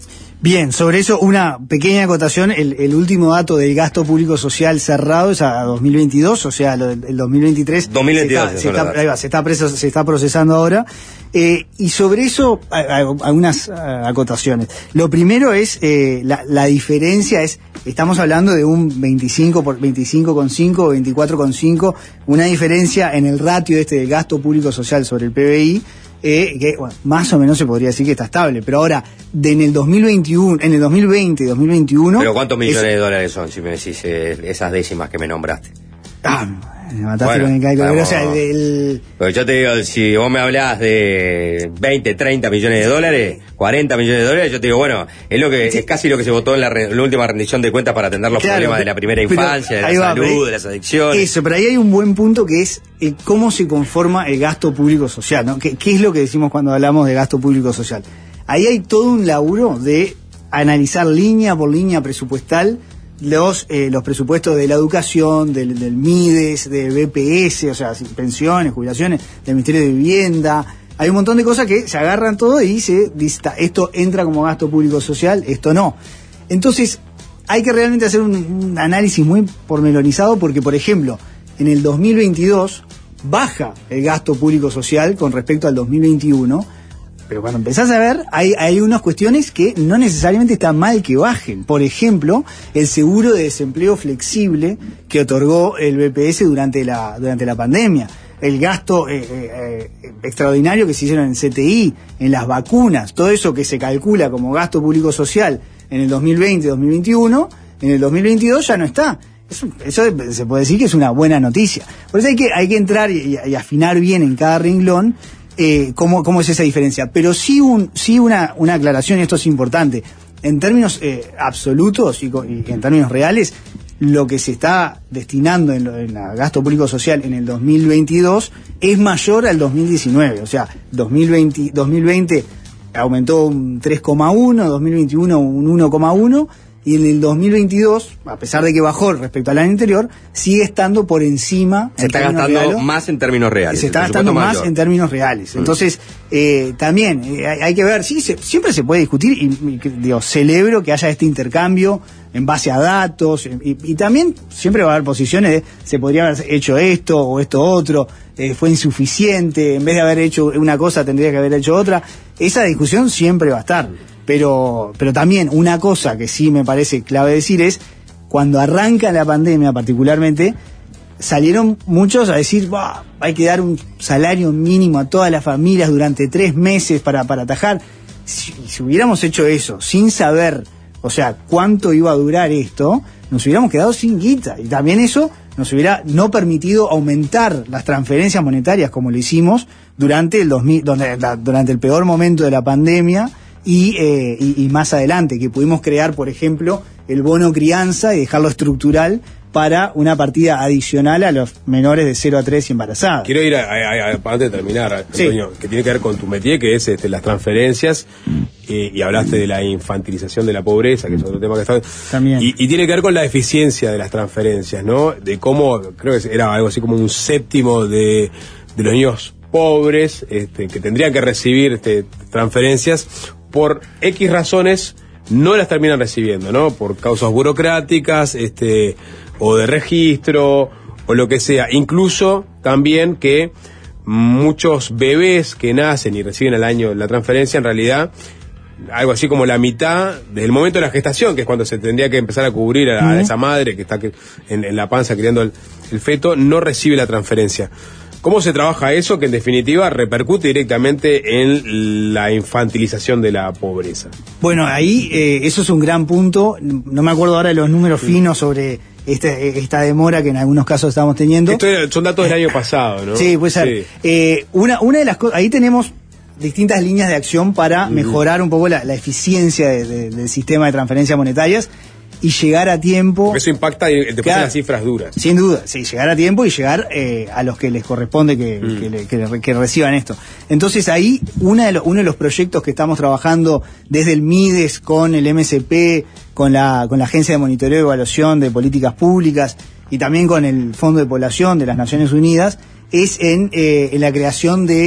Bien, sobre eso una pequeña acotación, el, el último dato del gasto público social cerrado es a dos mil veintidós, o sea, lo del el dos mil veintitrés dos mil veintidós se está, se está, ahí va, se está, preso, se está procesando ahora, eh, y sobre eso hay, hay algunas uh, acotaciones. Lo primero es, eh, la, la diferencia es, estamos hablando de un veinticinco por veinticinco coma cinco o veinticuatro coma cinco, una diferencia en el ratio este del gasto público social sobre el P B I, Eh, que bueno, más o menos se podría decir que está estable, pero ahora de en el dos mil veintiuno, en el dos mil veinte y dos mil veintiuno. Pero ¿cuántos millones es, de dólares son si me decís eh, esas décimas que me nombraste? Ah, me mataste bueno, con el cálculo, pero, o sea, vamos, del... pero yo te digo, si vos me hablás de veinte, treinta millones de dólares, cuarenta millones de dólares, yo te digo, bueno, es lo que sí. es casi lo que se votó en la, re, la última rendición de cuentas para atender los claro, problemas de la primera infancia, de la va, salud, ahí, de las adicciones. Eso, pero ahí hay un buen punto que es eh, cómo se conforma el gasto público social, ¿no? ¿Qué, ¿Qué es lo que decimos cuando hablamos de gasto público social? Ahí hay todo un laburo de analizar línea por línea presupuestal los eh, los presupuestos de la educación, del, del MIDES, de B P S, o sea, pensiones, jubilaciones, del Ministerio de Vivienda. Hay un montón de cosas que se agarran todo y se dice, esto entra como gasto público social, esto no. Entonces, hay que realmente hacer un, un análisis muy pormenorizado porque, por ejemplo, en el dos mil veintidós baja el gasto público social con respecto al dos mil veintiuno, pero cuando empezás a ver, hay, hay unas cuestiones que no necesariamente está mal que bajen. Por ejemplo, el seguro de desempleo flexible que otorgó el B P S durante la, durante la pandemia. El gasto eh, eh, extraordinario que se hicieron en C T I, en las vacunas, todo eso que se calcula como gasto público social en el dos mil veinte, dos mil veintiuno, en el dos mil veintidós ya no está. Eso, eso se puede decir que es una buena noticia. Por eso hay que, hay que entrar y, y afinar bien en cada renglón Eh, cómo, cómo es esa diferencia, pero sí, un, sí una, una aclaración, y esto es importante, en términos eh, absolutos y, y en términos reales, lo que se está destinando en, lo, en el gasto público social en el dos mil veintidós es mayor al dos mil diecinueve, o sea, dos mil veinte, dos mil veinte aumentó un tres coma uno, dos mil veintiuno un uno coma uno, y en el dos mil veintidós, a pesar de que bajó respecto al año anterior, sigue estando por encima. Se está gastando reales, más en términos reales. Se está gastando más mayor. en términos reales. Mm. Entonces, eh, también eh, hay, hay que ver, sí, se, siempre se puede discutir, y, y digo, celebro que haya este intercambio en base a datos, y, y también siempre va a haber posiciones de, se podría haber hecho esto o esto otro, eh, fue insuficiente, en vez de haber hecho una cosa tendría que haber hecho otra. Esa discusión siempre va a estar. Pero, pero también una cosa que sí me parece clave decir es, cuando arranca la pandemia particularmente, salieron muchos a decir, bah, hay que dar un salario mínimo a todas las familias durante tres meses para, para atajar. Si, si hubiéramos hecho eso sin saber, o sea, cuánto iba a durar esto, nos hubiéramos quedado sin guita. Y también eso nos hubiera no permitido aumentar las transferencias monetarias como lo hicimos durante el dos mil, donde, la, durante el peor momento de la pandemia. Y, eh, y, y más adelante, que pudimos crear, por ejemplo, el bono crianza y dejarlo estructural para una partida adicional a los menores de cero a tres y embarazadas. Quiero ir, a, a, a, antes de terminar, sí. Antonio, que tiene que ver con tu métier, que es este, las transferencias, eh, y hablaste de la infantilización de la pobreza, que es otro tema que está... También. Y, y tiene que ver con la eficiencia de las transferencias, ¿no? De cómo, creo que era algo así como un séptimo de, de los niños pobres, este, que tendrían que recibir este, transferencias, por X razones no las terminan recibiendo, ¿no? Por causas burocráticas, este, o de registro, o lo que sea. Incluso también que muchos bebés que nacen y reciben al año la transferencia, en realidad, algo así como la mitad del momento de la gestación, que es cuando se tendría que empezar a cubrir a, a esa madre que está en, en la panza criando el, el feto, no recibe la transferencia. ¿Cómo se trabaja eso que en definitiva repercute directamente en la infantilización de la pobreza? Bueno, ahí eh, eso es un gran punto. No me acuerdo ahora de los números sí. finos sobre este, esta demora que en algunos casos estamos teniendo. Esto son datos del año pasado, ¿no? Sí, puede ser. Sí. Eh, una, una de las cosas, ahí tenemos distintas líneas de acción para mm. mejorar un poco la, la eficiencia de, de, del sistema de transferencias monetarias y llegar a tiempo. Porque eso impacta después claro, en las cifras duras. Sin duda, sí, llegar a tiempo y llegar eh, a los que les corresponde que, mm. que, le, que, que reciban esto. Entonces ahí una de lo, uno de los proyectos que estamos trabajando desde el MIDES con el M S P, con la, con la Agencia de Monitoreo y Evaluación de Políticas Públicas y también con el Fondo de Población de las Naciones Unidas, es en, eh, en la creación de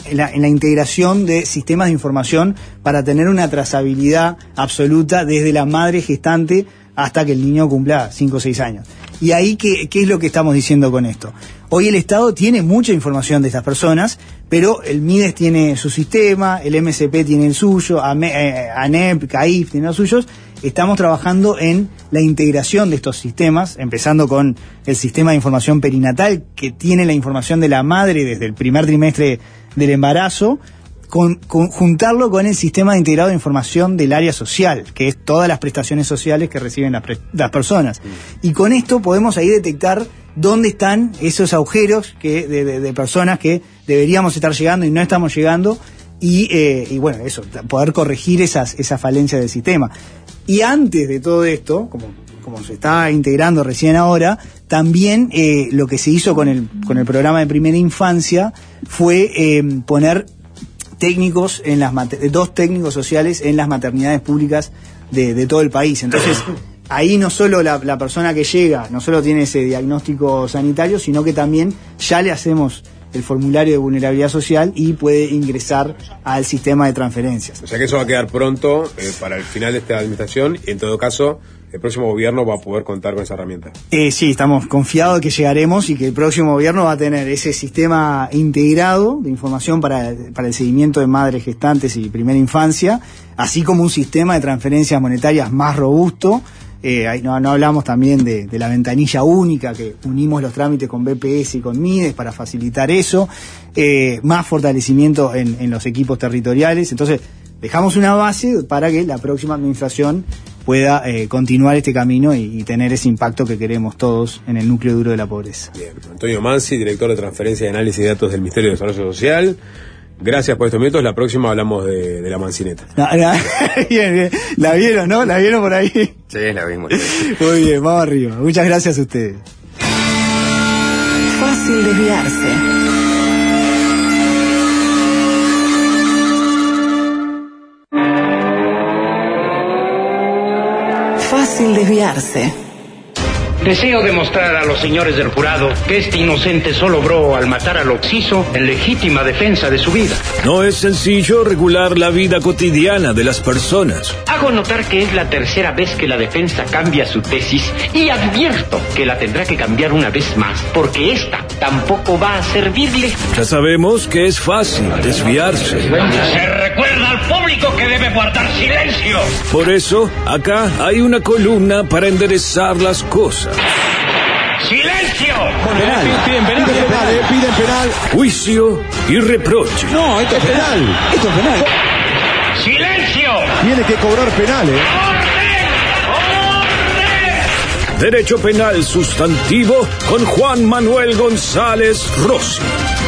en la, en la integración de sistemas de información para tener una trazabilidad absoluta desde la madre gestante hasta que el niño cumpla cinco o seis años. Y ahí, ¿qué, ¿qué es lo que estamos diciendo con esto? Hoy el Estado tiene mucha información de estas personas, pero el MIDES tiene su sistema, el M S P tiene el suyo, ANEP, CAIF tiene los suyos. Estamos trabajando en la integración de estos sistemas, empezando con el sistema de información perinatal, que tiene la información de la madre desde el primer trimestre del embarazo, con, con, juntarlo con el sistema integrado de información del área social, que es todas las prestaciones sociales que reciben las, pre, las personas. Y con esto podemos ahí detectar dónde están esos agujeros que, de, de, de personas que deberíamos estar llegando y no estamos llegando, y, eh, y bueno, eso, poder corregir esas, esas falencias del sistema. Y antes de todo esto, como, como se está integrando recién ahora, también eh, lo que se hizo con el, con el programa de primera infancia fue eh, poner técnicos en las dos técnicos sociales en las maternidades públicas de, de todo el país. Entonces, ahí no solo la, la persona que llega, no solo tiene ese diagnóstico sanitario, sino que también ya le hacemos el formulario de vulnerabilidad social y puede ingresar al sistema de transferencias. O sea que eso va a quedar pronto eh, para el final de esta administración, y en todo caso el próximo gobierno va a poder contar con esa herramienta. Eh, sí, estamos confiados de que llegaremos y que el próximo gobierno va a tener ese sistema integrado de información para, para el seguimiento de madres gestantes y primera infancia, así como un sistema de transferencias monetarias más robusto. Eh, ahí no, no hablamos también de, de la ventanilla única, que unimos los trámites con B P S y con MIDES para facilitar eso, eh, más fortalecimiento en, en los equipos territoriales. Entonces, dejamos una base para que la próxima administración pueda eh, continuar este camino y, y tener ese impacto que queremos todos en el núcleo duro de la pobreza. Bien, Antonio Mansi, director de transferencia y análisis de datos del Ministerio de Desarrollo Social. Gracias por estos minutos. La próxima hablamos de, de la mancineta. La, la, bien, bien. La vieron, ¿no? ¿La vieron por ahí? Sí, la vimos. Muy bien, vamos arriba. Muchas gracias a ustedes. Fácil desviarse. Fácil desviarse. Deseo demostrar a los señores del jurado que este inocente solo obró al matar al occiso en legítima defensa de su vida. No es sencillo regular la vida cotidiana de las personas. Hago notar que es la tercera vez que la defensa cambia su tesis y advierto que la tendrá que cambiar una vez más, porque esta tampoco va a servirle. Ya sabemos que es fácil desviarse. Se recuerda al público que debe guardar silencio. Por eso, acá hay una columna para enderezar las cosas. ¡Silencio! Penal. Piden penal, piden penal, eh, piden penal. Juicio y reproche. No, esto es penal. Esto es penal. ¡Silencio! Tiene que cobrar penal, eh. Derecho penal sustantivo con Juan Manuel González Rossi.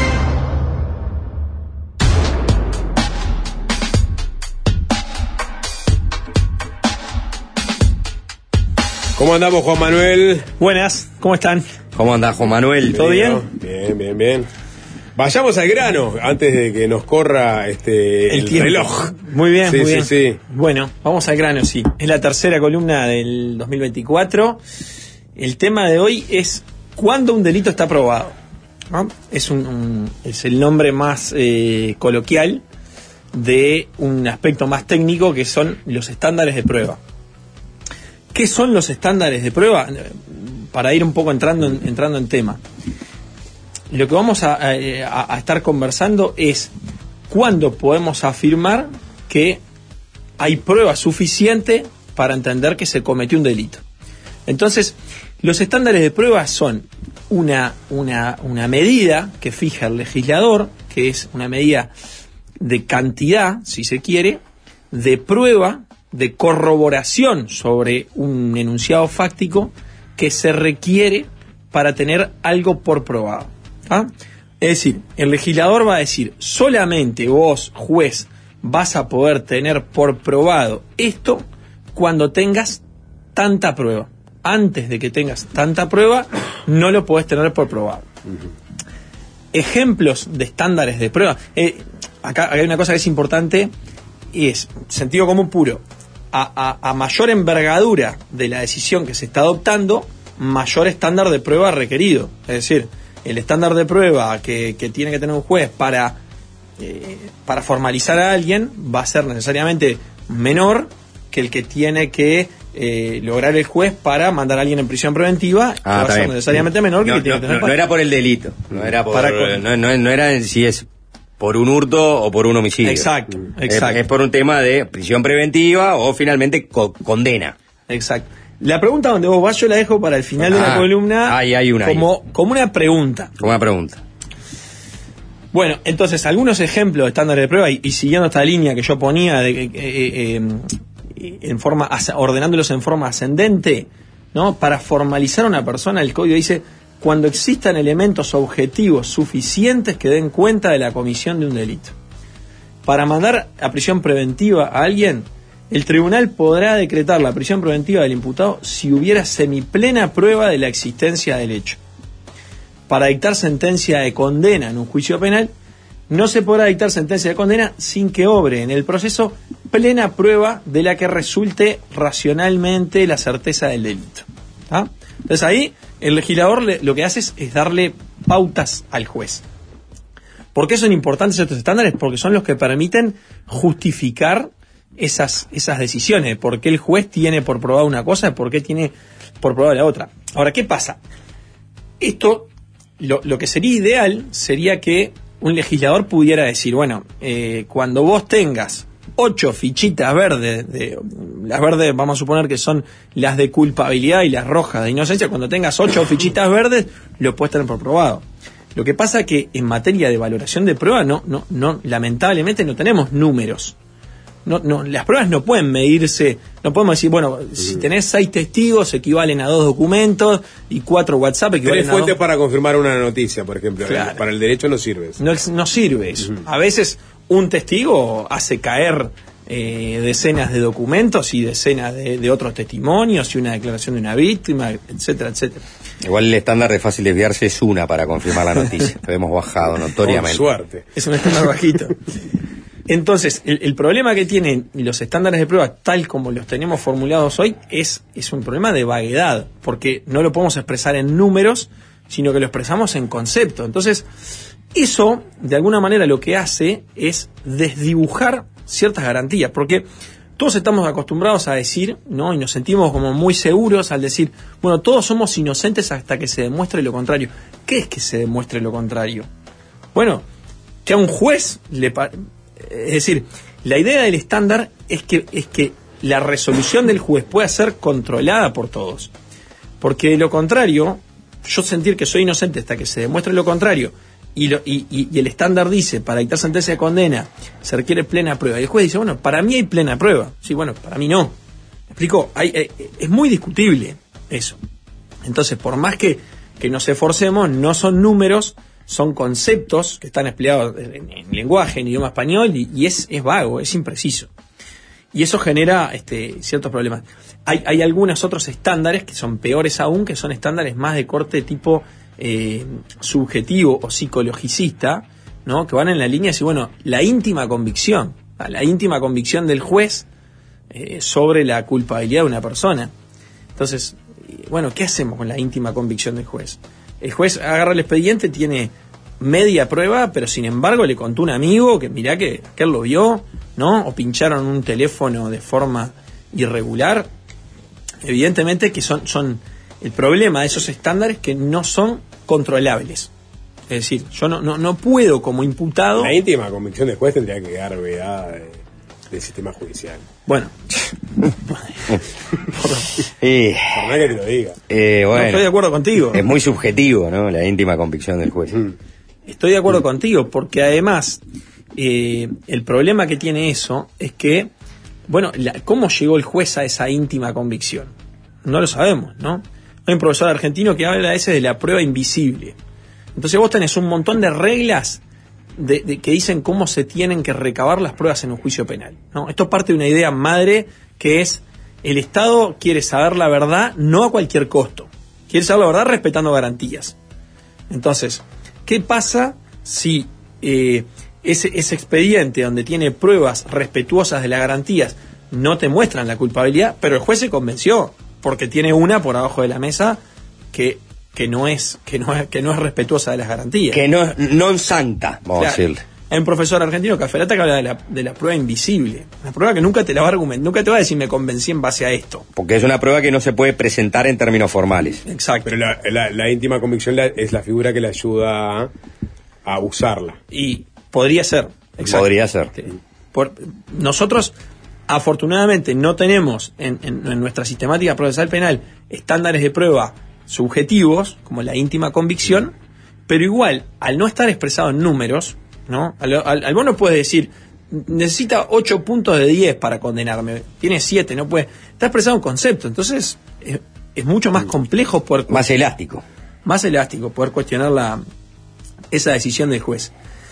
¿Cómo andamos, Juan Manuel? Buenas, ¿cómo están? ¿Cómo andás, Juan Manuel? ¿Todo bien? Bien, bien, bien. Vayamos al grano antes de que nos corra este el, el reloj. Muy bien, sí, muy sí, bien. Sí. Bueno, vamos al grano, sí. Es la tercera columna del dos mil veinticuatro. El tema de hoy es ¿cuándo un delito está probado? ¿No? Es, un, un, es el nombre más eh, coloquial de un aspecto más técnico que son los estándares de prueba. ¿Qué son los estándares de prueba? Para ir un poco entrando en, entrando en tema. Lo que vamos a, a, a estar conversando es cuándo podemos afirmar que hay prueba suficiente para entender que se cometió un delito. Entonces, los estándares de prueba son una, una, una medida que fija el legislador, que es una medida de cantidad, si se quiere, de prueba, de corroboración sobre un enunciado fáctico que se requiere para tener algo por probado. ¿Ah? Es decir, el legislador va a decir, solamente vos, juez, vas a poder tener por probado esto cuando tengas tanta prueba. Antes de que tengas tanta prueba, no lo podés tener por probado. Uh-huh. Ejemplos de estándares de prueba. Eh, acá, acá hay una cosa que es importante, y es sentido común puro. A, a, a mayor envergadura de la decisión que se está adoptando, mayor estándar de prueba requerido. Es decir, el estándar de prueba que, que tiene que tener un juez para eh, para formalizar a alguien va a ser necesariamente menor que el que tiene que eh, lograr el juez para mandar a alguien en prisión preventiva, Ah, va a ser bien. necesariamente menor que no, el que tiene no, que tener no, no era por el delito, no era por, Para con- no, no, no era si es por un hurto o por un homicidio. Exacto, Es- exacto. Es, por un tema de prisión preventiva o finalmente co- condena. Exacto. La pregunta donde vos vas yo la dejo para el final de la Ah, columna ahí hay una como, como una pregunta. Como una pregunta. Bueno, entonces, algunos ejemplos de estándares de prueba, y, y siguiendo esta línea que yo ponía, de, eh, eh, eh, en forma as- ordenándolos en forma ascendente, ¿no? Para formalizar a una persona, el código dice, cuando existan elementos objetivos suficientes que den cuenta de la comisión de un delito. Para mandar a prisión preventiva a alguien, el tribunal podrá decretar la prisión preventiva del imputado si hubiera semiplena prueba de la existencia del hecho. Para dictar sentencia de condena en un juicio penal, no se podrá dictar sentencia de condena sin que obre en el proceso plena prueba de la que resulte racionalmente la certeza del delito. ¿Ah? Entonces ahí el legislador le, lo que hace es, es darle pautas al juez. ¿Por qué son importantes estos estándares? Porque son los que permiten justificar esas, esas decisiones. ¿Por qué el juez tiene por probada una cosa y por qué tiene por probada la otra? Ahora, ¿qué pasa? Esto, lo, lo que sería ideal sería que un legislador pudiera decir, bueno, eh, cuando vos tengas ocho fichitas verdes, de, las verdes vamos a suponer que son las de culpabilidad y las rojas de inocencia, cuando tengas ocho fichitas verdes, lo puedes tener por probado. Lo que pasa es que en materia de valoración de prueba, no, no, no, lamentablemente no tenemos números. No, no, las pruebas no pueden medirse, no podemos decir, bueno, si tenés seis testigos equivalen a dos documentos y cuatro WhatsApp equivalen Tres a dos. fuentes para confirmar una noticia, por ejemplo. Claro. Para el derecho no sirve eso. No, ex- no sirve eso. A veces un testigo hace caer eh, decenas de documentos y decenas de, de otros testimonios y una declaración de una víctima, etcétera, etcétera. Igual el estándar de fácil desviarse es una para confirmar la noticia. Lo hemos bajado notoriamente. Con suerte. Es un estándar bajito. Entonces, el, el problema que tienen los estándares de prueba, tal como los tenemos formulados hoy, es, es un problema de vaguedad, porque no lo podemos expresar en números, sino que lo expresamos en concepto. Entonces, eso, de alguna manera, lo que hace es desdibujar ciertas garantías, porque todos estamos acostumbrados a decir, ¿no? Y nos sentimos como muy seguros al decir, bueno, todos somos inocentes hasta que se demuestre lo contrario. ¿Qué es que se demuestre lo contrario? Bueno, que a un juez le pa- es decir, la idea del estándar es que, es que la resolución del juez pueda ser controlada por todos. Porque de lo contrario, yo sentir que soy inocente hasta que se demuestre lo contrario, y, lo, y, y, y el estándar dice, para dictar sentencia de condena, se requiere plena prueba. Y el juez dice, bueno, para mí hay plena prueba. Sí, bueno, para mí no. ¿Me explico? Hay, hay, es muy discutible eso. Entonces, por más que, que nos esforcemos, no son números, son conceptos que están empleados en, en lenguaje, en idioma español, y, y es, es vago, es impreciso. Y eso genera este, ciertos problemas. Hay, hay algunos otros estándares que son peores aún, que son estándares más de corte tipo eh, subjetivo o psicologicista, ¿no? Que van en la línea de decir, bueno, la íntima convicción, la íntima convicción del juez eh, sobre la culpabilidad de una persona. Entonces, bueno, ¿qué hacemos con la íntima convicción del juez? El juez agarra el expediente, tiene media prueba, pero sin embargo le contó un amigo que mirá que aquel lo vio, ¿no? O pincharon un teléfono de forma irregular. Evidentemente que son, son el problema de esos estándares que no son controlables. Es decir, yo no, no, no puedo como imputado... La íntima convicción del juez tendría que quedar vedada de- del sistema judicial. Bueno. Eh, Por más que te lo diga. eh, bueno, No estoy de acuerdo contigo. Es muy subjetivo, ¿no? La íntima convicción del juez. Estoy de acuerdo contigo, porque además eh, el problema que tiene eso es que, bueno, la, ¿cómo llegó el juez a esa íntima convicción? No lo sabemos, ¿no? Hay un profesor argentino que habla a veces de la prueba invisible. Entonces vos tenés un montón de reglas de, de que dicen cómo se tienen que recabar las pruebas en un juicio penal, ¿no? Esto parte de una idea madre que es el Estado quiere saber la verdad no a cualquier costo. Quiere saber la verdad respetando garantías. Entonces, ¿qué pasa si eh, ese, ese expediente donde tiene pruebas respetuosas de las garantías no te muestran la culpabilidad, pero el juez se convenció porque tiene una por abajo de la mesa que, que, no, es, que, no, es, que no es respetuosa de las garantías? Que no es non santa, vamos Claro. a decirle. Hay un profesor argentino, Caferata, que habla de la, de la prueba invisible. Una prueba que nunca te la va a argumentar, nunca te va a decir me convencí en base a esto. Porque es una prueba que no se puede presentar en términos formales. Exacto. Pero la, la, la íntima convicción la, es la figura que le ayuda a, a usarla. Y podría ser. Exacto. Podría ser. Por, nosotros, afortunadamente, no tenemos en, en, en nuestra sistemática procesal penal estándares de prueba subjetivos, como la íntima convicción, pero igual, al no estar expresado en números, ¿no? Al, al, al vos no puedes decir, necesita ocho puntos de diez para condenarme, tiene siete, no puede. Está expresado un concepto, entonces es, es mucho más complejo poder. Más elástico. Más elástico, poder cuestionar la, esa decisión del juez.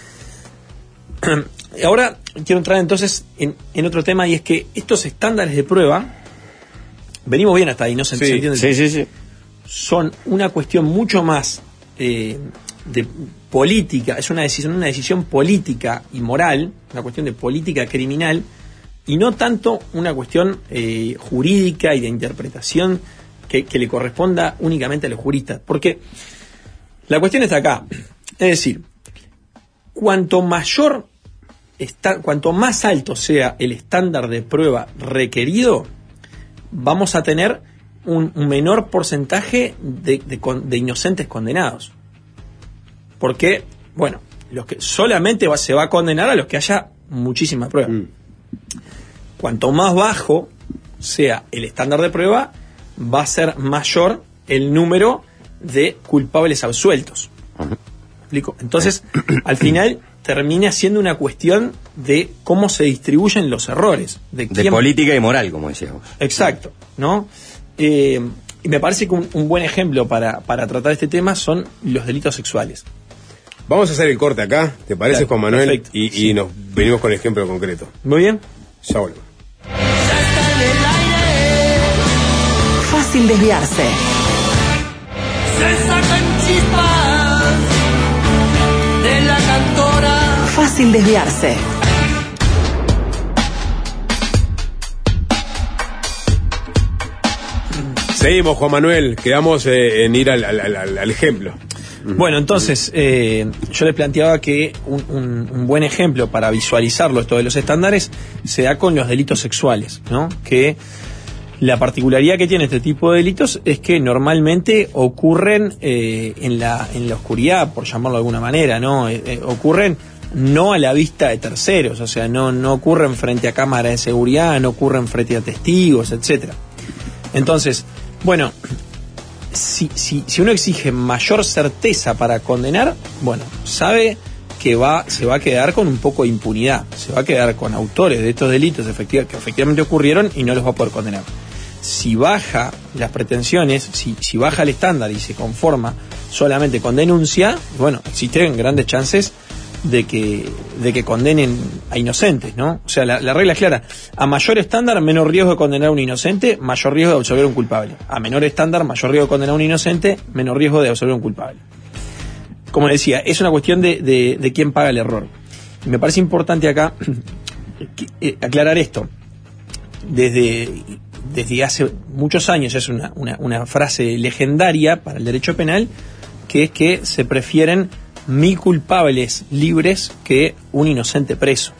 Ahora quiero entrar entonces en, en otro tema, y es que estos estándares de prueba, venimos bien hasta ahí, ¿no se, sí, se entiende? Sí, sí, sí. Son una cuestión mucho más eh, de política, es una decisión, una decisión política y moral, una cuestión de política criminal, y no tanto una cuestión eh, jurídica y de interpretación que, que le corresponda únicamente a los juristas. Porque la cuestión está acá. Es decir, cuanto mayor está, cuanto más alto sea el estándar de prueba requerido, vamos a tener un, un menor porcentaje de, de, de inocentes condenados. Porque, bueno, los que solamente va, se va a condenar a los que haya muchísimas pruebas. Mm. Cuanto más bajo sea el estándar de prueba, va a ser mayor el número de culpables absueltos. Uh-huh. ¿Me explico? Entonces, al final termina siendo una cuestión de cómo se distribuyen los errores. De, de quién... política y moral, como decías vos. Exacto, ¿no? Eh, y me parece que un, un buen ejemplo para, para tratar este tema son los delitos sexuales. Vamos a hacer el corte acá, ¿te parece, claro, Juan Manuel? Perfecto. Y, sí. y nos venimos con el ejemplo concreto. Muy bien. Ya volvemos. Fácil desviarse. Se sacan chispas de la cantora. Fácil desviarse. Seguimos, Juan Manuel, quedamos eh, en ir al, al, al, al ejemplo. Bueno, entonces, eh, yo les planteaba que un, un, un buen ejemplo para visualizarlo, esto de los estándares, se da con los delitos sexuales, ¿no? Que la particularidad que tiene este tipo de delitos es que normalmente ocurren eh, en la en la oscuridad, por llamarlo de alguna manera, ¿no? Eh, eh, ocurren no a la vista de terceros, o sea, no, no ocurren frente a cámaras de seguridad, no ocurren frente a testigos, etcétera. Entonces, bueno, Si, si, si uno exige mayor certeza para condenar, bueno, sabe que va, se va a quedar con un poco de impunidad, se va a quedar con autores de estos delitos efectiva, que efectivamente ocurrieron y no los va a poder condenar. Si baja las pretensiones, si, si baja el estándar y se conforma solamente con denuncia, bueno, existen grandes chances de que, de que condenen a inocentes, ¿no? O sea, la, la regla es clara. A mayor estándar, menor riesgo de condenar a un inocente, mayor riesgo de absolver a un culpable. A menor estándar, mayor riesgo de condenar a un inocente, menor riesgo de absolver a un culpable. Como decía, es una cuestión de, de, de quién paga el error. Y me parece importante acá que, eh, aclarar esto. Desde, desde hace muchos años es una, una, una frase legendaria para el derecho penal, que es que se prefieren mil culpables libres que un inocente preso.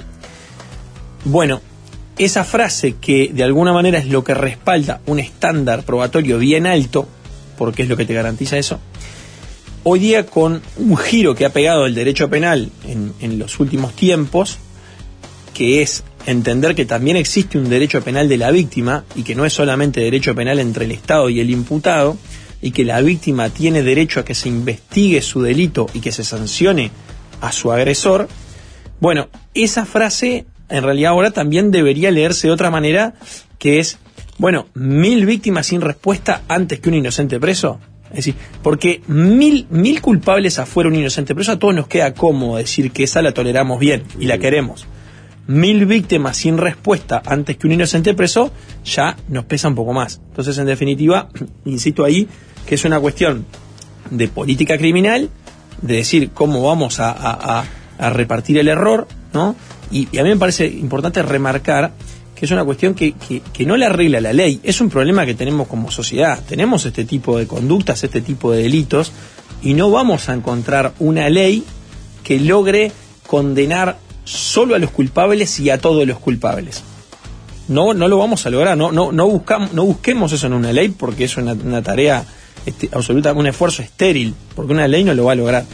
Bueno, esa frase, que de alguna manera es lo que respalda un estándar probatorio bien alto, porque es lo que te garantiza eso, hoy día, con un giro que ha pegado el derecho penal en, en los últimos tiempos, que es entender que también existe un derecho penal de la víctima y que no es solamente derecho penal entre el Estado y el imputado, y que la víctima tiene derecho a que se investigue su delito y que se sancione a su agresor. Bueno, esa frase en realidad ahora también debería leerse de otra manera, que es, bueno, mil víctimas sin respuesta antes que un inocente preso. Es decir, porque mil, mil culpables afuera, un inocente preso, a todos nos queda cómodo decir que esa la toleramos bien y la queremos. Mil víctimas sin respuesta antes que un inocente preso ya nos pesa un poco más. Entonces, en definitiva, insisto ahí, que es una cuestión de política criminal, de decir cómo vamos a, a, a, a repartir el error, ¿no? Y, y a mí me parece importante remarcar que es una cuestión que, que, que no le arregla la ley, es un problema que tenemos como sociedad. Tenemos este tipo de conductas, este tipo de delitos, y no vamos a encontrar una ley que logre condenar solo a los culpables y a todos los culpables. No, no lo vamos a lograr, no, no, no buscamos, no busquemos eso en una ley, porque es una, una tarea este, absoluta, un esfuerzo estéril, porque una ley no lo va a lograr.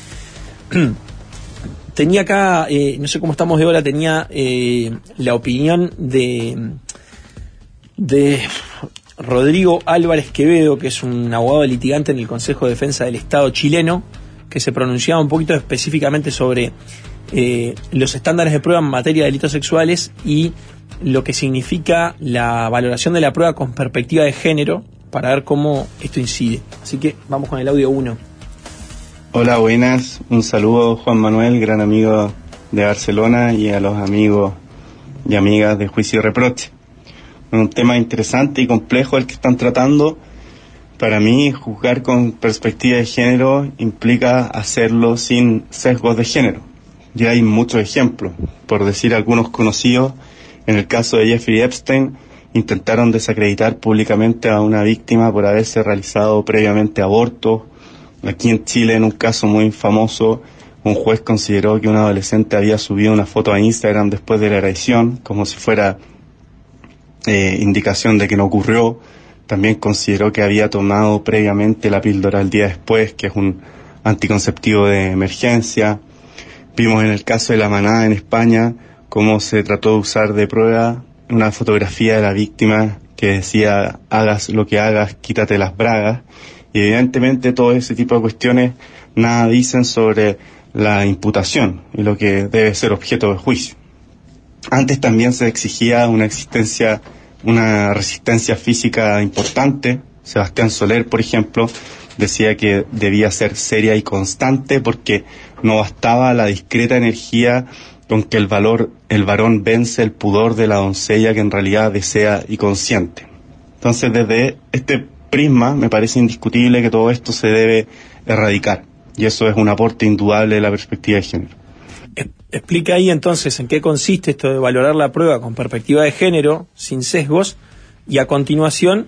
Tenía acá, eh, no sé cómo estamos de hora, tenía eh, la opinión de de Rodrigo Álvarez Quevedo, que es un abogado litigante en el Consejo de Defensa del Estado chileno, que se pronunciaba un poquito específicamente sobre eh, los estándares de prueba en materia de delitos sexuales y lo que significa la valoración de la prueba con perspectiva de género, para ver cómo esto incide. Así que vamos con el audio uno. Hola, buenas. Un saludo, Juan Manuel, gran amigo de Barcelona, y a los amigos y amigas de Juicio y Reproche. Un tema interesante y complejo el que están tratando. Para mí, juzgar con perspectiva de género implica hacerlo sin sesgos de género. Ya hay muchos ejemplos. Por decir algunos conocidos, en el caso de Jeffrey Epstein, intentaron desacreditar públicamente a una víctima por haberse realizado previamente abortos. Aquí en Chile, en un caso muy famoso, un juez consideró que un adolescente había subido una foto a Instagram después de la agresión, como si fuera eh, indicación de que no ocurrió. También consideró que había tomado previamente la píldora el día después, que es un anticonceptivo de emergencia. Vimos en el caso de La Manada en España cómo se trató de usar de prueba una fotografía de la víctima que decía: hagas lo que hagas, quítate las bragas. Y evidentemente todo ese tipo de cuestiones nada dicen sobre la imputación y lo que debe ser objeto de juicio. Antes también se exigía una existencia, una resistencia física importante. Sebastián Soler, por ejemplo, decía que debía ser seria y constante porque no bastaba la discreta energía con que el valor, el varón vence el pudor de la doncella que en realidad desea y consiente. Entonces, desde este prisma, me parece indiscutible que todo esto se debe erradicar, y eso es un aporte indudable de la perspectiva de género. Explica ahí entonces en qué consiste esto de valorar la prueba con perspectiva de género, sin sesgos, y a continuación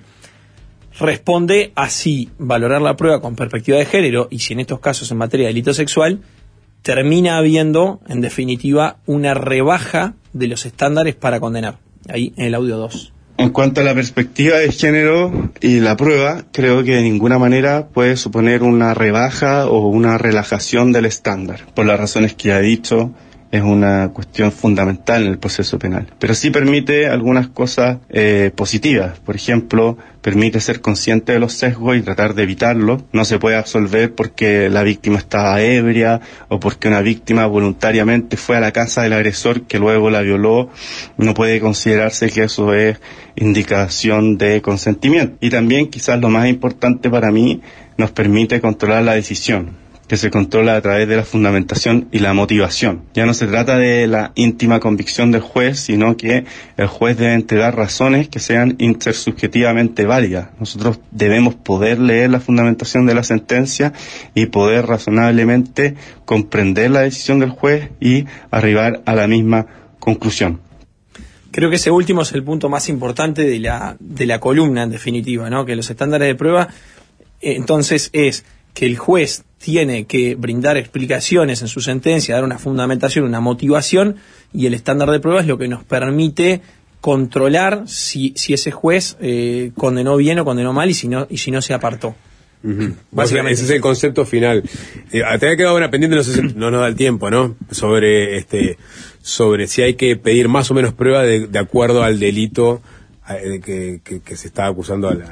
responde a si valorar la prueba con perspectiva de género, y si en estos casos en materia de delito sexual, termina habiendo, en definitiva, una rebaja de los estándares para condenar. Ahí en el audio dos. En cuanto a la perspectiva de género y la prueba, creo que de ninguna manera puede suponer una rebaja o una relajación del estándar. Por las razones que ya he dicho, es una cuestión fundamental en el proceso penal. Pero sí permite algunas cosas eh, positivas. Por ejemplo, permite ser consciente de los sesgos y tratar de evitarlos. No se puede absolver porque la víctima estaba ebria o porque una víctima voluntariamente fue a la casa del agresor que luego la violó. No puede considerarse que eso es indicación de consentimiento. Y también, quizás lo más importante para mí, nos permite controlar la decisión, que se controla a través de la fundamentación y la motivación. Ya no se trata de la íntima convicción del juez, sino que el juez debe entregar razones que sean intersubjetivamente válidas. Nosotros debemos poder leer la fundamentación de la sentencia y poder razonablemente comprender la decisión del juez y arribar a la misma conclusión. Creo que ese último es el punto más importante de la, de la columna, en definitiva, ¿no? Que los estándares de prueba, eh, entonces, es que el juez tiene que brindar explicaciones en su sentencia, dar una fundamentación, una motivación, y el estándar de prueba es lo que nos permite controlar si, si ese juez eh, condenó bien o condenó mal y si no, y si no se apartó. Uh-huh. Básicamente ese es el concepto final. Eh, te había quedado una pendiente, no sé si no nos da el tiempo, ¿no? Sobre este, sobre si hay que pedir más o menos prueba de, de acuerdo al delito eh, que, que, que se está acusando a la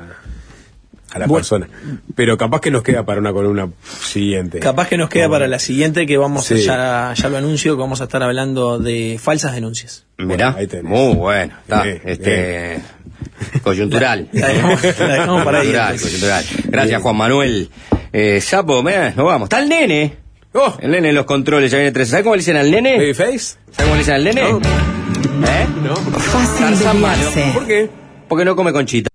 a la bueno, persona. Pero capaz que nos queda para una columna siguiente. Capaz que nos queda bueno. para la siguiente, que vamos sí. a, ya, ya lo anuncio, que vamos a estar hablando de falsas denuncias. Mirá, bueno, muy bueno. Está, bien, este bien. Coyuntural. La, la dejamos, la dejamos para ahí. Coyuntural, coyuntural. Gracias, bien. Juan Manuel. Eh, Sapo, mirá, nos vamos. Está el nene. Oh. El nene en los controles, ya viene tres. ¿Sabes cómo le dicen al nene? ¿Babyface? ¿Sabes cómo le dicen al nene? No. ¿Eh? No. Fácil de malo. ¿Por qué? Porque no come conchita.